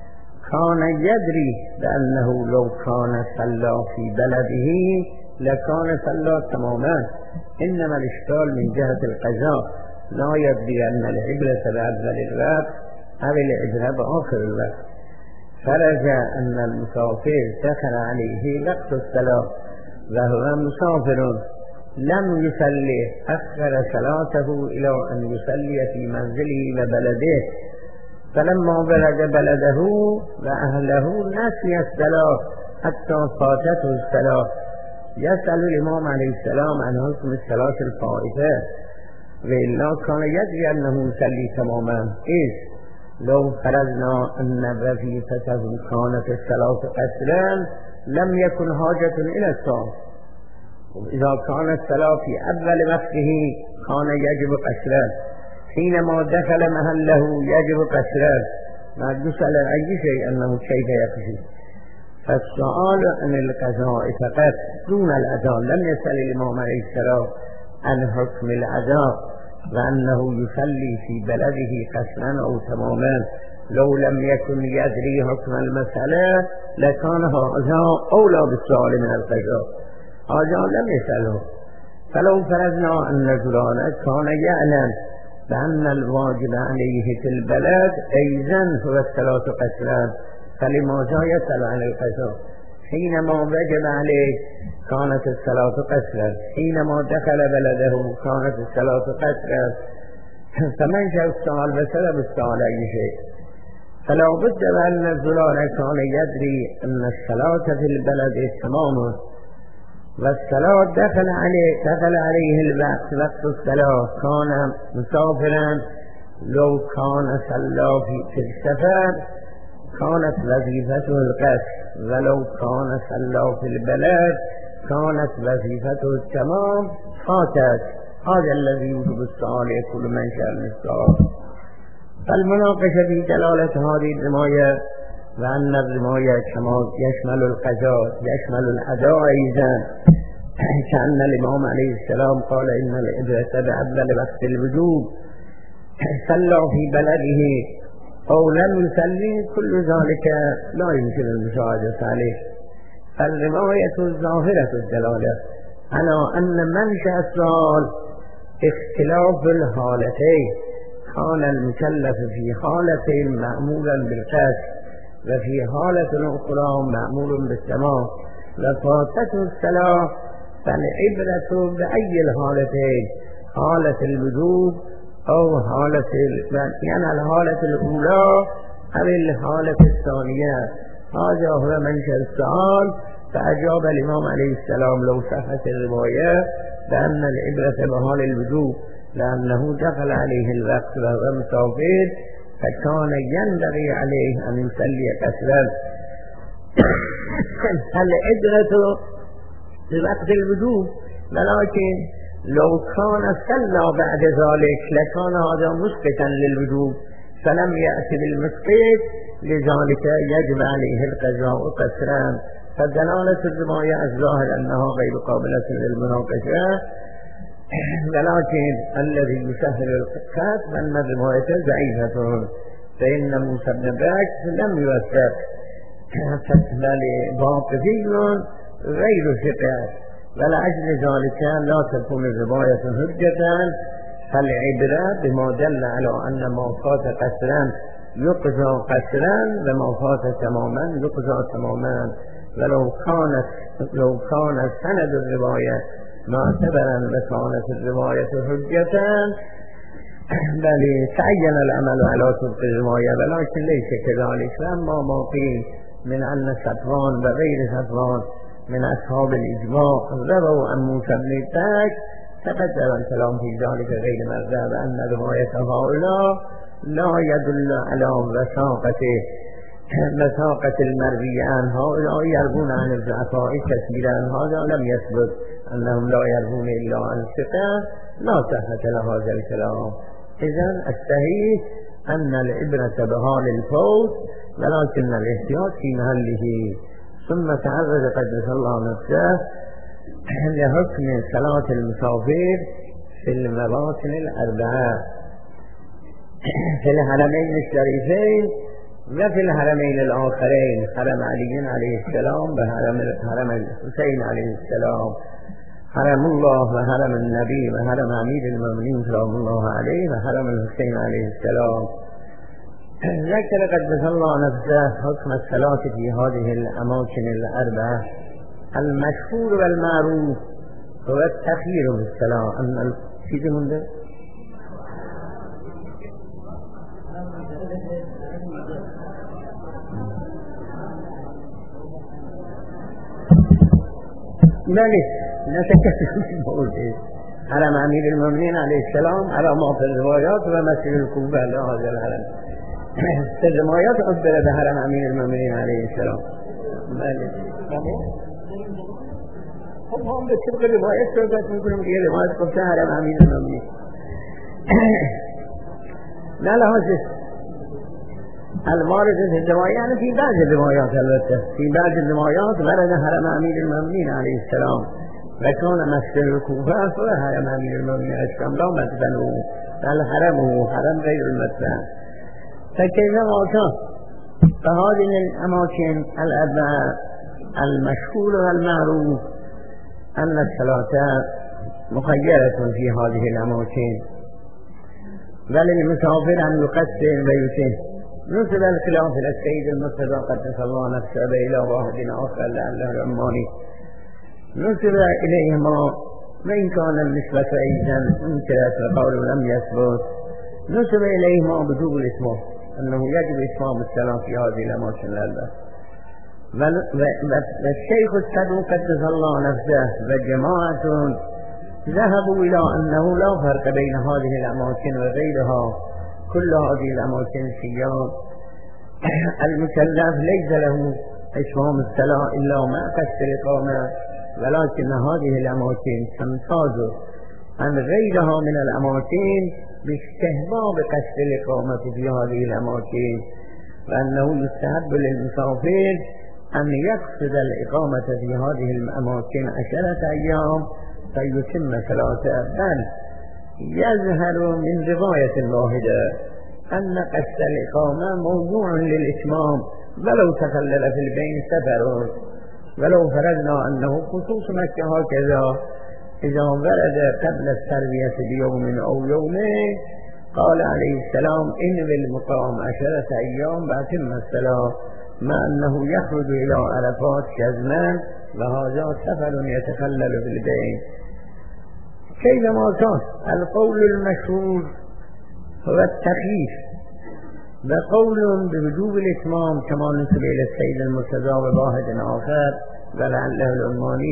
كان يدري بأنه لو كان صلى في بلده لكان صلى تماما، إنما الإشكال من جهة القضاء، لا يدري أن العبرة بأول الوقت أو العبرة بآخر الوقت. فرج أن المسافر دخل عليه وقت الصلاة وهو مسافر لم يصلي، أخر صلاته إلى أن يصلي في منزله وبلده، فلما بلغ بلده وأهله نسي الصلاة حتى فاتته الصلاة. يسأل الإمام عليه السلام عن حكم الصلاة الفائتة، وإلا كان يدري أنه يصلي تماما. إذ لو فرضنا أن وظيفته كانت الصلاة قصرا لم يكن حاجة إلى الصلاة، إذا كانت الصلاة في أول وقته كان يجب قصرا، حينما دخل محله يجب قصرا، ما يسأل أي شيء أنه كيف يقصر. فالسؤال عن القضاء فقط دون الأداء. لم يسأل الإمام عليه السلام عن حكم الأداء وأنه يصلي في بلده قصرا أو تماما. لو لم يكن يدري حكم المسألة لكان هذا أولى بالسؤال من القضاء، هذا لم يسأله. فلو فرضنا أن رجلا كان يعلم بأن الواجب عليه في البلد أيضا هو الصلاة قصرا، فلماذا يسأل عن القضاء؟ حينما وجب عليه كانت الصلاة قصرا، حينما دخل بلده كانت الصلاة قصرا، فمنشأ السؤال وسبب السؤال أي شيء. فلا بد أن الزلال كان يدري أن الصلاة في البلد تماما، والصلاة دخل عليه دخل عليه الوقت وقت الصلاة، كان مسافرا. لو كان صلى في السفر كانت وظيفته القصر، ولو كان صلى في البلد كانت وظيفته التمام فاتت. هذا الذي يوجب السؤال يكون منشأ السؤال. فالمناقشة في دلالة هذه الرواية وأن الرواية كما يشمل القضاء يشمل الأداء أيضا، كأن الإمام عليه السلام قال إن العبرة بأول وقت الوجوب، صلى في بلده أو لم يصلي، كل ذلك لا يمكن المساعدة عليه. فالرواية ظاهرة الدلالة على أن منشأ السؤال اختلاف الحالتين، كان المكلف في حالة مأمولا بالقصر وفي حالة أخرى مأمول بالتمام، وفاتته الصلاة، فالعبرة بأي الحالتين، حالة الوجوب أو حالة يعني الحالة الأولى أو الحالة الثانية. هذا هو منشأ السؤال. فأجاب الإمام عليه السلام لو صحت الرواية بأن العبرة بحال الوجوب، لأنه دخل عليه الوقت وهو مسافر فكان ينبغي عليه أن يصلي قصرا. العبرة بوقت الوجوب، ولكن لو كان صلى بعد ذلك لكان هذا مسقطا للوجوب، فلم يأتي بالمسقط، لذلك يجب عليه القضاء قصرا. فدلالة الرواية الظاهر أنها غير قابلة للمناقشة، ولكن الذي يسهل القتل أن الرواية ضعيفة، فإن موسى بن بكر لم يوثق، بل واقفي غير ثقة، ولأجل ذلك لا تكون الرواية حجة، فالعبرة بما دل على أن ما فات قسرا يقضى قسرا وما فات تماما يقضى تماما. ولو كانت لو كان سند الرواية معتبرا وكانت الرواية حجة بل تعين العمل على طبق الرواية، ولكن ليس كذلك. فأما ما قيل من أن صفوان وغير صفوان من أصحاب الإجماع رووا عن موسى بن بكر تقدم الكلام في ذلك غير مرة، وأن رواية هؤلاء لا يدل على وثاقة وثاقة المروي عن هؤلاء يروون عن الضعفاء كثيرا، هذا لم يثبت أنهم لا يروون إلا عن ثقة، لا صحة لهذا الكلام. إذن الصحيح أن العبرة بحال الفوت، ولكن الاحتياط في محله. ثم تعرض قدس الله نفسه لحكم صلاة المسافر في المواطن الأربعة في الحرمين الشريفين وفي الحرمين الآخرين، حرم علي عليه السلام وحرم الحسين عليه السلام، حرم الله وحرم النبي وحرم أمير المؤمنين سلام الله عليه وحرم الحسين عليه السلام. ذكر قدس الله نفسه حكم الصلاة في هذه الأماكن الأربعة. المشهور والمعروف هو التخيير بالصلاة. أن الشيء منده مالك نتكلم بقول إيه على أمير المؤمنين عليه السلام على ما في الروايات ومسجد الكوفة لهذا الحرم. في الروايات عبر بحرم أمير المؤمنين عليه السلام. مالك هم هم بسبق الروايات سوف نقول في روايات قبل حرم أمير المؤمنين. لا لا هذا المارد في الروايات، يعني في بعض الروايات البته في بعض الروايات ورد حرم أمير المؤمنين عليه السلام، وكان مسجد الكوفة هو حرم أمير المؤمنين عليه السلام لا مدفنه، بل حرمه حرم غير المدفن. فكيفما كان فهذه الأماكن الأربعة المشهور والمعروف أن الصلاة مخيرة في هذه الأماكن، بل المسافر أن يقصر بيته. نسب الخلاف إلى السيد المرتضى قدس الله نفسه إلى واحد آخر لعله العماني، نسب إليهما وإن كان النسبة أيضا انكرت وقول لم يثبت، نسب إليهما بوجوب الإتمام، أنه يجب إتمام الصلاة في هذه الأماكن الأربعة. والشيخ الصدوق قدس الله نفسه وجماعة ذهبوا إلى أنه لا فرق بين هذه الأماكن وغيرها، كل هذه الأماكن السيار المكلف ليس له إتمام الصلاة إلا مع قصد الإقامة، ولكن هذه الأماكن تمتاز عن غيرها من الأماكن باستحباب قصد الإقامة في هذه الأماكن، وأنه يستحب للمسافر أن يقصد الإقامة في هذه الأماكن عشرة أيام فيتم صلاته. بل يظهر من رواية واحدة أن قصد الإقامة موضوع للإتمام ولو تخلل في البين سفر، ولو فرضنا أنه خصوص مكة هكذا إذا ورد قبل التربية بيوم أو يومين قال عليه السلام إن بالمقام عشرة أيام وأتم الصلاة، مع أنه يخرج إلى عرفات كزمان وهذا سفر يتخلل في البين. كيفما كان القول المشهور هو التخيير، بقول بوجوب الإتمام كما نسب إلى السيد المرتضى وواحد آخر ولعله العماني.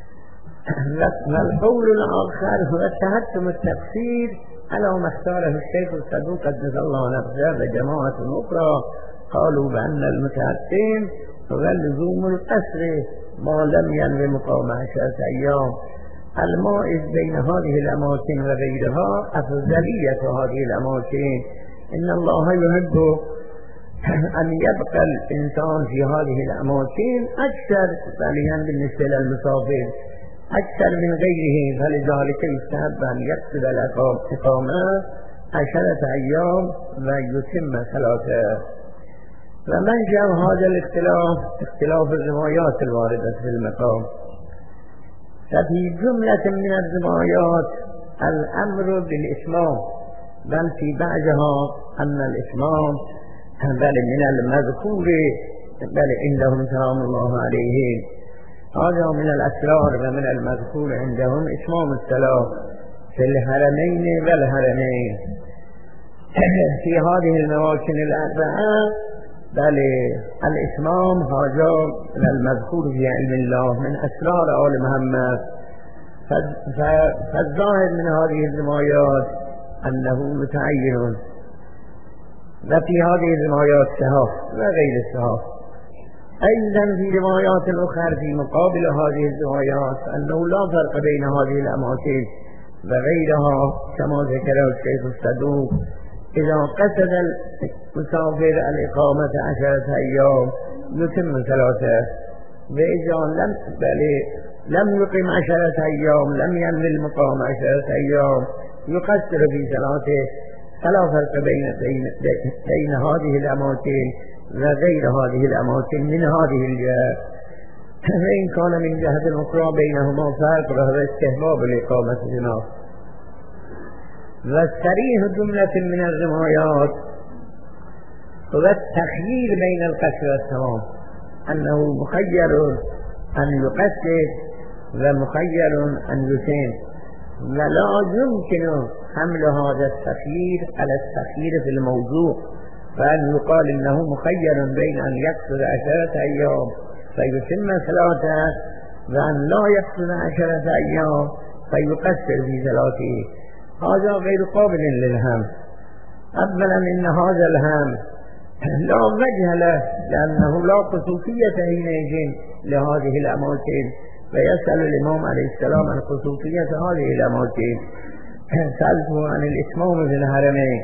والقول الآخر هو تحتم التقصير على ما اختاره الشيخ الصدوق قدس الله نفسه وجماعة أخرى، قالوا بأن المتحتم هو لزوم القصر ما لم ينوي مقام عشرة أيام. المائز بين هذه الأماكن وغيرها أفضلية هذه الأماكن. إن الله يحب أن يبقى الإنسان في هذه الأماكن أكثر ثانيا بالنسبة للمسافر، أكثر من غيره فلذلك يستحب أن يقصد الإقامة عشرة أيام ويتم ثلاثة. ومنشأ هذا الاختلاف اختلاف الروايات الواردة في المقام. ففي جملة من الروايات الأمر بالإتمام، بل في بعضها أن الإتمام بل من المذكور بل عندهم سلام الله عليهم. هذا من الأسرار ومن المذكور عندهم إتمام الصلاة في الحرمين والحرمين في هذه المواطن الأربعة. بل الإتمام هذا من المذكور في علم الله من أسرار آل محمد. فالظاهر من هذه الروايات أنه متعين، وفي هذه الروايات صحاح وغير الصحاح. أيضا في روايات أخرى في مقابل هذه الروايات أنه لا فرق بين هذه الأماكن وغيرها، كما ذكر الشيخ الصدوق إذا قصد المسافر الإقامة عشرة أيام يتم ثلاثة، وإذا لم بل لم يقم عشرة أيام لم ينوي المقام عشرة أيام يقصر في صلاته. فلا فرق بين بين بين هذه الأماكن وغير هذه الأماكن من هذه الجهة. وإن كان من جهة أخرى بينهما فرق وهو استحباب الإقامة هناك. والصريح جملة من الروايات هو التخيير بين القصر والتمام، أنه مخير أن يقصر ومخير أن يتم، ولا يمكن حمل هذا التخيير على التخيير في الموضوع، فأن يقال إنه مخير بين أن يقصر عشرة أيام فيتم ثلاثة، وأن لا يقصر عشرة أيام فيقصر في ثلاثة. هذا غير قابل للهم. أولا إن هذا الهم لا وجه له، لأنه لا خصوصية حينئذ لهذه الأماكن، ويسأل الإمام عليه السلام عن خصوصية هذه الأماكن. سألته عن الإتمام في الحرمين،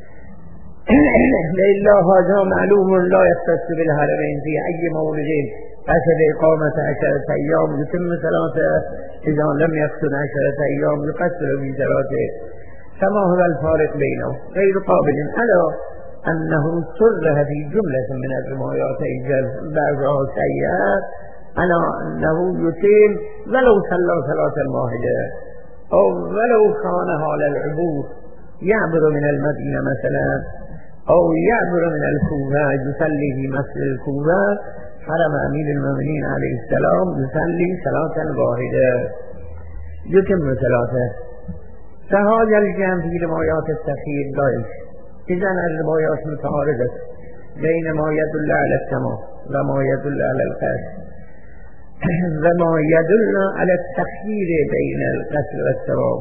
لإلا هذا معلوم لا يختص بالحرمين في أي مورد قصد إقامة عشرة أيام يتم ثلاثة، إذا لم يقصد عشرة أيام يقصر في ثلاثة. فما هو الفارق بينه؟ غير قابل على أنه صرح في جملة من الروايات بعضها سيئة على أنه يتم ولو صلى صلاة واحدة، أو ولو كان على العبور يعبر من المدينة مثلا، أو يعبر من الكوفة يصلي في مسجد الكوفة حرم أمير المؤمنين عليه السلام يصلي صلاة واحدة يتم ثلاثة. فهذا الجمع في روايات التخيير ضعيف. إذن الروايات متعارضة بين ما يدل على التمام وما يدل على القصر، وما يدل على التخيير بين القصر والتمام.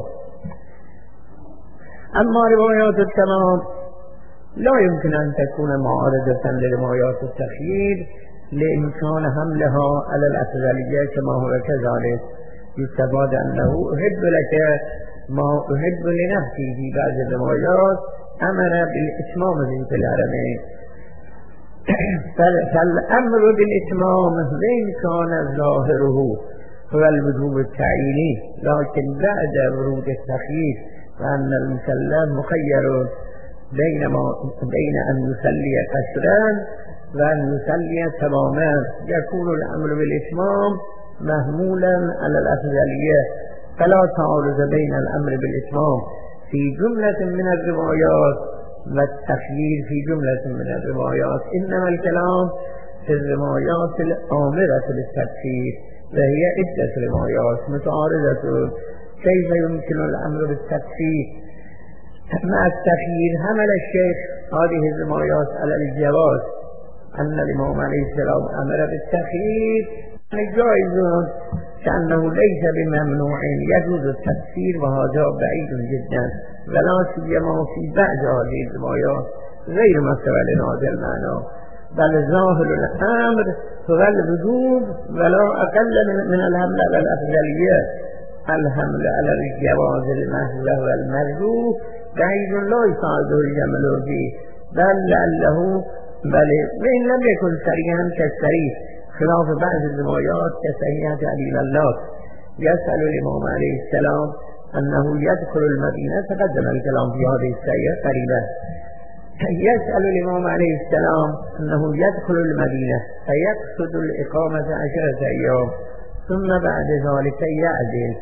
أما روايات التمام لا يمكن أن تكون معارضة لروايات التخيير لإمكان حملها على الأفضلية كما هو كذلك. يستفاد أنه أحب لك ما أحب لنفسي في بعض الروايات أمر بالإتمام في الحرمين. فالأمر بالإتمام وإن كان ظاهره هو الوجوب التعييني، لكن بعد ورود التخيير فأن المسلم مخير بين, بين أن يصلي قصرا وأن يصلي تماما، يكون الأمر بالإتمام محمولا على الأفضلية. فلا تعارض بين الأمر بالإتمام في جملة من الروايات والتخيير في جملة من الروايات، إنما الكلام في الروايات الآمرة بالتكفير، وهي عدة روايات متعارضة. كيف يمكن الأمر بالتكفير مع التخيير؟ حمل الشيخ هذه الروايات على الجواز، أن الإمام عليه السلام أمر بالتخيير جائز، كأنه ليس بممنوع يجوز التكفير، وهذا بعيد جدا، ولا سيما في بعض هذه الروايات غير مستوى لهذا المعنى. بل ظاهر الأمر هو الوجوب ولا أقل من الحمل على الأفضلية. الحمل على الجواز المحض والمرجو بعيد لا يساعده الجمل فيه، بل لعله بل وإن لم يكن صريحا كالصريح، خلاف بعض الروايات كصحيحة أبي الله يسأل الإمام عليه السلام أنه يدخل المدينة، تقدم الكلام في هذه السيئة قريبا. يسأل الإمام عليه السلام أنه يدخل المدينة فيقصد الإقامة عشرة أيام، ثم بعد ذلك يعزل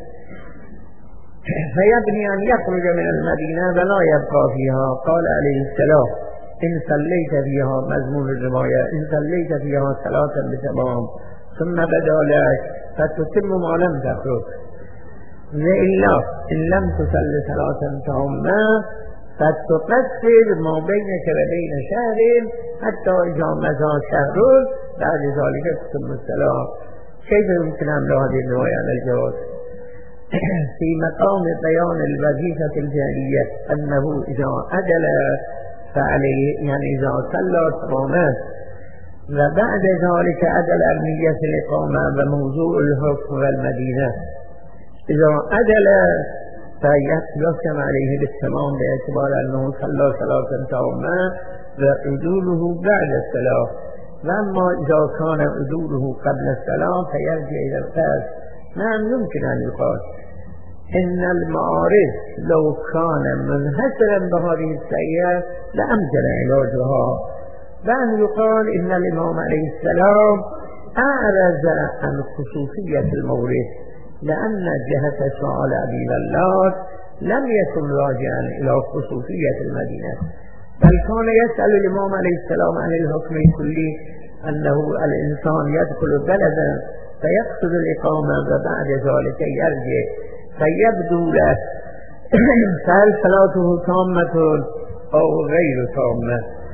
فيبني أن يخرج من المدينة ولا يبقى فيها. قال عليه السلام: إن صليت فيها، مضمون الرواية، إن صليت فيها صلاة بتمام ثم بدا لك فتتم ما لم تخرج، وإلا إن لم تصل صلاة تامة فتقصر ما بينك وبين شهر حتى إذا مضى شهر بعد ذلك تتم الصلاة. كيف يمكن أن هذه الرواية على الجواز؟ في مقام بيان الوظيفة الجارية أنه إذا أدل فعليه، يعني إذا صلى صامت وبعد ذلك أدل النية الإقامة وموضوع الحكم والمدينة، إذا أدل فيحكم عليه بالتمام باعتبار أنه صلى صلاة تامة وعدوله بعد الصلاة. وأما إذا كان عدوله قبل الصلاة فيرجع إلى القصد. نعم يمكن أن يقال إن المعارض لو كان منحصرا بهذه السيئة لأمكن علاجها، بأن يقال إن الإمام عليه السلام أعرض عن خصوصية المورد لأن جهة سؤال أبي بلاد لم يكن راجعا إلى خصوصية المدينة، بل كان يسأل الإمام عليه السلام عن الحكم الكلي أنه الإنسان يدخل بلدا فيقصد الإقامة وبعد ذلك يرجع فيبدو له فهل صلاته تامة أو غير تامة.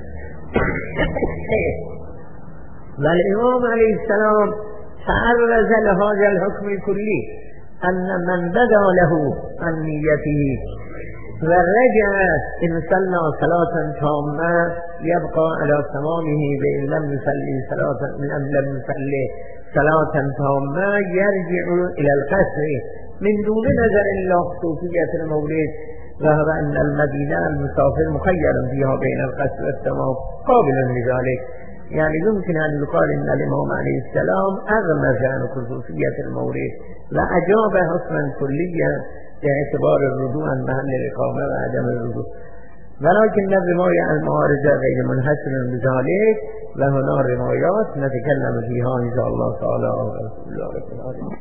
والإمام عليه السلام تعرض لهذا الحكم الكلي أن من بدا له عن نيته ورجع إن صلى صلاة تامة يبقى على تمامه، وإن لم يصلي صلاة إن لم يصلي صلاة تامة يرجع إلى القصر من دون نظر إلى خصوصية المولد، وهو أن المدينة المسافر مخير فيها بين القصر والتمام قابل لذلك. يعني يمكن أن يقال إن الإمام عليه السلام أغمز عن خصوصية المولد وأجاب حكما كليا باعتبار الرجوع عن محل الإقامة وعدم الرجوع، ولكن الرواية المعارضة غير منحصر بذلك، وهنا روايات نتكلم فيها إن شاء الله تعالى. رسول الله رب العالمين.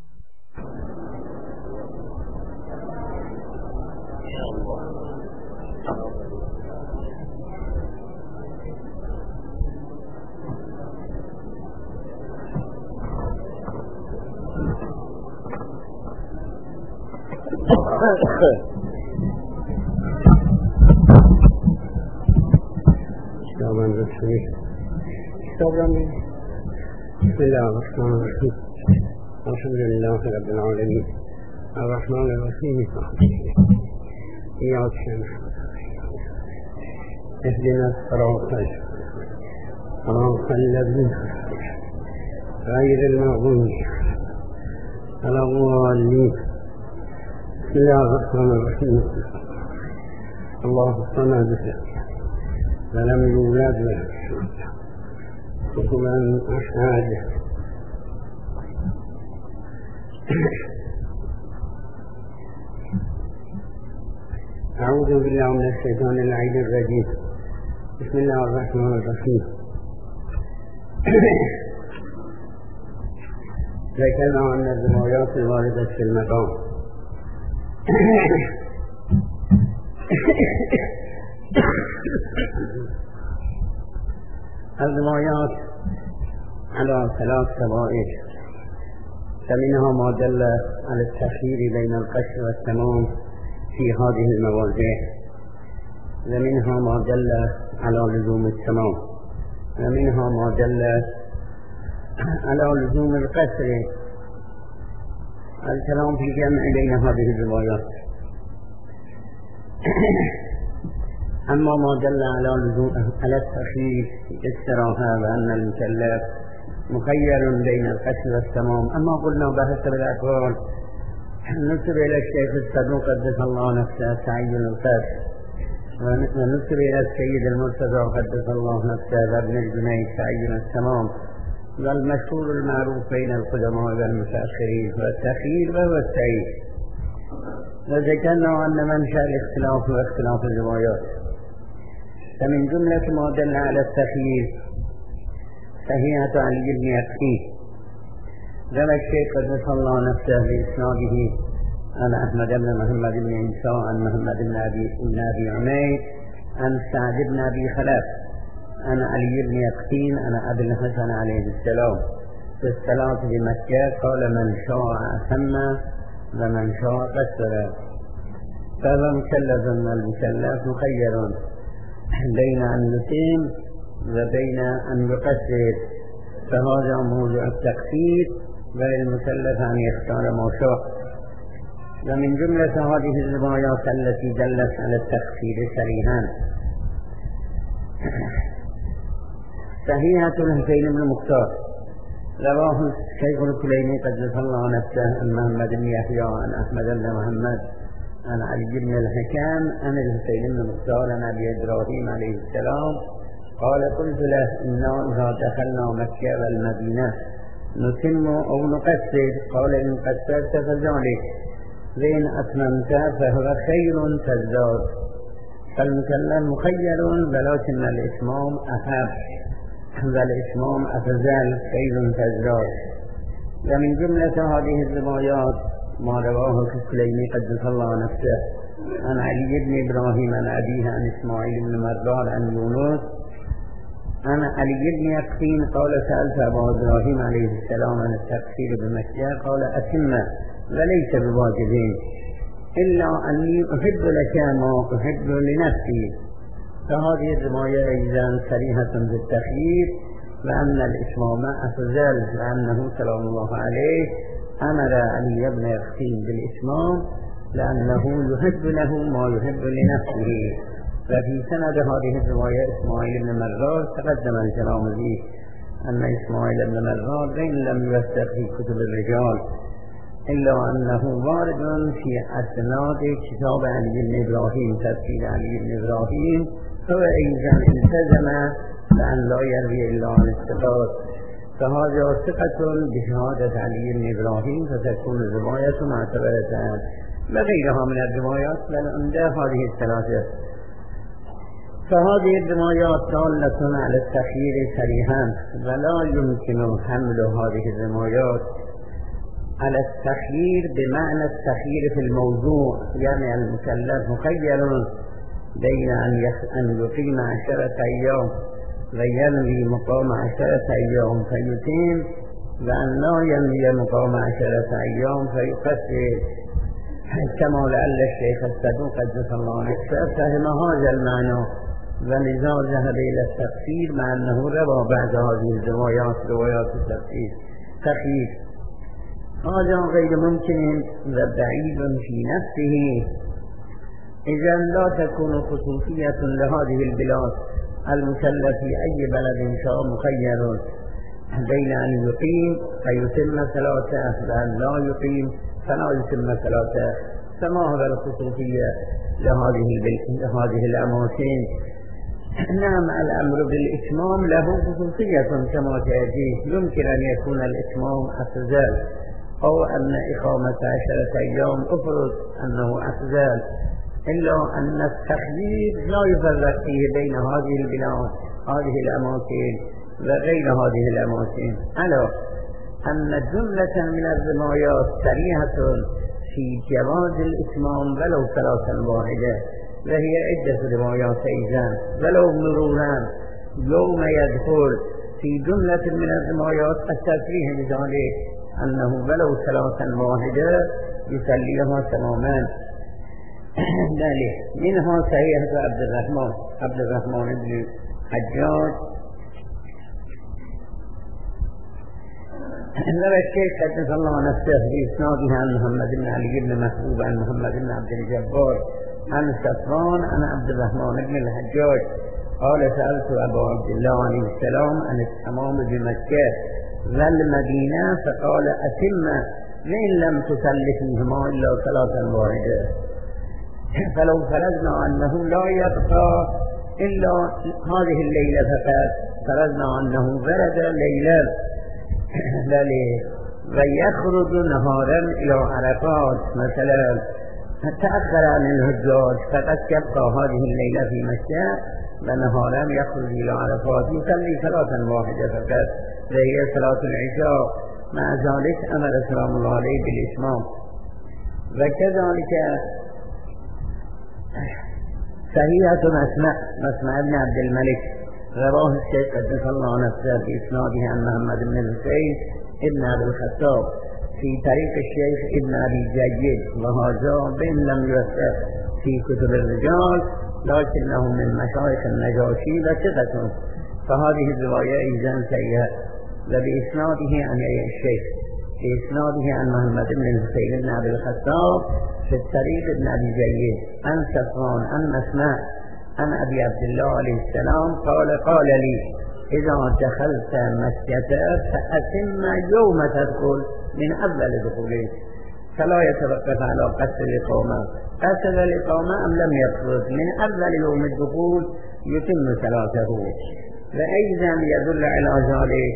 بسم الله الرحمن الرحيم. الحمد لله رب العالمين الرحمن الرحيم إياك نعبد اهدنا الصراط صراط الذين غير المغضوب عليهم ولا الضالين. بسم الله الرحمن الرحيم. الله الصمد ولم يولد كفوا أحد. أعوذ بالله من الشيطان اللعين الرجيم. بسم الله الرحمن الرحيم. ذكرنا أن الروايات الواردة في المقام الروايات على ثلاث طوائف، فمنها ما دل على التخيير بين القصر والتمام في هذه المواضع، ومنها ما دل على لزوم التمام، ومنها ما دل على لزوم القصر. الكلام في جمع بين هذه الروايات. أما ما دل على لزوم على التخيير استراحة وأن المكلف مخير بين القصر والتمام. أما قلنا بحسب الأقوال نسب إلى الشيخ الصدوق قدس الله نفسه تعين القصر، ونسب إلى السيد المرتضى قدس الله نفسه وابن الجنيد تعين التمام، والمشهور المعروف بين القدماء والمتأخرين والتخيير والتعيير. وذكرنا أن منشأ الاختلاف واختلاف الروايات، فمن جملة ما دل على التخيير صحيحة علي بن يقين روى الشيخ قدس الله نفسه بإسناده عن أحمد بن محمد بن عيسى عن محمد بن أبي عمير عن سعد بن أبي خلف عن علي بن يقين عن أبي الحسن عليه السلام في الصلاة بمكة قال: من شاء أتم ومن شاء قصر، فهو مكلف والمكلف مخير بين أن يتم وبين أن يقصر، فهذا موضوع التقصير، والمكلف أن يختار ما شاء. ومن جملة هذه الروايات التي دلت على التقصير صريحا صحيحة الحسين بن مختار رواه الشيخ الكليني قدس الله نفسه عن محمد بن يحيى عن أحمد بن محمد عن علي بن الحكام عن الحسين بن مختار عن أبي إبراهيم عليه السلام قال: قلت له: إنا إذا دخلنا مكة والمدينة نتم أو نقصر؟ قال: إن قصرت فذلك، وإن أتممت فهو خير تزداد. فالمكلف مخير، ولكن الإتمام أحب، والإتمام أفضل، خير تزداد. ومن جملة هذه الروايات ما رواه الكليني قدس الله نفسه عن علي بن إبراهيم عن أبيه عن إسماعيل بن مردار عن يونس عن علي بن يقين قال: سألت أبا إبراهيم عليه السلام عن التقصير بمكة قال: أتم وليس بواجبين، إلا أني أحب لك ما أحب لنفسي. فهذه الرواية أيضا صريحة بالتخيير، وأن الإتمام أفضل، لأنه سلام الله عليه أمر علي بن يقين بالإتمام لأنه يحب له ما يحب لنفسه. وفي سند هذه الرواية إسماعيل بن مرار تقدم الكلام فيه أن إسماعيل بن مرار إن لم يوثق في كتب الرجال إلا أنه وارد في أسناد كتاب علي بن إبراهيم تفسير علي بن إبراهيم، فهو أيضا التزم بأن لا يروي إلا عن الثقات، فهذا ثقة بشهادة علي بن إبراهيم فتكون الرواية معتبرة، وغيرها من الروايات بل عندها هذه الثلاثة. فهذه الروايات دالة على التخيير صريحا، ولا يمكن حمل هذه الروايات على التخيير بمعنى التخيير في الموضوع، يعني المكلف مخير بين أن يقيم عشرة أيام وينوي مقام عشرة أيام فيتم، وأن لا ينوي مقام عشرة أيام فيقصر، كما لعل الشيخ الصدوق قدس الله نفسه فهم هذا المعنى ولذا ذهب إلى التفسير، مع أنه روى بعد هذه الروايات روايات التفسير تخيير. هذا غير ممكن وبعيد في نفسه، إذا لا تكون خصوصية لهذه البلاد. المكلف في أي بلد شاء مخير بين أن يقيم فيتم صلاته وأن لا يقيم فلا يتم صلاته، فما هو الخصوصية لهذه لهذه الأماكن؟ نعم، الأمر بالإتمام له خصوصية كما تأتي، يمكن أن يكون الإتمام أفضل، أو أن إقامة عشرة أيام أفرض أنه أفضل، إلا أن التخيير لا يفرق فيه بين هذه البلاد هذه الأماكن وغير هذه الأماكن، على أن جملة من الروايات صريحة في جواز الإتمام ولو صلاة واحدة، وهي عدة روايات أيضا ولو مرورا يوم يدخل في جملة من الروايات التصريح بذلك أنه ولو صلاة واحدة يصليها تماما. ذلك منها صحيحة عبد الرحمن عبد الرحمن بن حجاج روى الشيخ قدس الله نفسه بإسناده عن محمد بن علي بن محبوب عن محمد بن عبد الجبار عن صفوان عن عبد الرحمن بن الحجاج قال: سألت أبا عبد الله عليه السلام عن التمام بمكة والمدينة فقال: أتم وإن لم تصل فيهما إلا صلاة واحدة. فلو فرضنا أنه لا يبقى إلا هذه الليلة فقط، فرضنا أنه ورد ليلة بله و یخرج نهارا الى عرفات مثلا تأخر عن الحجاج فقد يبقى هذه الليلة في مكة ونهارا يخرج إلى عرفات يصلي صلاة واحدة فقط وهي صلاة العشاء. مع ذلك أمر سلام الله عليه بالإتمام. وكذلك صحيحة مسمع مسمع ابن عبد الملك رواه الشيخ قدس الله نفسه بإسناده عن محمد بن الحسين ابن أبي الخطاب في طريق الشيخ ابن أبي جيد وهذا بإن لم يوثق في كتب الرجال لكنه من مشايخ النجاشي وثقة، فهذه الرواية إذن سيئة. وبإسناده عن الشيخ بإسناده عن محمد بن الحسين ابن أبي الخطاب في الطريق ابن أبي جيد عن صفوان عن مسمع عن أبي عبد الله عليه السلام قال قال لي إذا دخلت مسجد فأتم يوم تدخل من أول دخولك فلا يتوقف على قصد الإقامة، قصد الإقامة أم لم يخرج من أول يوم الدخول يتم صلاته. وأيضا يدل على ذلك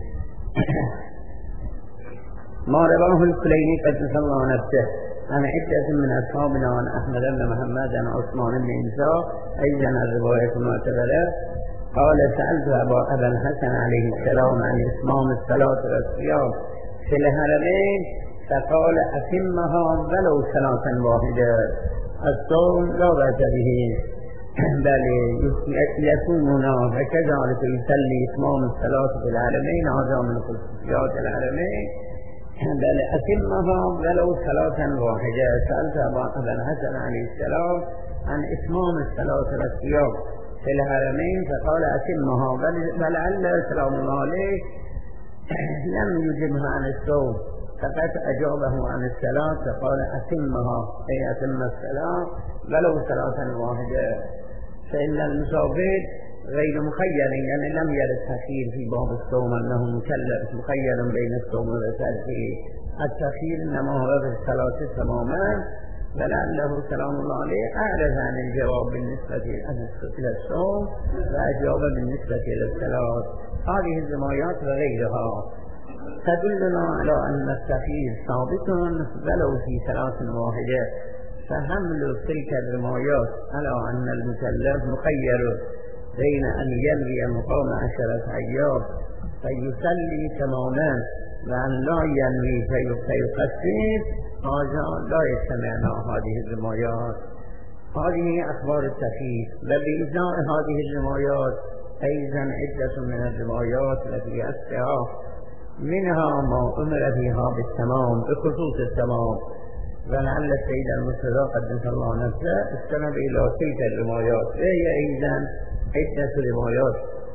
ما رواه الكليني قدس الله نفسه عن عدة من أصحابنا عن أحمد بن محمد عن عثمان بن عيسى أيضا الرواية معتبرة قال سألت أبا الحسن عليه السلام عن إتمام الصلاة والصيام في الحرمين فقال أتمها ولو صلاة واحدة. الصوم لا بأس به بل يصومنا وكذلك يصلي إتمام الصلاة في الحرمين هذا من خصوصيات الحرمين بل أتمها ولو صلاة واحدة. سألت أبا الحسن عليه السلام عن إتمام الصلاة والصيام في الحرمين فقال أتمها ولعل سلام الله عليه لم يجبها عن الصوم فقد أجابه عن الصلاة فقال أتمها أي أتم الصلاة ولو صلاة واحدة. فإن المسافر غير مخير يعني لم يرد التخيير في باب الصوم أنه مكلف مخير بين الصوم وتركه. التخيير إنما هو في الصلاة تماما ولعله سلام الله عليه أعرض عن الجواب بالنسبة إلى الصوم وأجاب بالنسبة إلى الصلاة. هذه الروايات وغيرها تدلنا على أن التخيير ثابت ولو في صلاة واحدة، فحمل تلك الروايات على أن المكلف مخير بين أن ينوي مقام عشرة أيام فيصلي تماما وأن لا ينوي فيقصر هذا لا يجتمعنا هذه الروايات. هذه أخبار التخيير. وبإزاء هذه الروايات أيضا عدة من الروايات التي أسرع منها ما أمر فيها بالتمام بخصوص التمام. ولعل السيد المرتضى قدس الله نفسه استند إلى تلك الروايات وهي أيضا عدة روايات.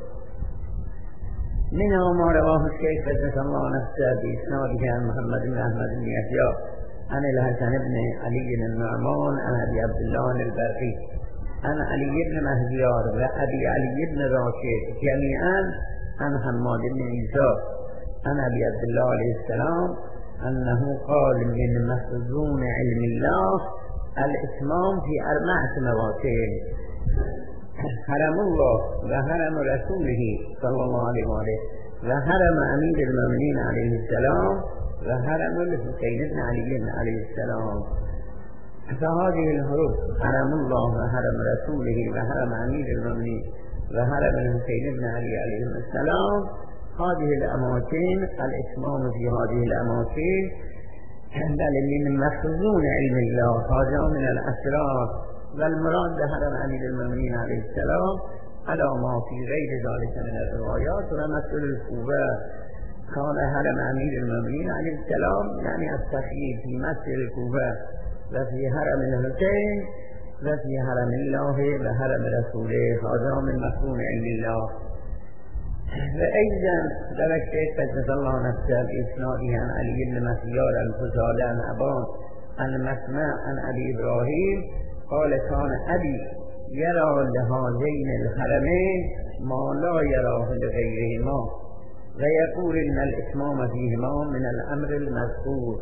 منها ما رواه الشيخ قدس الله نفسه بإسناده عن محمد بن أحمد بن يحيى عن الحسن بن علي بن النعمان عن أبي عبد الله البرقي عن علي بن مهديار وأبي علي بن راشد جميعا عن حماد بن عيسى عن أبي عبد الله عليه السلام أنه قال من مخزون علم الله الإتمام في أربعة مراتب: حرم الله وحرم رسوله صلى الله عليه وآله وحرم أمير المؤمنين عليه السلام وحرم الحسين بن علي عليه السلام. فهذه الحروف حرم الله وحرم رسوله وحرم أمير المؤمنين وحرم الحسين بن علي عليه السلام هذه الأماكن الإتمام في هذه الأماكن بل من مخزون علم الله هذا من الأسرار. والمراد بحرم أمير المؤمنين عليه السلام على ما في غير ذلك من الروايات. ومثل الكوبة كان حرم أمير المؤمنين عليه السلام يعني التخيير في مسجد الكوبة وفي حرم الحسين وفي حرم الله وحرم رسوله هذا من مخزون علم الله. وأيضا ذلك الشيخ قدس الله نفسه بإسناده عن علي بن مسيار الفضالي عن أبان عن مسمع عن أبي إبراهيم قال كان أبي يرى لهذين الحرمين ما لا يراه لغيرهما ويقول إن الإتمام فيهما من الأمر المذكور.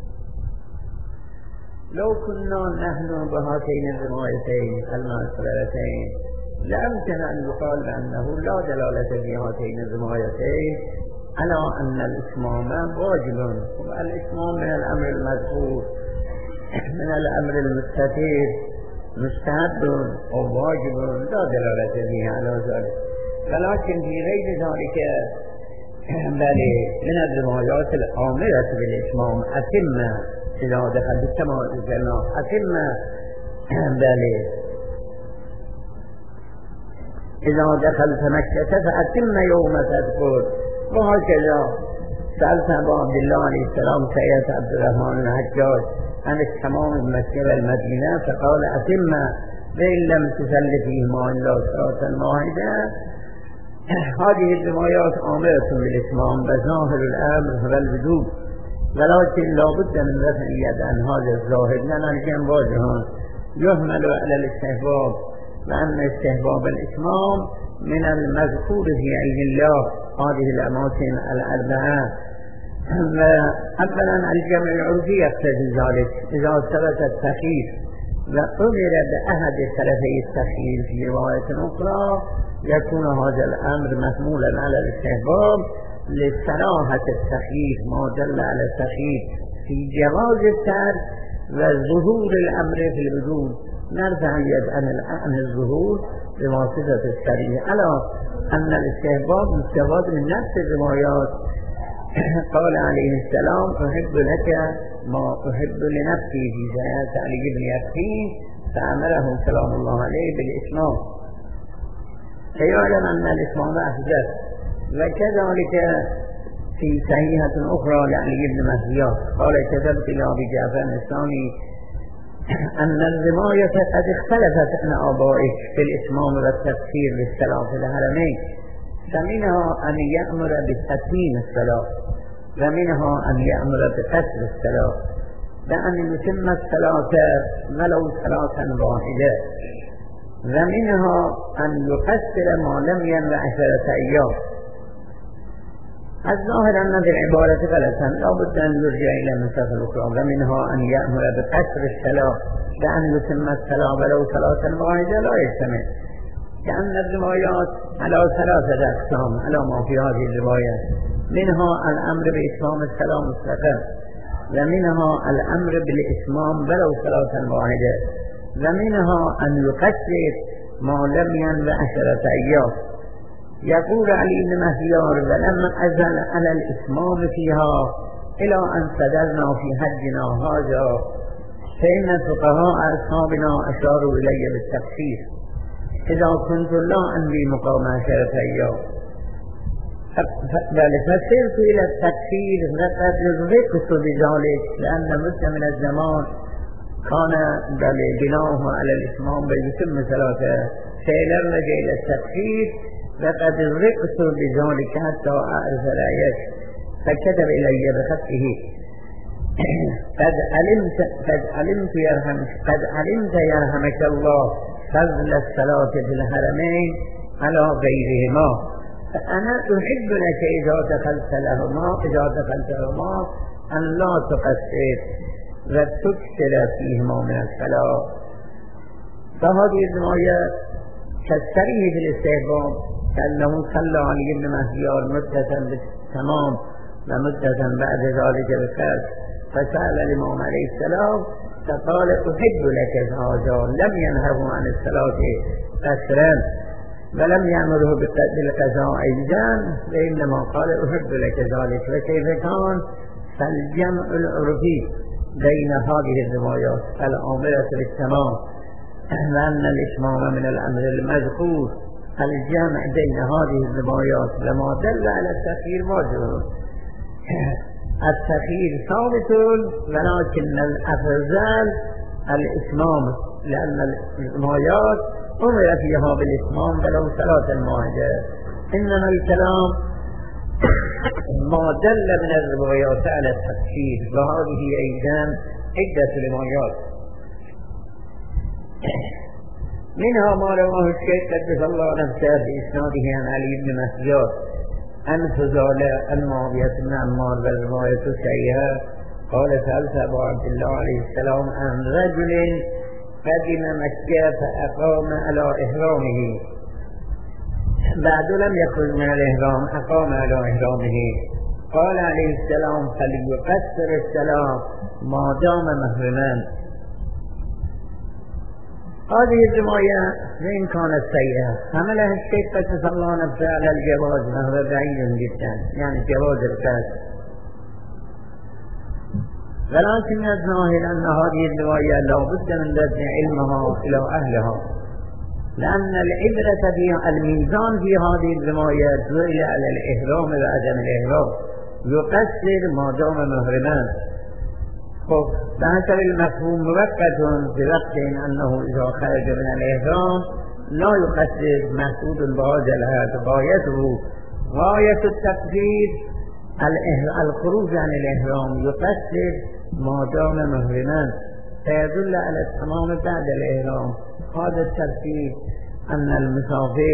لو كنا نحن بهاتين الروايتين المذكورتين لأمكن أن يقال بأنه لا دلالة في هاتين الروايتين على أن الإتمام واجب، والإتمام من الأمر المذكور من الأمر المستتر مستحب وواجب لا دلالة فيه على ذلك. ولكن في غير ذلك بل من الروايات الآمرة بالإتمام أتم إذا دخلت كما قلنا أتم بل إذا دخلت مكة فأتم يوم تذكر. وهكذا سألت أبو عبد الله عليه السلام سيد عبد الرحمن الحجاج عن التمام المسجد المدينة فقال أتم فإن لم تسل فيهما إلا صلاة واحدة. هذه الروايات آمرة بالإتمام بظاهر الأمر هو الوجوب، ولكن لا بد من رفع اليد عن هذا الظاهر، لأن الجنب واجهان يحمل على الاستحباب، وأن استحباب الإتمام من المذكور في علم الله هذه الأماكن الأربعة. أولا الجمع العرفي يقتضي ذلك إذا ثبت التخيير وأمر بأحد طرفي التخيير في رواية أخرى يكون هذا الأمر محمولا على الاستحباب لصراحة التخيير ما دل على التخيير في جواز الترك وظهور الأمر في الوجود. نرفع اليد عن الظهور بواسطة الشريعة على أن الاستحباب مستفاد من نفس الروايات. قال عليه السلام أحب لك ما أحب لنفسي في زيادة علي بن يقين فأمره سلام الله عليه بالإسلام. فيعلم أن الإسلام أفضل. وكذلك في صحيحة أخرى لعلي بن مهديات قال كتبت إلى أبي جعفر الثاني أن الرواية قد اختلفت عن آبائه في الإتمام والتفسير للصلاة في الحرمين، فمنها أن يأمر بتتميم الصلاة، ومنها أن يأمر بقصر الصلاة، وأن يتم الصلاة ولو صلاة واحدة، ومنها أن يقصر ما لم ينوي عشرة أيام. الظاهر أن في العبارة غلطا لا بد أن يرجع إلى النسخ الأخرى. ومنها أن يأمر بقصر الصلاة بأن يتم الصلاة ولو صلاة واحدة لا يجتمع، لأن الروايات على ثلاثة أقسام على ما في هذه الروايات، منها الأمر بإتمام الصلاة مطلقا، ومنها الأمر بالإتمام ولو صلاة واحدة، ومنها أن يقصر ما لم ينوي عشرة أيام. يقول علي بن مهديار ولما أزل على الإتمام فيها إلى أن صدرنا في حجنا هذا فإن فقهاء أصحابنا أشاروا إلي بالتخفيف إذا كنت لا أنوي مقام عشرة أيام، بل فسرت إلى التكفير وقد رزقت بذلك لأن مدة من الزمان كان بناؤه على الإتمام بيتم ثلاثة، فإلى رجع إلى التكفير وقد رزقت بذلك حتى أعرف رأيك، فكتب إلي بخطه قد علمت قد علمت يرحمك قد علمت يرحمك الله فضل الصلاة في الحرمين على غيرهما، فأنا أحب لك إذا دخلت لهما إذا دخلت لهما أن لا تقصر وتكثر فيهما من الصلاة. فهذه الرواية كالصريح في الاستحباب كأنه صلى علي بن مهديار مدة بالتمام ومدة بعد ذلك بالقصر، فسأل الإمام عليه السلام فقال أحب لك هذا، لم ينهه عن الصلاة قصرا ولم يأمره بالقضاء أيضا، وإنما قال أحب لك ذلك. وكيف كان؟ فالجمع العرفي بين هذه الروايات الآمرة بالتمام وأن الإتمام من الأمر المذكور، الجمع بين هذه الروايات لما دل على التخيير واجب. التخيير ثابت ولكن الأفضل الإتمام، لأن الروايات أمر فيها بالإتمام ولو صلاة واحدة، إنما الكلام ما دل من الروايات على التخيير، وهذه أيضا عدة روايات، منها ما رواه الشيخ قدس الله نفسه بإسناده عن علي بن مهديار عن فضالة عن معاوية بن عمار والرواية الصحيحة قال سألت أبو عبد الله عليه السلام عن رجل قدم مكة فأقام على إحرامه بعد لم يخرج من الإحرام أقام على إحرامه. قال عليه السلام فليقصر الصلاة ما دام محرما. هذه الرواية وإن كانت سيئة حملها الشيخ قدس الله نفسه على الجواز وهو بعيد جدا، يعني جواز القصر، ولكن الظاهر أن هذه الرواية لا بد من رد علمها إلى أهلها، لأن العبرة في الميزان في هذه الرواية جعل على الإحرام وعدم الإحرام، يقصر ما دام محرما. خب بحسب المفهوم موقت بوقت أنه إذا خرج من الإحرام لا يقصر، محدود بهذا الحد. غايته غاية التقدير الخروج عن الإحرام، يقصر ما دام محرما، فيدل على التمام بعد الإحرام. هذا الترتيب أن المسافر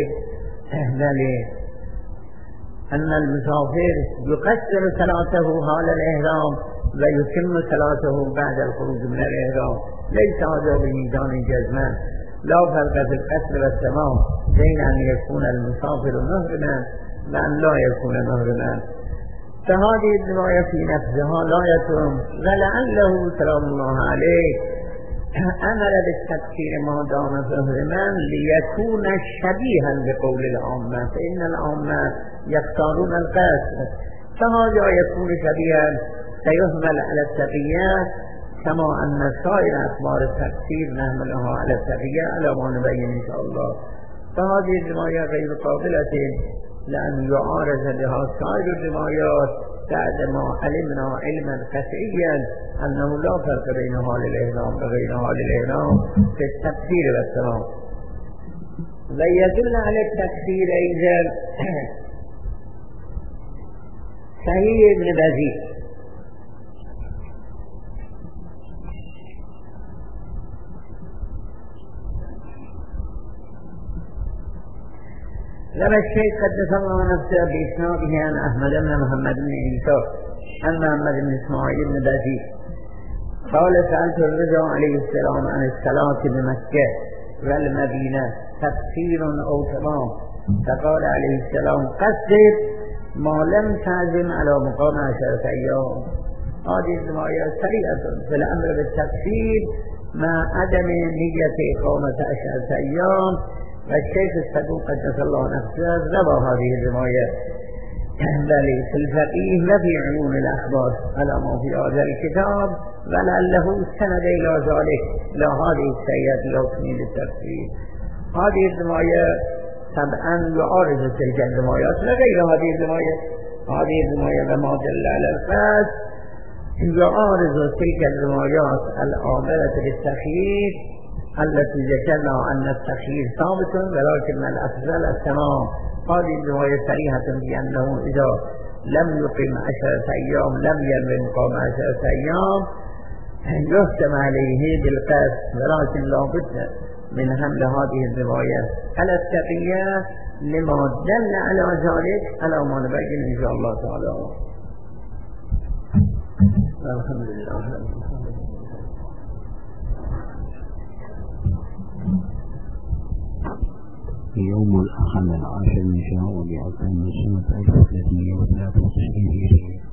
أن المسافر يقصر صلاته حال الإحرام ويتم صلاته بعد الخروج من الإحرام. ليس هذا بميزان جزما، لا فرق في القصر والتمام بين أن يكون المسافر محرما وأن لا يكون محرما. فهذه الرواية في نفسها لا يتم، ولعله سلام الله عليه أمر بالتكفير ما دام محرما ليكون شبيها بقول العامة، فإن العامة يختارون القصر، فهذا يكون شبيها سيحمل على التقيات، كما أن سائر أخبار التكفير نحملها على التقيات على ما نبين إن شاء الله. فهذه الرواية غير قابلة لأن يعارض بها سائر الروايات بعد ما علمنا علما قطعيا أنه لا فرق بين حال الإحرام وغير حال الإحرام في التكفير والسلام. ويدل على التكفير أيضا صحيح ابن بزيد لما الشيخ قدس الله نفسه بإسناده عن أحمد بن محمد بن عيسى عن محمد بن إسماعيل بن بزيد قال سألت الرضا عليه السلام عن الصلاة بمكة والمدينة تقصير أو تمام، فقال عليه السلام قصر ما لم تعزم على مقام عشرة أيام. هذه الرواية سريعة في الأمر بالتقصير مع عدم نية إقامة عشرة أيام، والشيخ الصدوق قدس الله نفسه روى هذه الرواية بل في الفقيه وفي عيون الأخبار على ما في هذا الكتاب، ولعله سند إلى ذلك لا هذه السيئة لحكم التفسير. هذه الرواية طبعا يعارض تلك الروايات وغير هذه الرواية. هذه الرواية وما دل على القصد يعارض تلك الروايات الآمرة بالتخيير التي ذكرنا أن التخيير ثابت ولكن الأفضل التمام. هذه الرواية صريحة بأنه إذا لم يقم عشرة أيام لم ينوي مقام عشرة أيام يحكم عليه بالقصد، ولكن لا بد من حمل هذه الرواية على التقية لما دل على ذلك على ما نبين إن شاء الله تعالى. الحمد لله. يوم الأحد العاشر من شهر ربيع الثاني سنة ألف وثلاثمائة وثلاثة وتسعين هجرية.